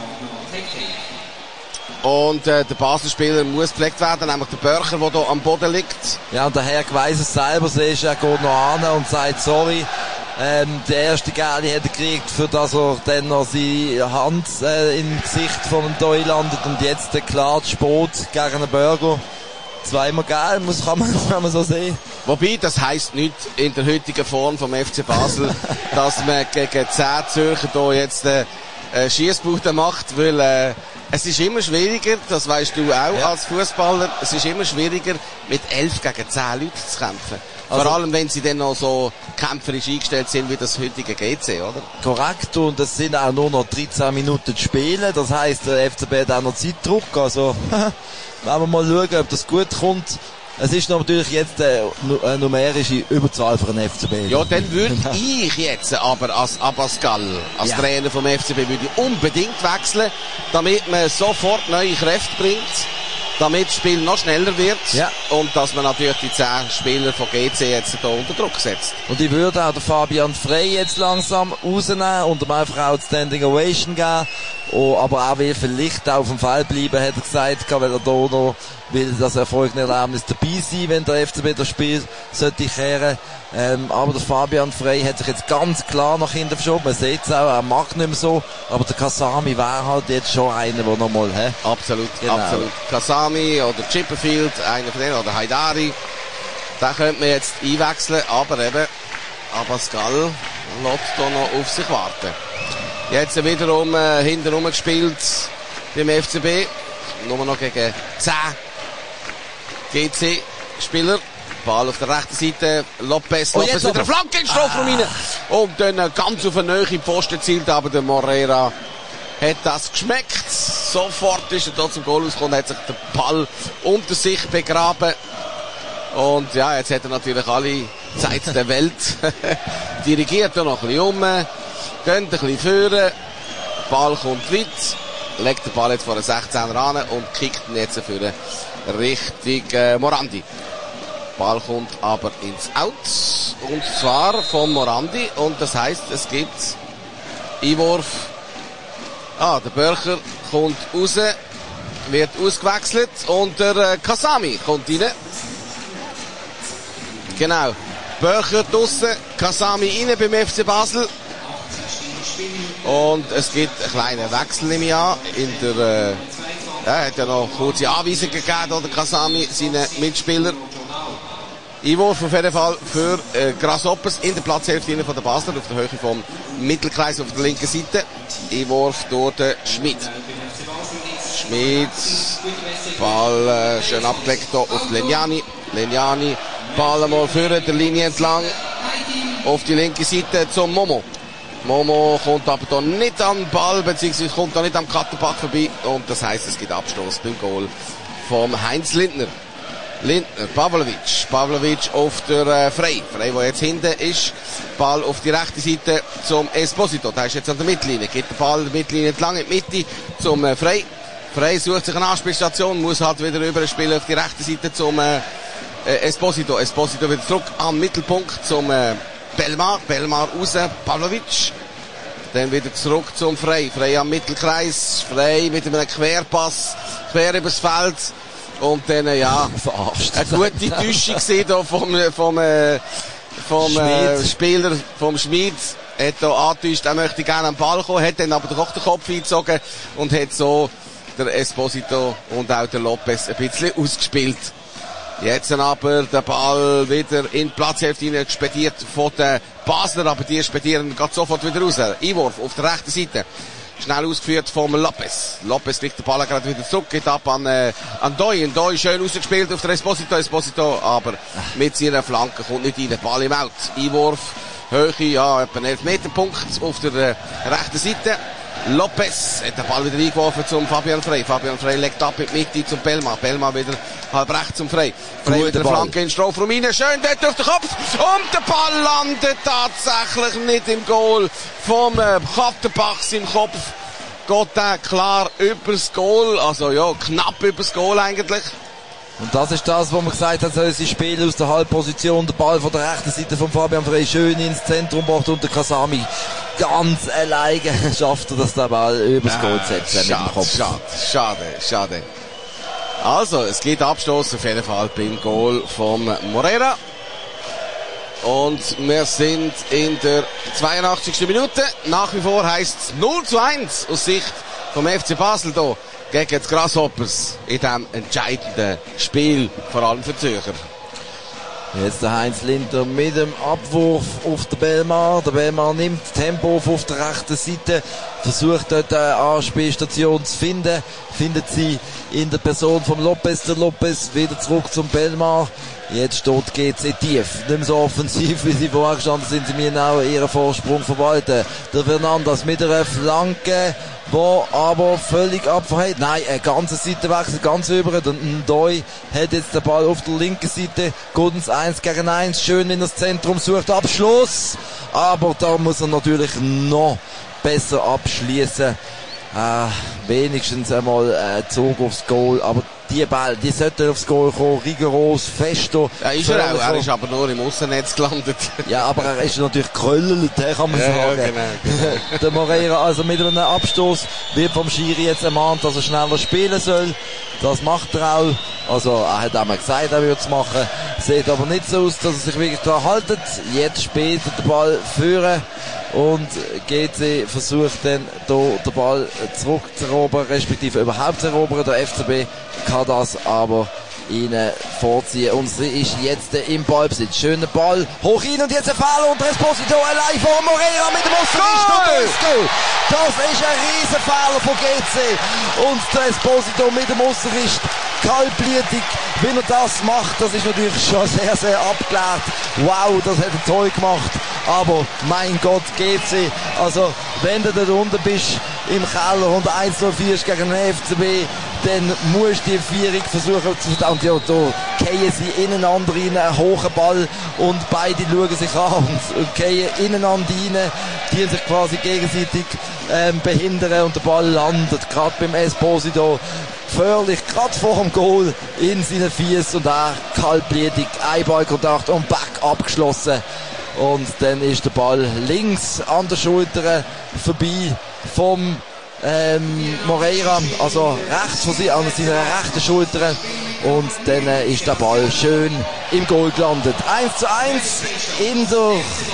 Und der Basel-Spieler muss gepflegt werden, nämlich der Börcher, der hier am Boden liegt. Ja, und der Herr weiss es selber, er geht noch an und sagt, sorry, der erste Geli hat er gekriegt, für das er dann noch seine Hand im Gesicht von dem Doi landet und jetzt klar Sport gegen einen Burger. 2-mal Gel, kann man so sehen. Wobei, das heisst nicht in der heutigen Form vom FC Basel, dass man gegen 10 Zürcher hier jetzt Schiessbude macht, weil es ist immer schwieriger, das weißt du auch als Fußballer, es ist immer schwieriger, mit 11 gegen 10 Leuten zu kämpfen. Also, vor allem, wenn sie dann noch so kämpferisch eingestellt sind, wie das heutige GC, oder? Korrekt, und es sind auch nur noch 13 Minuten zu spielen, das heisst, der FCB hat auch noch Zeitdruck, also, wenn wir mal schauen, ob das gut kommt. Es ist natürlich jetzt eine numerische Überzahl für den FCB. Ja, dann würde ich jetzt aber als Abascal, als Trainer vom FCB, würde ich unbedingt wechseln, damit man sofort neue Kräfte bringt, damit das Spiel noch schneller wird und dass man natürlich die 10 Spieler von GC jetzt hier unter Druck setzt. Und ich würde auch den Fabian Frey jetzt langsam rausnehmen und ihm einfach auch die Standing Ovation geben. Oh, aber auch will vielleicht auf dem Feld bleiben, hat er gesagt, weil er da noch will das Erfolgserlebnis dabei sein, wenn der FCB das Spiel sollte kehren. Aber der Fabian Frey hat sich jetzt ganz klar nach hinten verschoben. Man sieht es auch, er mag nicht mehr so. Aber der Kasami wäre halt jetzt schon einer, der nochmal, Absolut, genau. Absolut. Kasami oder Chipperfield, einer von denen, oder Haidari. Den könnte man jetzt einwechseln, aber eben, Abascal lässt hier noch auf sich warten. Jetzt wiederum hintenrum gespielt beim FCB. Nur noch gegen 10 GC-Spieler. Ball auf der rechten Seite. Lopez mit einer Flanke in den Strafraum rein. Und dann ganz auf eine Nähe Posten zielt, aber der Moreira hat das geschmeckt. Sofort ist er da zum Goal rausgekommen, hat sich der Ball unter sich begraben. Und ja, jetzt hat er natürlich alle Zeit der Welt. Dirigiert er noch ein bisschen um. Geht ein bisschen führen. Ball kommt weit. Legt den Ball jetzt vor den 16er an und kickt ihn jetzt für Richtung Morandi. Ball kommt aber ins Out. Und zwar von Morandi. Und das heisst, es gibt Einwurf. Der Börcher kommt raus. Wird ausgewechselt. Und der Kasami kommt rein. Genau. Börcher draussen. Kasami rein beim FC Basel. Und es gibt einen kleinen Wechsel im Jahr in der, hat ja noch kurze Anweisungen gegeben, oder Kasami, seine Mitspieler. Einwurf auf jeden Fall für Grasshoppers in der Platzhälfte von der Basler, auf der Höhe vom Mittelkreis auf der linken Seite. Einwurf durch den Schmid. Schmid, Ball schön abgelegt hier auf Legnani. Legnani, Ball einmal führen, der Linie entlang, auf die linke Seite zum Momo. Momo kommt aber da nicht an den Ball, beziehungsweise kommt da nicht am Katterbach vorbei. Und das heisst, es gibt Abstoß beim Goal vom Heinz Lindner. Lindner, Pavlovic auf der Frey, der jetzt hinten ist. Ball auf die rechte Seite zum Esposito. Der ist jetzt an der Mittellinie. Geht der Ball der Mittellinie entlang in die Mitte zum Frey. Frey sucht sich eine Anspielstation, muss halt wieder rüberspielen auf die rechte Seite zum Esposito. Esposito wieder zurück am Mittelpunkt zum Belmar raus, Pavlovic. Dann wieder zurück zum Frey. Frey am Mittelkreis. Frey mit einem Querpass. Quer übers Feld. Und dann, eine gute Täuschung hier vom Spieler, vom Schmid. Hat hier angetäuscht, er möchte gerne am Ball kommen, hat dann aber doch den Kopf eingezogen und hat so der Esposito und auch der Lopez ein bisschen ausgespielt. Jetzt aber der Ball wieder in die Platzhälfte hinein expediert von den Basler, aber die expedieren geht sofort wieder raus. Einwurf auf der rechten Seite. Schnell ausgeführt vom Lopez. Lopez legt den Ball gerade wieder zurück, geht ab an Doi. Doi schön rausgespielt auf der Esposito, aber mit seiner Flanke kommt nicht rein. Der Ball im Out. Einwurf, Höhe, etwa 11 Meter Punkt auf der rechten Seite. Lopez hat den Ball wieder eingeworfen zum Fabian Frey. Fabian Frey legt ab in die Mitte zum Belmar. Belmar wieder halb rechts zum Frey. Frey wieder Flanke in den Strafraum rein. Schön dort durch den Kopf. Und der Ball landet tatsächlich nicht im Goal vom Katterbachs im Kopf. Geht der klar übers Goal. Also ja, knapp übers Goal eigentlich. Und das ist das, wo man gesagt hat, soll sie spielen aus der Halbposition, der Ball von der rechten Seite von Fabian Frey schön ins Zentrum bracht und der Kasami ganz alleine schafft er das, den Ball übers Goal zu setzen mit dem Kopf. Schade. Also, es gibt Abstoß auf jeden Fall beim Goal von Moreira. Und wir sind in der 82. Minute. Nach wie vor heisst es 0:1 aus Sicht vom FC Basel hier gegen die Grasshoppers in diesem entscheidenden Spiel, vor allem für die Zürcher. Jetzt der Heinz Linder mit dem Abwurf auf den Belmar. Der Belmar nimmt Tempo auf der rechten Seite, versucht dort eine Anspielstation zu finden. Findet sie in der Person von Lopez. Der Lopez wieder zurück zum Belmar. Jetzt steht GC tief. Nicht mehr so offensiv, wie sie vorher gestanden sind. Sie müssen auch ihren Vorsprung verwalten. Der Fernandes mit einer Flanke, wo aber völlig abverhält. Nein, ein ganzer Seitenwechsel, ganz über. Der Ndoi hat jetzt den Ball auf der linken Seite. Geht ins 1 gegen 1. Schön in das Zentrum, sucht Abschluss. Aber da muss er natürlich noch besser abschließen. Wenigstens einmal Zug aufs Goal. Aber die Ball, die sollten aufs Goal kommen, rigoros, fester. Ja, ist er auch. Er ist aber nur im Aussennetz gelandet. Ja, aber er ist natürlich gekröllelt, kann man sagen. Ja, genau. Der Moreira, also mit einem Abstoß, wird vom Schiri jetzt ermahnt, dass er schneller spielen soll. Das macht er auch. Also, er hat auch mal gesagt, er würde es machen. Sieht aber nicht so aus, dass er sich wirklich daran haltet. Jetzt spielt er den Ball führen. Und GC versucht dann hier den Ball zurückzuerobern, respektive überhaupt zu erobern. Der FCB kann das aber ihnen vorziehen. Und sie ist jetzt im Ballbesitz. Schöner Ball, hoch hin und jetzt ein Fehler und Esposito allein vor Moreira mit dem Ausserricht. Das ist ein riesen Fehler von GC. Und der Esposito mit dem Ausserricht, kaltblütig, wenn er das macht, das ist natürlich schon sehr, sehr abgeklärt. Wow, das hat er toll gemacht. Aber mein Gott, GC, also wenn du da unten bist im Keller und 1:04 gegen den FCB, dann musst du die Vierung versuchen zu verdauen. Ja, da gehen sie ineinander rein, einen hohen Ball und beide schauen sich an und gehen ineinander rein, die sich quasi gegenseitig behindern und der Ball landet gerade beim Esposito gefährlich, gerade vor dem Goal in seinen Füßen und auch kaltblütig, Einballkontakt und back abgeschlossen. Und dann ist der Ball links an der Schulter vorbei vom Moreira, also rechts von an seiner rechten Schulter. Und dann ist der Ball schön im Goal gelandet. 1:1 in der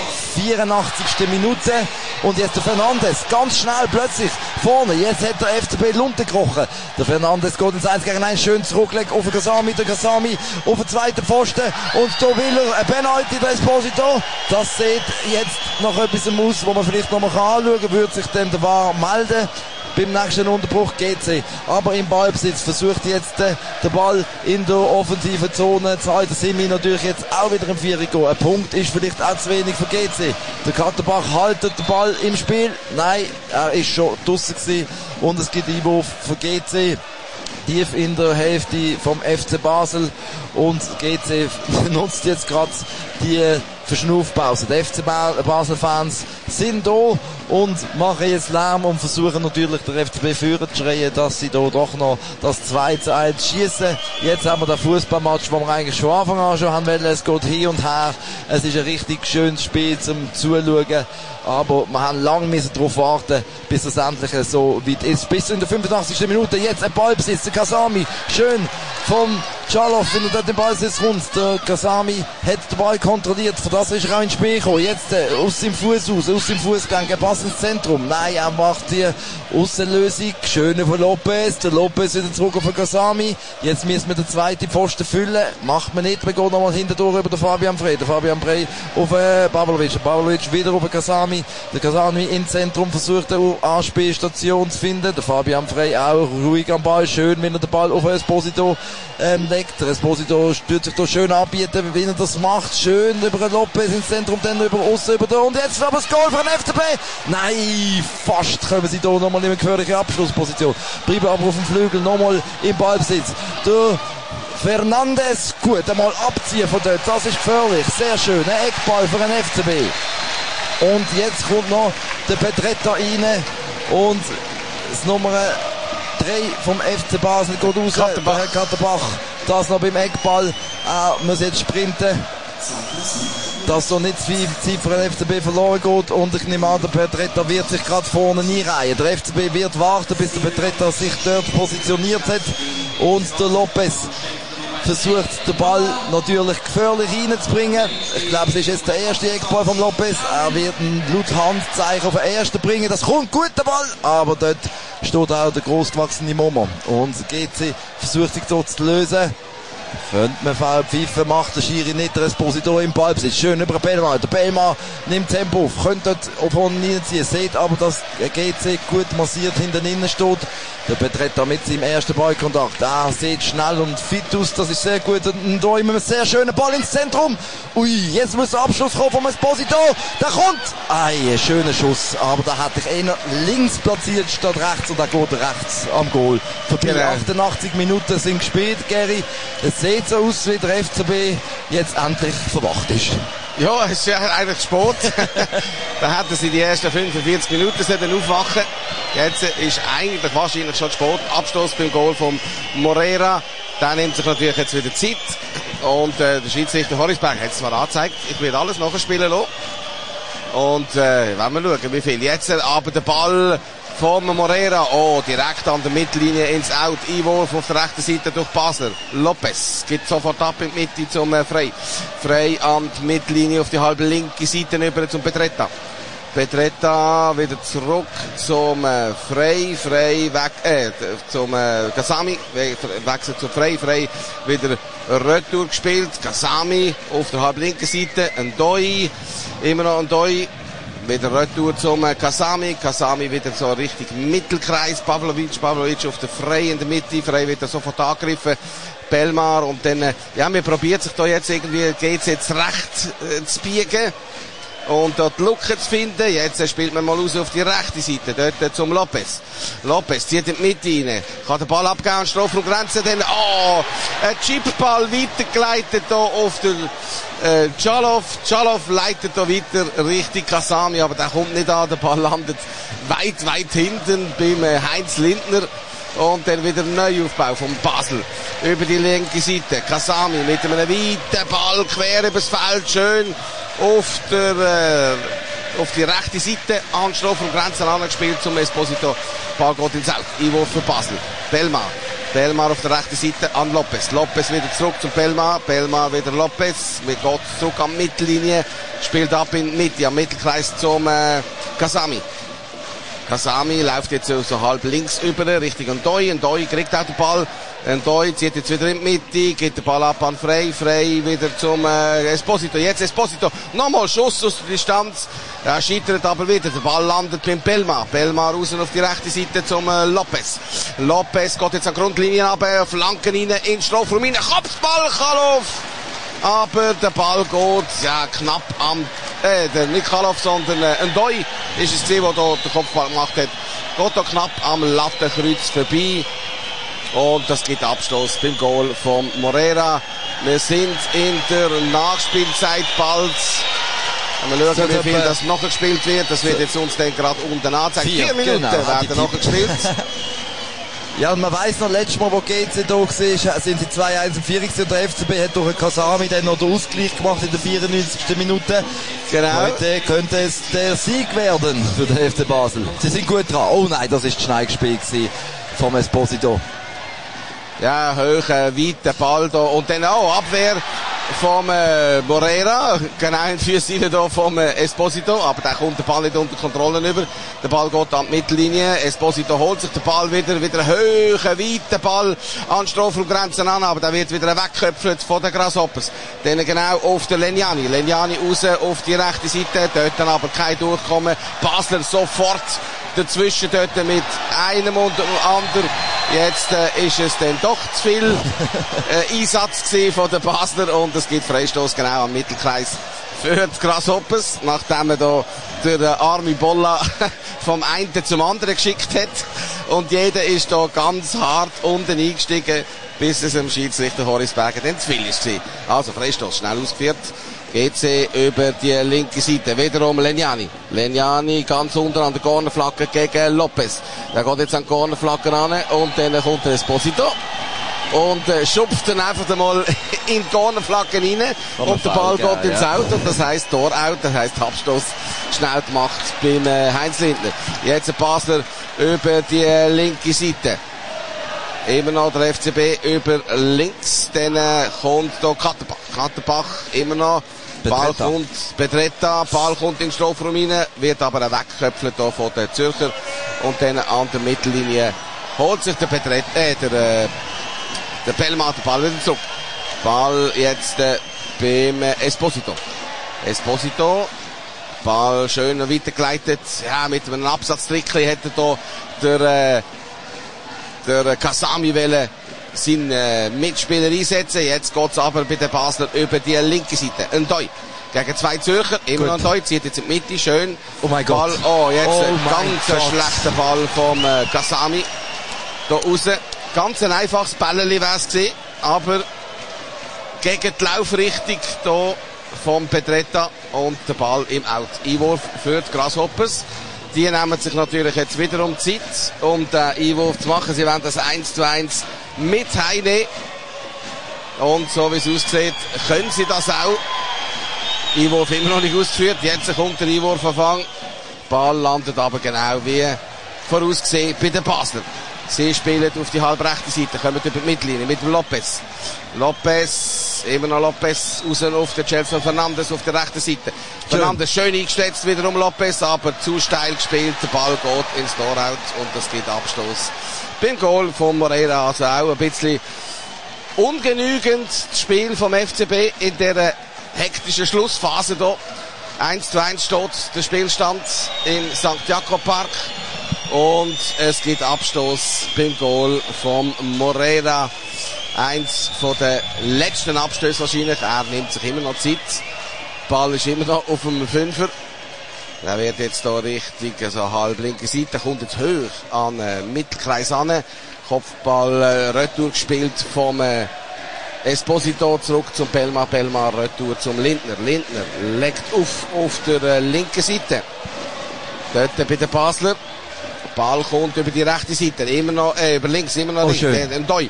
84. Minute. Und jetzt der Fernandes, ganz schnell plötzlich vorne. Jetzt hat der FCB Lunte gekrochen. Der Fernandes geht ins 1 gegen 1 schön zurücklegt auf den Kasami. Der Kasami auf den zweiten Pfosten. Und da will er ein Penalty, der Esposito. Das sieht jetzt noch etwas aus, wo man vielleicht noch mal anschauen kann. Würde sich dann der VAR melden. Beim nächsten Unterbruch GC. Aber im Ballbesitz versucht jetzt der Ball in der offensiven Zone zu halten. Sind wir natürlich jetzt auch wieder im Vierer. Ein Punkt ist vielleicht auch zu wenig für GC. Der Katterbach haltet den Ball im Spiel. Nein, er ist schon draussen gewesen. Und es gibt Einwurf für GC. Tief in der Hälfte vom FC Basel. Und GC nutzt jetzt gerade die Verschnaufpause. Die FC Basel-Fans sind da und machen jetzt Lärm und versuchen natürlich der FCB führen zu schreien, dass sie da doch noch das 2:1 schießen. Jetzt haben wir den Fußballmatch, wo wir eigentlich von Anfang an schon haben wollen. Es geht hin und her. Es ist ein richtig schönes Spiel zum Zuschauen. Aber wir haben lange darauf warten, bis es endlich so weit ist. Bis in der 85. Minute. Jetzt ein Ballbesitz. Der Kasami. Schön vom Tschalow, wenn er dort den Ballbesitz kommt. Der Kasami hat den Ball kontrolliert. Für das ist er auch ins Spiel gekommen. Jetzt aus dem Fuß raus, aus dem Fußgang. Er passt ins Zentrum. Nein, er macht die Aussenlösung. Schöne von Lopez. Der Lopez wieder zurück auf den Kasami. Jetzt müssen wir den zweiten Pfosten füllen. Macht man nicht. Wir gehen nochmal hinterdurch über den Fabian Frey. Der Fabian Frey auf Pavlovic. Pavlovic wieder auf den Kasami. Der Kasami im Zentrum versucht eine Anspielstation zu finden. Der Fabian Frey auch ruhig am Ball. Schön, wenn er den Ball auf Esposito legt. Der Esposito stürzt sich da schön anbieten, wie er das macht. Schön über den Lopez ins Zentrum, dann über aussen, über da. Und jetzt aber das Goal für den FCB. Nein, fast kommen sie da nochmal in eine gefährliche Abschlussposition. Bleiben aber auf dem Flügel nochmal im Ballbesitz. Der Fernandes, gut, einmal abziehen von dort. Das ist gefährlich. Sehr schön. Ein Eckball für den FCB. Und jetzt kommt noch der Petretta rein und das Nummer 3 vom FC Basel geht raus. Katterbach. Der Katterbach Das noch beim Eckball. Muss jetzt sprinten. Dass so nicht zu viel Zeit für den FCB verloren geht. Und ich nehme an, der Petretta wird sich gerade vorne einreihen. Der FCB wird warten, bis der Petretta sich dort positioniert hat. Und der Lopez versucht, den Ball natürlich gefährlich reinzubringen. Ich glaube, es ist jetzt der erste Eckball von Lopez. Er wird ein laut Handzeichen auf den ersten bringen. Das kommt gut, der Ball. Aber dort steht auch der grossgewachsene Momo. Und GC versucht sich dort zu lösen. Könnte man Foul pfeifen, macht der Schiri nicht, der Esposito im Ballbesitz. Schön über Belmar. Der Belmar nimmt Tempo auf, könnte dort von reinziehen. Seht aber, dass GC gut massiert hinten innen steht. Der Petretta mit seinem ersten Ballkontakt. Sieht schnell und fit aus, das ist sehr gut. Und da immer einen sehr schönen Ball ins Zentrum. Ui, jetzt muss der Abschluss kommen vom Esposito. Der kommt! Ein schöner Schuss, aber da hätte ich eher links platziert statt rechts und da geht rechts am Goal. Vorbei 88 Minuten sind gespielt, Gary. Es sieht so aus, wie der FCB jetzt endlich verwacht ist. Ja, es ist ja eigentlich Sport. Da hätten sie die ersten 45 Minuten aufwachen. Jetzt ist eigentlich wahrscheinlich schon Sport. Abstoß beim Goal von Moreira. Der nimmt sich natürlich jetzt wieder Zeit. Und der Schiedsrichter Horrisberg hat es zwar angezeigt, ich will alles nachspielen lassen. Und wenn wir schauen, wie viel jetzt, aber der Ball von Moreira, direkt an der Mittellinie ins Out, Einwurf auf der rechten Seite durch Basler. Lopez geht sofort ab in die Mitte zum Frey. Frey an die Mittellinie auf die halbe linke Seite über zum Petretta. Petretta wieder zurück zum Frey weg, zum Gasami, wechselt zu Frey wieder Retour gespielt, Gasami auf der halb linken Seite, Ndoi, immer noch Ndoi, wieder Retour zum Kasami wieder so richtig Mittelkreis, Pavlovic auf der Frey in der Mitte, Frey wird sofort angegriffen, Belmar und dann, wir probiert sich da jetzt irgendwie, geht's jetzt recht zu biegen. Und dort die Lücke zu finden. Jetzt spielt man mal raus auf die rechte Seite. Dort zum Lopez. Lopez zieht in die Mitte rein. Kann den Ball abgeben, Strafraumgrenze. Dann, ein Chipball weitergeleitet hier auf den, Tschalow. Tschalow leitet hier weiter Richtung Kasami, aber der kommt nicht an. Der Ball landet weit hinten beim Heinz Lindner. Und dann wieder ein Neuaufbau von Basel. Über die linke Seite. Kasami mit einem weiten Ball quer übers Feld. Schön auf die rechte Seite. An Strafraumgrenzen angespielt zum Esposito. Ball geht ins Out. Einwurf für Basel. Belmar auf der rechten Seite an Lopez. Lopez wieder zurück zum Belmar. Belmar wieder Lopez. Wir gehen zurück an die Mittellinie. Spielt ab in die Mitte, am Mittelkreis zum Kasami. Kasami läuft jetzt so halb links über, Richtung Ndoi. Ndoi kriegt auch den Ball. Ndoi zieht jetzt wieder in die Mitte, gibt den Ball ab an Frey. Frey wieder zum Esposito. Jetzt Esposito. Nochmal Schuss aus der Distanz. Er scheitert aber wieder. Der Ball landet beim Belmar. Belmar raus auf die rechte Seite zum Lopez. Lopez geht jetzt an die Grundlinie runter, Flanken rein, in den Strafraum rein. Kopfball, Kalov! Aber der Ball geht knapp am nicht Kalov, sondern Ndoi ist es der da den Kopfball gemacht hat. Geht da knapp am Lattenkreuz vorbei. Und das gibt Abstoß beim Goal von Moreira. Wir sind in der Nachspielzeit bald. Wir schauen, wie viel das noch gespielt wird. Das wird jetzt uns dann gerade unten angezeigt. 4 Minuten werden noch gespielt. Ja, und man weiss noch, letztes Mal, wo GC da war, sind sie 2-1 im 4. und der FCB hat durch einen Kasami dann noch den Ausgleich gemacht in der 94. Minute. Genau. Heute könnte es der Sieg werden für den FC Basel. Sie sind gut dran. Oh nein, das ist schnell gespielt vom Esposito. Ja, hoch, weiter Ball da. Und dann auch Abwehr vom Moreira. Genau in die Füße da vom Esposito. Aber da kommt der Ball nicht unter Kontrolle über. Der Ball geht an die Mittellinie. Esposito holt sich den Ball wieder hoch, weiter Ball an die Strafraumgrenzen an. Aber der wird wieder weggeköpft von den Grasshoppers. Dann genau auf den Lenjani. Lenjani raus auf die rechte Seite. Dort dann aber kein Durchkommen. Basler sofort dazwischen dort mit einem und dem anderen. Jetzt ist es dann doch zu viel Einsatz von den Basler und es gibt Freistoß genau am Mittelkreis für die Grasshoppers, nachdem man da der Armi Bolla vom einen zum anderen geschickt hat und jeder ist da ganz hart unten eingestiegen, bis es dem Schiedsrichter Horrisberger dann zu viel ist. Also Freistoß schnell ausgeführt. GC über die linke Seite. Wiederum Lenjani. Lenjani ganz unten an der Cornerflagge gegen Lopez. Der geht jetzt an die Cornerflagge ran und dann kommt der Esposito. und schupft dann einfach einmal in die Cornerflagge rein und der Ball geht ins Out und das heisst Tor-Out, das heisst Abstoß schnell gemacht beim Heinz Lindner. Jetzt ein Basler über die linke Seite. Immer noch der FCB über links, dann kommt da Katterbach, immer noch. Ball kommt, Bedretta, Ball kommt in den Strafraum rein, wird aber auch weggeköpfelt hier von den Zürcher. Und dann an der Mittellinie holt sich der Bellmann den Ball wieder zurück. Ball jetzt beim Esposito. Ball schön weitergeleitet. Ja, mit einem Absatztrickli hätte da der Kasami wollen seinen Mitspieler einsetzen. Jetzt geht's aber bei den Basler über die linke Seite. Ein Doi gegen zwei Zürcher. Immer noch ein Doi. Zieht jetzt in die Mitte. Schön. Oh mein Ball. Gott. Oh, jetzt ein ganz schlechter Ball vom Kasami. Da raus. Ganz ein einfaches Bälleli wär's gewesen. Aber gegen die Laufrichtung da vom Pedretta und der Ball im Out. Einwurf für die Grasshoppers. Die nehmen sich natürlich jetzt wiederum Zeit, um den Einwurf zu machen. Sie wollen das 1:1 mit heimnehmen. Und so wie es aussieht, können sie das auch. Einwurf immer noch nicht ausgeführt. Jetzt kommt der Einwurfanfang. Ball landet aber genau wie vorausgesehen bei den Basler. Sie spielen auf die halbrechte Seite, kommen über die Mittellinie mit dem Lopez. Immer noch Lopez, raus auf den Chelsea Fernandes auf der rechten Seite. Fernandes schön eingestellt, wiederum Lopez, aber zu steil gespielt. Der Ball geht ins Tor-Out und das gibt Abstoß beim Goal von Moreira. Also auch ein bisschen ungenügend das Spiel vom FCB in der hektischen Schlussphase hier. 1:1 steht der Spielstand im St. Jakob Park. Und es gibt Abstoß beim Goal vom Moreira. Eins von den letzten Abstößen wahrscheinlich. Er nimmt sich immer noch Zeit. Der Ball ist immer noch auf dem Fünfer. Er wird jetzt hier richtig, also halb linke Seite, kommt jetzt hoch an Mittelkreis an. Kopfball retour gespielt vom Esposito zurück zum Bellmann. Bellmann retour zum Lindner. Lindner legt auf der linken Seite. Dort bei den Basler. Ball kommt über die rechte Seite, immer noch, über links, immer noch nicht. Ein Doi.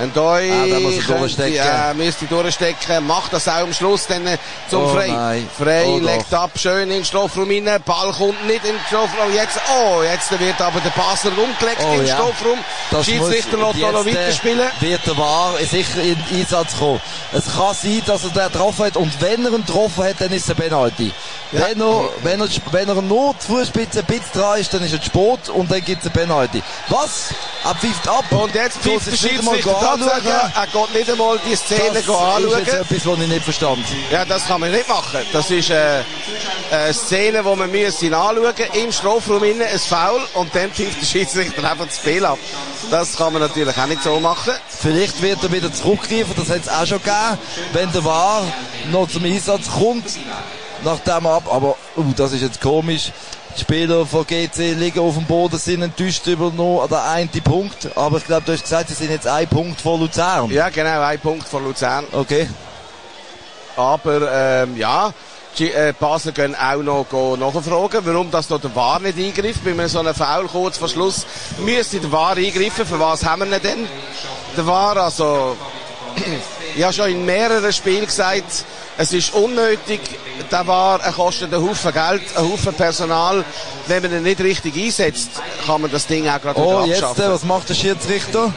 Müsste durchstecken, macht das auch am Schluss dann zum Frey. Nein. Frey legt ab, schön in den Strafraum rein, Ball kommt nicht in den Strafraum, jetzt wird aber der Basler umgelegt in den Strafraum. Schiedsrichter lässt noch weiterspielen. Wird der VAR sicher in den Einsatz kommen. Es kann sein, dass er den getroffen hat, und wenn er ihn getroffen hat, dann ist es ein Penalty. Ja. Wenn er nur die Fußspitze ein bisschen dran ist, dann ist es Sport und dann gibt es ein Penalty. Was? Er pfeift ab. Und jetzt pfeift der Schiedsrichter tatsächlich. Er geht nicht einmal die Szene anschauen. Das ist jetzt etwas, was ich nicht verstanden. Ja, das kann man nicht machen. Das ist eine Szene, die man anschauen müssen. Im Strafraum innen ein Foul und dann pfeift der Schiedsrichter einfach das Spiel ab. Das kann man natürlich auch nicht so machen. Vielleicht wird er wieder zurückgreifen, das hat es auch schon gegeben, wenn der VAR noch zum Einsatz kommt. Nach dem aber das ist jetzt komisch. Die Spieler von GC liegen auf dem Boden, sind enttäuscht über nur den einen Punkt. Aber ich glaube, du hast gesagt, sie sind jetzt 1 Punkt von Luzern. Ja, genau, 1 Punkt von Luzern. Okay. Aber, die Basler können auch noch nachfragen, warum das noch der VAR nicht eingreift. Bei so einem Foul kurz vor Schluss müsste der VAR eingreifen. Für was haben wir denn? Der VAR, also, ich habe schon in mehreren Spielen gesagt, es ist unnötig, der VAR, er kostet einen Haufen Geld, einen Haufen Personal. Wenn man ihn nicht richtig einsetzt, kann man das Ding auch gerade wieder abschaffen. Jetzt, was macht der Schiedsrichter?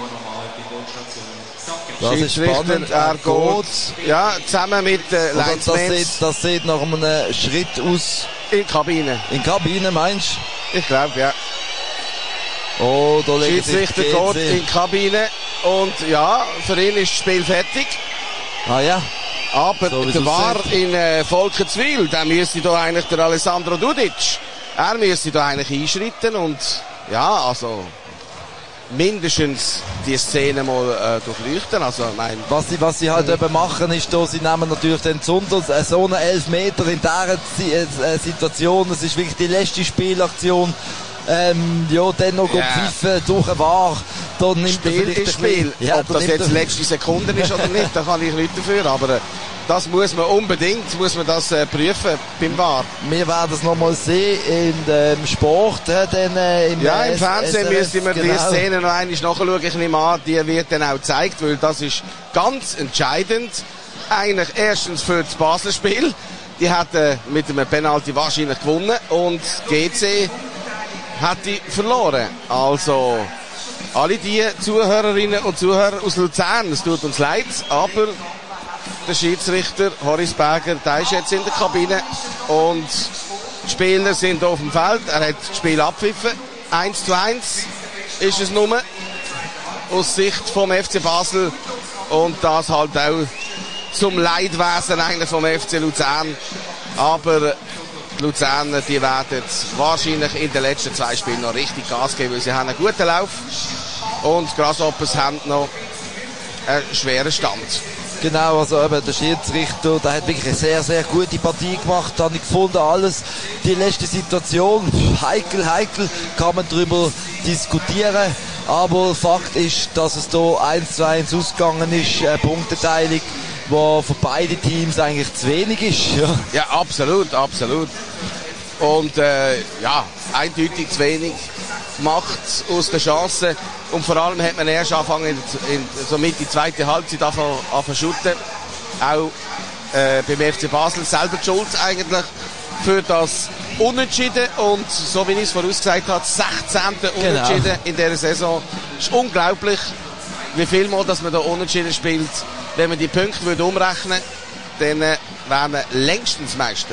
Das ist spannend. Er geht, ja, zusammen mit Linesmans. Das sieht nach einem Schritt aus. In die Kabine. In die Kabine, meinst du? Ich glaube, ja. Oh, da legt Schiedsrichter geht in die Kabine. Und ja, für ihn ist das Spiel fertig. Ah ja. Aber so der VAR in Volkenswil, der müsste da eigentlich der Alessandro Dudic. Er müsste da eigentlich einschreiten und ja, also mindestens die Szene mal durchleuchten. Also, was sie halt eben machen, ist da, sie nehmen natürlich den Zunder, so einen Elfmeter in dieser Situation. Das ist wirklich die letzte Spielaktion. Dann noch pfeifen durch den VAR. da nimmt Spiel ist Spiel. Ja, ob das jetzt letzte Sekunde ist oder nicht, da kann ich nichts dafür, aber das muss man unbedingt, prüfen beim VAR. Wir werden es nochmal sehen in dem Sport, im Fernsehen müssen wir die Szene noch einmal nachschauen. Ich nehme an, die wird dann auch gezeigt, weil das ist ganz entscheidend. Eigentlich erstens für das Basel-Spiel. Die hat mit einem Penalty wahrscheinlich gewonnen und GC hat die verloren. Also, alle die Zuhörerinnen und Zuhörer aus Luzern, es tut uns leid, aber der Schiedsrichter Horis Berger, der ist jetzt in der Kabine und die Spieler sind auf dem Feld. Er hat das Spiel abgepfiffen. 1:1 ist es nur aus Sicht vom FC Basel und das halt auch zum Leidwesen eigentlich vom FC Luzern. Aber die Luzerner, die werden wahrscheinlich in den letzten 2 Spielen noch richtig Gas geben, weil sie haben einen guten Lauf und Grasshoppers haben noch einen schweren Stand. Genau, also eben der Schiedsrichter, der hat wirklich eine sehr, sehr gute Partie gemacht, habe ich gefunden, alles. Die letzte Situation, heikel, kann man darüber diskutieren, aber Fakt ist, dass es da 1:1 ausgegangen ist, eine Punkteteilung, die für beide Teams eigentlich zu wenig ist. Ja, absolut. Und eindeutig zu wenig macht aus der Chance. Und vor allem hat man erst angefangen, somit die zweite Halbzeit anfangen schütten. Auch beim FC Basel selber die Schuld eigentlich für das Unentschieden. Und so wie ich es vorausgesagt habe, 16. Unentschieden in dieser Saison. Es ist unglaublich, wie viel Mal dass man da Unentschieden spielt. Wenn man die Punkte umrechnen würde, dann wären wir längstens Meister.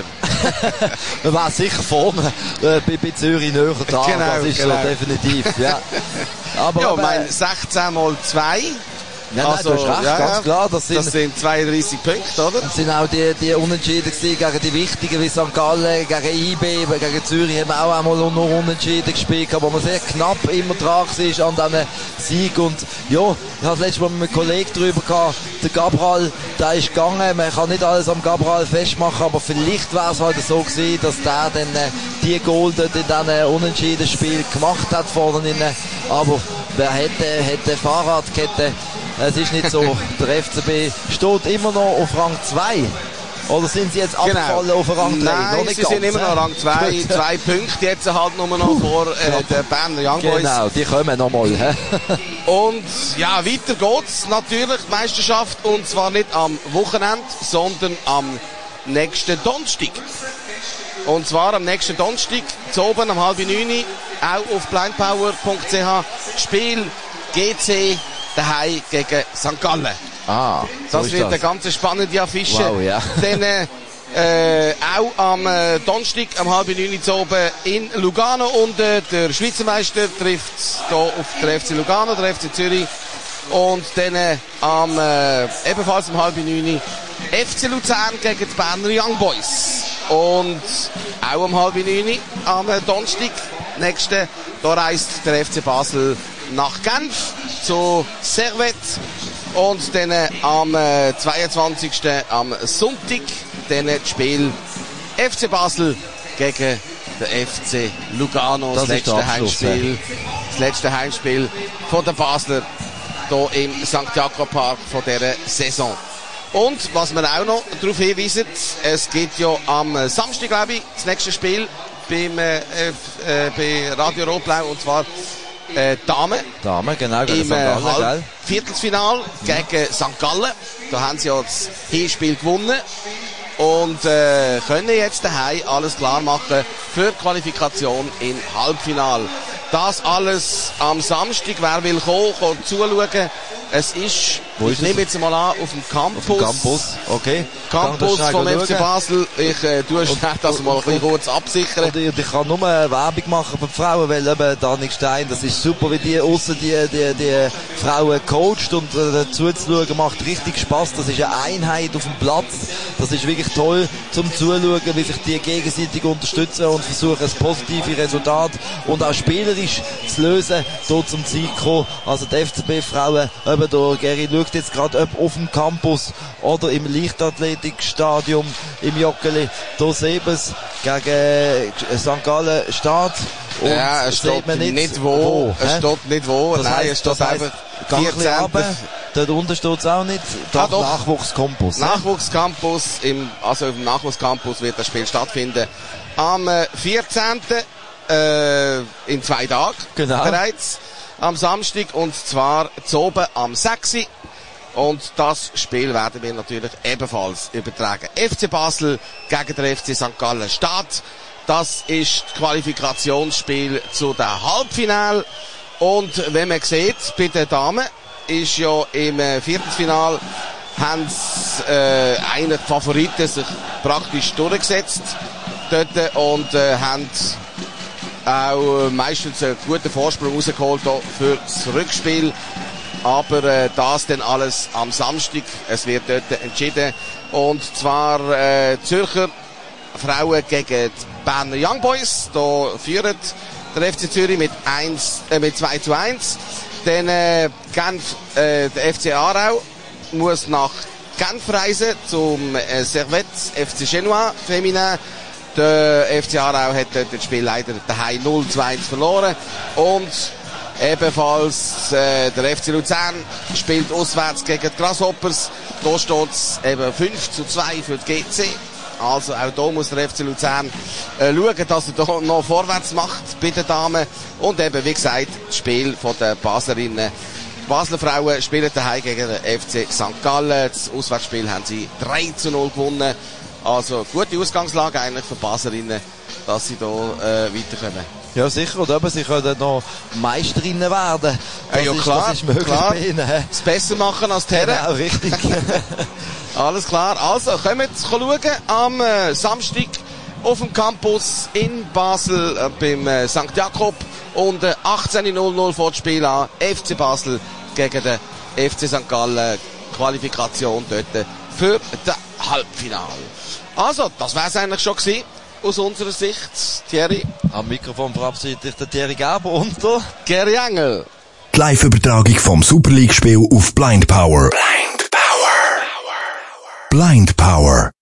Man war sicher vorne bei Zürich näher dran, genau, das ist so definitiv. Ja. Aber ja, mein 16 mal 2. Nein, also, du hast recht, ganz klar. Das sind 32 Punkte, oder? Das sind auch die Unentschieden gegen die wichtigen wie St. Gallen, gegen IB, gegen Zürich haben wir auch einmal nur Unentschieden gespielt, aber man sehr knapp immer dran war an diesem Sieg. Und ja, ich habe letztes Mal mit einem Kollegen drüber gehabt, der Gabral, der ist gegangen, man kann nicht alles am Gabral festmachen, aber vielleicht wäre es halt so gewesen, dass der dann die Golden in diesem Unentschieden-Spiel gemacht hat vorne. Aber wer hätte Fahrradkette? Es ist nicht so. Der FCB steht immer noch auf Rang 2. Oder sind sie jetzt abgefallen auf Rang 3? Nein, sie sind immer noch Rang 2. 2 Punkte jetzt halt nur noch vor der Berner Young Boys. Genau, die kommen noch mal. Und ja, weiter geht's natürlich, die Meisterschaft. Und zwar nicht am Wochenende, sondern am nächsten Donnerstag. Und zwar am nächsten Donnerstag, zu oben um 8:30, auch auf blindpower.ch. Spiel GC daheim gegen St. Gallen. So das wird eine ganz spannende Affische. Wow, ja. Dann auch am Donnerstag um 8:30 zu oben in Lugano und der Schweizer Meister trifft hier auf der FC Lugano, der FC Zürich. Und dann ebenfalls um 8:30 FC Luzern gegen die Berner Young Boys. Und auch um 8:30 am Donnerstag nächsten, da reist der FC Basel nach Genf zu Servette und dann am 22. am Sonntag dann das Spiel FC Basel gegen den FC Lugano, das letzte Heimspiel. Das letzte Heimspiel von der Basler hier im St. Jakob Park von dieser Saison. Und was man auch noch darauf hinweisen, es gibt ja am Samstag, glaube ich, das nächste Spiel bei Radio Rotblau, und zwar Damen, genau, gegen im Viertelfinal gegen St. Gallen. Da haben sie ja das Hinspiel gewonnen und können jetzt daheim alles klar machen für die Qualifikation im Halbfinal. Das alles am Samstag. Wer will kommen zuschauen. Es ist, ich nehme jetzt mal an, auf dem Campus. Auf dem Campus, okay. Campus vom FC Basel. Ich tue schnell das mal ein bisschen kurz absichern. Und ich kann nur Werbung machen für die Frauen, weil eben Danik Stein, das ist super, wie die aussen die Frauen coacht und zuzuschauen macht richtig Spass. Das ist eine Einheit auf dem Platz. Das ist wirklich toll zum Zuschauen, wie sich die gegenseitig unterstützen und versuchen, das positive Resultat und auch spielerisch zu lösen, hier zum Sieg kommen. Also die FCB-Frauen, eben der Geri schaut jetzt gerade ob auf dem Campus oder im Leichtathletikstadion im Joggeli. Da sehen wir es gegen St. Gallen Start. Und ja, es steht nicht wo. Es steht nicht wo. Das Nein, heisst, es steht einfach Ganz 14. Dort unten steht es auch nicht. Ah, doch. Nachwuchscampus. Nachwuchscampus, im Nachwuchscampus wird das Spiel stattfinden. Am 14. In 2 Tagen. Genau. Bereits. Am Samstag. Und zwar zu oben am 6. Und das Spiel werden wir natürlich ebenfalls übertragen. FC Basel gegen den FC St. Gallen Stadt. Das ist das Qualifikationsspiel zu den Halbfinale. Und wenn man sieht, bei den Damen ist ja im Viertelfinal haben einer der Favoriten sich praktisch durchgesetzt dort und haben auch meistens einen guten Vorsprung rausgeholt für das Rückspiel. Aber das dann alles am Samstag. Es wird dort entschieden. Und zwar Zürcher Frauen gegen die Berner Young Boys. Da führt der FC Zürich mit 2:1. Dann Genf, der FC Aarau muss nach Genf reisen zum Servette FC Genois Feminin. Der FC Aarau hat dort das Spiel leider daheim 0:2 verloren. Und ebenfalls der FC Luzern spielt auswärts gegen die Grasshoppers. Da steht es eben 5:2 für die GC. Also auch da muss der FC Luzern schauen, dass er da noch vorwärts macht bei den Damen. Und eben, wie gesagt, das Spiel von den Baslerinnen. Die Basler Frauen spielen daheim gegen den FC St. Gallen. Das Auswärtsspiel haben sie 3:0 gewonnen. Also gute Ausgangslage eigentlich für die Baslerinnen, dass sie da weiterkommen. Ja, sicher. Und eben, sie können noch Meisterinnen werden. Ja, klar. Das ist möglich klar. bei ihnen. Es besser machen als die Herren. Genau, richtig. Alles klar. Also, kommt schauen am Samstag auf dem Campus in Basel beim St. Jakob. Und 18:00 fährt das Spiel an. FC Basel gegen den FC St. Gallen. Qualifikation dort für das Halbfinale. Also, das wär's eigentlich schon gewesen. Aus unserer Sicht, Thierry. Am Mikrofon verabschiedet sich der Thierry Gerber und der Gary Engel. Die Live-Übertragung vom Super League-Spiel auf Blind Power. Blind Power.